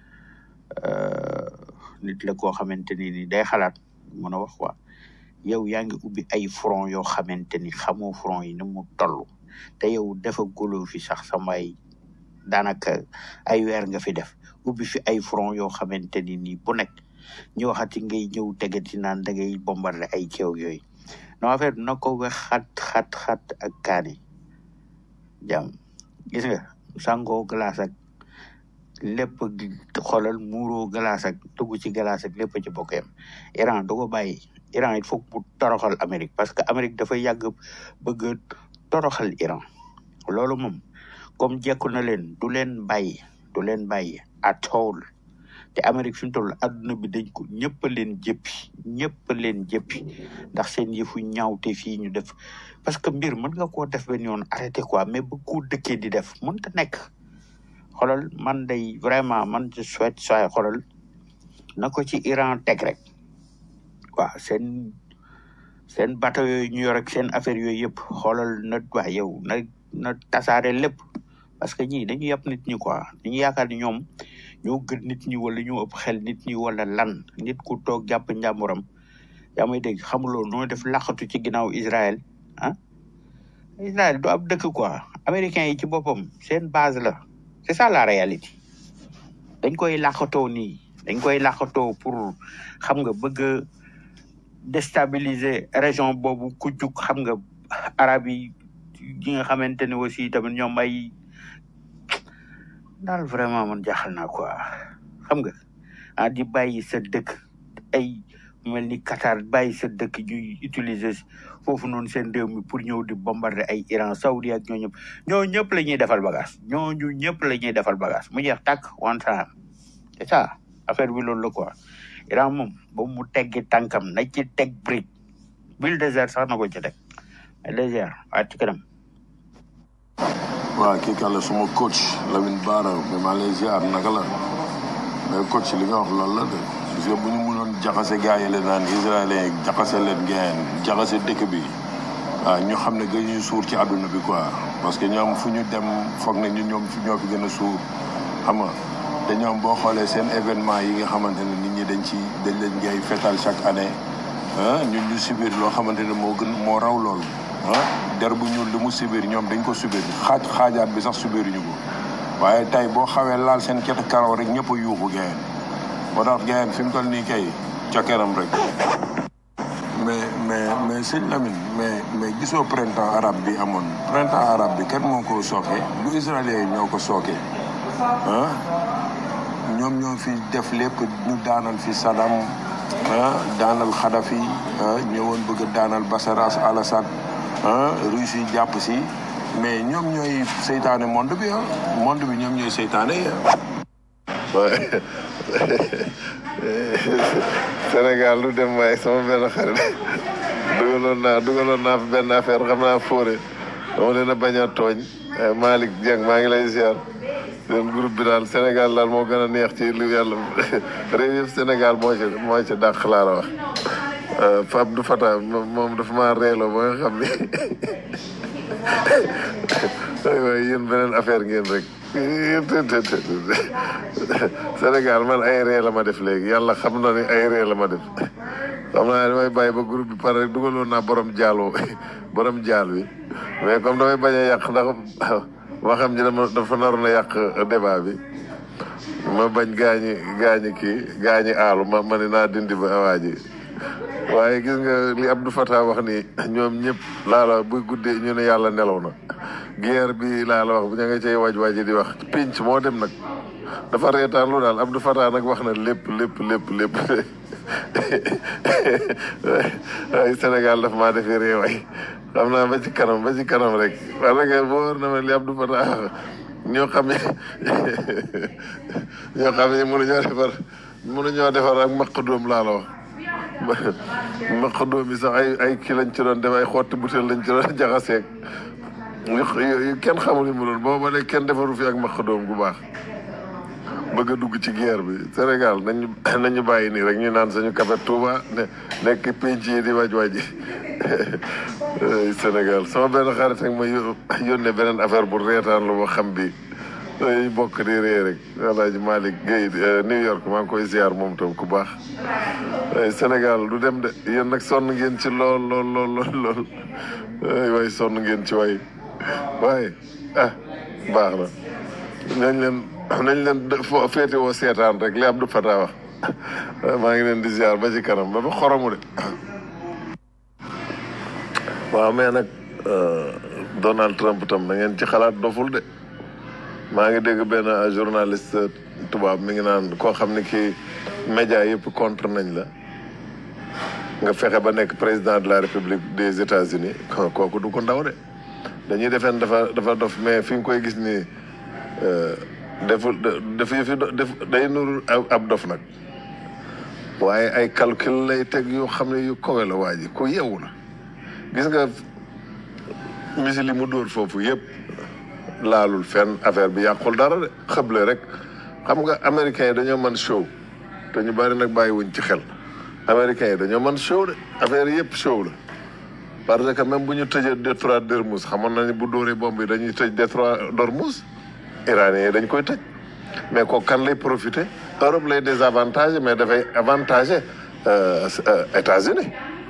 nit la koo xamante ne ni day xalaat mën a wax quoi yow yaa ngi ubbi ay front yoo xamante ni xamoo front yi ni mu toll te yow dafa golo fi sax samay daanaka ay weer nga fi def ubbi fi ay front yoo xamante ni nii bu nekk ñu waxati ngay ñëw tegati naan da ngay bombarder ay keew yooyu non affaire na ko wax xat ak kaani jàmm gis nga sangoo glace ak lépp xoolal muuroo glace ak tugg ci glace ak lépp ci bokk yam Iran du ko bàyyi Iran il faut mu toroxal Amérique parce que Amérique dafa yàgg bëgg toroxal Iran loolu moom comme jekku na leen du leen bàyyi at all te Amérique fi mu toll adduna bi dañ ko ñëpp leen jëppi ndax seen yëfu ñaawte fii ñu def parce que mbir mën nga koo def benn yoon arrêté quoi mais bu ko dëkkee di def mënta nekk xoolal man day vraiment man je souhaite sooy xoolal na ko ci Iran teg rek waaw seen bateau yooyu ñu yor ak seen affaire yooyu yëpp xoolal na waa yow na tasaare lépp parce que ñii dañu yàpp nit ñi quoi dañu yaakaar ni ñoom ñoo gën nit ñi wala ñoo ëpp xel nit ñi wala lan nit ku toog jàpp njàmburam yaa may dégg xamuloo noo def laqatu ci ginnaaw Israël Israël du ab dëkk quoi américains yi ci boppam seen base la c'est ça la réalité dañ koy laqatoo nii dañ koy laqatoo pour xam nga bëgg a déstabiliser région boobu ku jug xam nga arab yi nga xamante ne aussi tamit ñoom ay daal vraiment man jaaxal naa quoi xam nga di bàyyi sa dëkk ay mel ni Qatar bàyyi sa dëkk ñuy utiliser foofu noonu seen réew mi pour ñëw di bombarder ay Iran Saoudi ak ñoo ñëpp la ñuy defal bagage ñooñu ñëpp la ñuy defal bagage mu jeex tàkk one time c'est ça affaire bi loolu la quoi Iran moom ba mu teggi tànkam na ci teg brique bil désert sax na ko ci teg mais désert waa ci kanam waaw kii kàlla suma coach Lamine Bara mais maa lay ziar naka la mais coach li nga wax loolu la de parce que bu ñu mënoon jaxase gars yi leen naan israélien jaxase leen ngeen jaxase dëkk bi waaw ñu xam ne gën ñu suur ci àdduna bi quoi parce que ñoom fu ñu dem foog ne ñoom ñoo fi gën a suur xam nga te ñoom boo xoolee seen événement yi nga xamante ne nit ñi dañ leen jaay fetal chaque année ñun ñu subir loo xamante ne moo raw loolu der bu ñuul li mu subir ñoom dañ ko subir xaajaat bi sax subir ñu ko waaye tey boo xawee laal seen ket karaw rek ñëpp a yuuxu gayen moo tax gayen fi mu toll nii kay ca kanam rek mais sëñ Lamine mais gisoo printemps arabe bi amoon printemps arabe bi kenn moo ko sooke lu israélien yi ñoo ko sooke ñoom ñoo fi def lépp ñu daanal fi Saddam daanal Kadhafi ñëwoon bëgg a daanal Bachar al-Assad Russie yi jàpp si mais ñoom ñooy seytaane monde bi monde bi ñoom ñooy seytaane waaye Sénégal lu dem waaye sama benn xarit dugaloon naa fi benn affaire xam naa fóore dama leen a bañ a tooñ Malick Dieng maa ngi lay ziar seen groupe bi daal Sénégal daal moo gën a neex ci lu yàlla réew yëpp Sénégal moo ci dàq laa la wax Fa Abdou Fatah moom dafa maa reeloo ba nga xam ni waaye yéen beneen affaire ngeen rek Sénégal man ay ree la ma def léegi yàlla xam na ni ay ree la ma def xam naa damay bàyyi ba groupe bi pare rek dugaloon naa borom jaal bi mais comme damay bañ a yàq ndax waxam ji dafa naroon a yàq débat bi ma bañ gaañi aalu ma ni naa dindi ba waa ji waaye gis nga li Abdou Fatah wax ni ñoom ñëpp laa la buy guddee ñu ne yàlla nelaw na guerre bi laa la wax bu ña nga cay waaj di wax pinc moo dem nag dafa reetaan lu daal Abdou Fatah nag wax na lépp ay Sénégal daf maa defee réew ay xam naa ba ci kanam rek wala nga wóor na ma li Abdou Fatah ñoo xam ne mënuñoo defar ak maq doom laa la wax maq doom yi sax ay kii lañ ci doon def ay xotti butéel lañ ci doon jaxaseeg yu kenn xamul mu doon booba ne kenn defaru fi ak maq doom gu baax bëgg a dugg ci guerre bi Sénégal nañu bàyyi nii rek ñu naan sañu café Touba nekk penc yi di waj Sénégal sama benn xarit ak ma yónnee beneen affaire bu reetaan lu ma xam bi ñu bokk di ree rek Alaaji Malick Gueye New York maa ngi koy ziar moom tam ku baax Sénégal du dem de yéen nag sonn ngeen ci lool waaye sonn ngeen ci waaye baax na nañ leen féete woo seetaan rek li Abdou Fatah wax maa ngi leen di ziar ba ci kanam ba xoromu de waaw mais nag Donald Trump tam da ngeen ci xalaat doful de maa ngi dégg benn journaliste tubaab mi ngi naan koo xam ne kii média yëpp contre nañ la nga fexe ba nekk président de la République des États-Unis kooku du ko ndaw de dañuy defeen dafa dof mais fi nga koy gis nii day nuru ab dof nag waaye ay calcul lay teg yoo xam ne yu kowe la waa ji ku yeewu la gis nga misil yi mu dóor foofu yëpp laalul fenn affaire bi yàqul dara de xëble rek xam nga américains yi dañoo mën show te ñu bari nag bàyyiwuñ ci xel américains yi dañoo mën show de affaire yëpp show la parce que même bu ñu tëjee détroit d'Ormuz xamoon na ni bu dóoree bomb yi dañuy tëj détroit d'Ormuz iranien yi dañ koy tëj mais kooku kan lay profité Europe lay désavantage mais dafay avantage États-Unis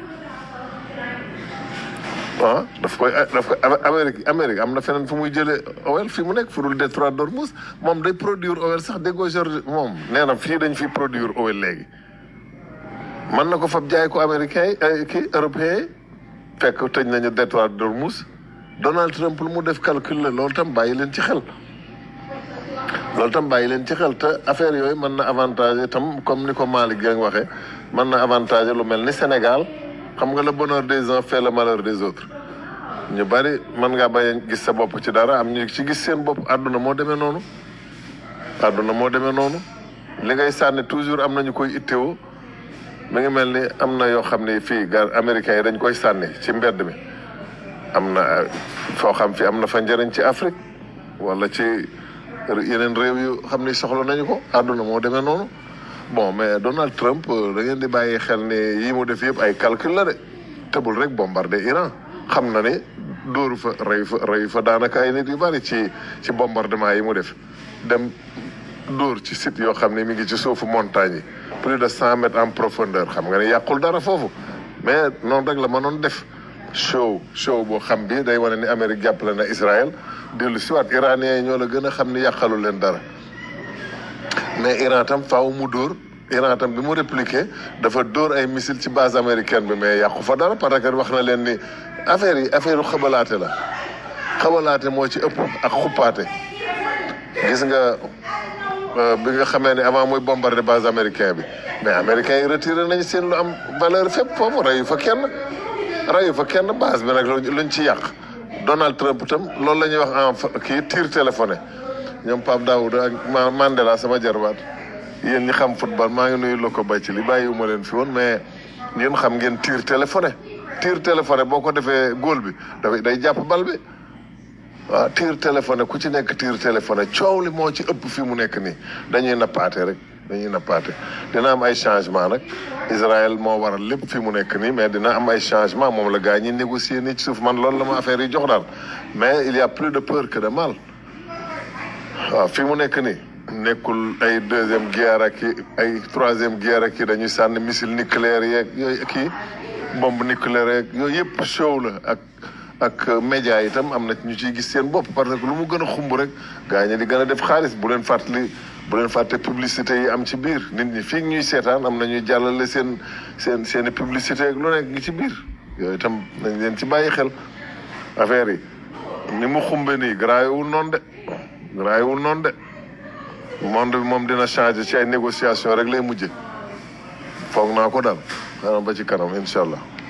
daf koy Amérique am na feneen fu muy jëlee oil fii mu nekk fu dul détroit d'Ormuz moom day produire oil sax déggoo George moom nee na fii dañ fi produire oil léegi mën na ko fab jaay ko américain yi kii européen yi fekk tëj nañu détroit d'Ormuz Donald Trump lu mu def calcul la loolu tam bàyyi leen ci xel te affaire yooyu mën na avantage tam comme ni ko Malick Dieng waxee mën na avantage lu mel ni Sénégal xam nga le bonheur des uns fait le malheur des autres ñu bari mën ngaa bañ a gis sa bopp ci dara am ñu ci gis seen bopp àdduna moo demee noonu li ngay sànni toujours am na ñu koy ittewoo mi ngi mel ni am na yoo xam ne fii américains yi dañ koy sànni ci mbedd mi am na foo xam fi am na fa njëriñ ci Afrique wala ci yeneen réew yu xam ne soxla nañu ko àdduna moo demee noonu bon mais Donald Trump da ngeen di bàyyi xel ne yii mu def yëpp ay calcul la de tëbul rek bombardé Iran xam na ne dóoru fa rey fa daanaka ay nit yu bari ci bombardement yi mu def dem dóor ci site yoo xam ne mi ngi ci suufu montagne yi plus de 100 mètres en profondeur xam nga ne yàqul dara foofu mais noonu rek la mënoon def show boo xam bi day wane ni Amérique jàppale na Israël dellu si waat iranien yi ñoo la gën a xam ni yàqalu leen dara mais Iran tam faaw mu dóor Iran tam bi mu répliqué dafa dóor ay missile ci base américaine bi mais yàqu fa dara parce que wax na leen ni affaire u xabalaate la xabalaate moo ci ëpp ak xuppaate gis nga bi nga xamee ne avant muy bombardé base américain bi mais américains yi retiré nañu seen lu am valeur fépp foofu rayu fa kenn base bi nag luñ ci yàq Donald Trump tam loolu la ñuy wax en kii tir téléphoné ñoom Pape Daouda ak Mandela sama jarbaat yéen ñi xam football maa ngi nuyu Loko Bay ci li bàyyiwuma leen fi woon mais yéen xam ngeen tir téléphoné boo ko defee góol bi day jàpp bal bi waaw tir téléphoné ku ci nekk tir téléphoné coow li moo ci ëpp fi mu nekk nii dañuy nappaate dina am ay changement nag Israël moo waral lépp fi mu nekk nii mais dina am ay changement moom la gars ñi négocier nii ci suuf man loolu la ma affaire yi jox daal mais il y a plus de peur que de mal waaw fi mu nekk nii nekkul ay deuxième guerre ak ay troisième guerre ak dañuy sànni missile nucléaire yeeg yooyu kii bombe nucléaire yeeg yooyu yëpp show la ak média yi itam am na ñu ciy gis seen bopp parce que lu mu gën a xumb rek gars ñi di gën a def xaalis bu leen fàtte publicité yi am ci biir nit ñi fii ñuy seetaan am na ñuy jàllale seen publicité ak lu nekk ngi ci biir yooyu itam nañ leen ci bàyyi xel affaire yi ni mu xumbe nii garaayewul noonu de monde bi moom dina changer ci ay négociation rek lay mujje foog naa ko daal xanaa ba ci kanam incha allah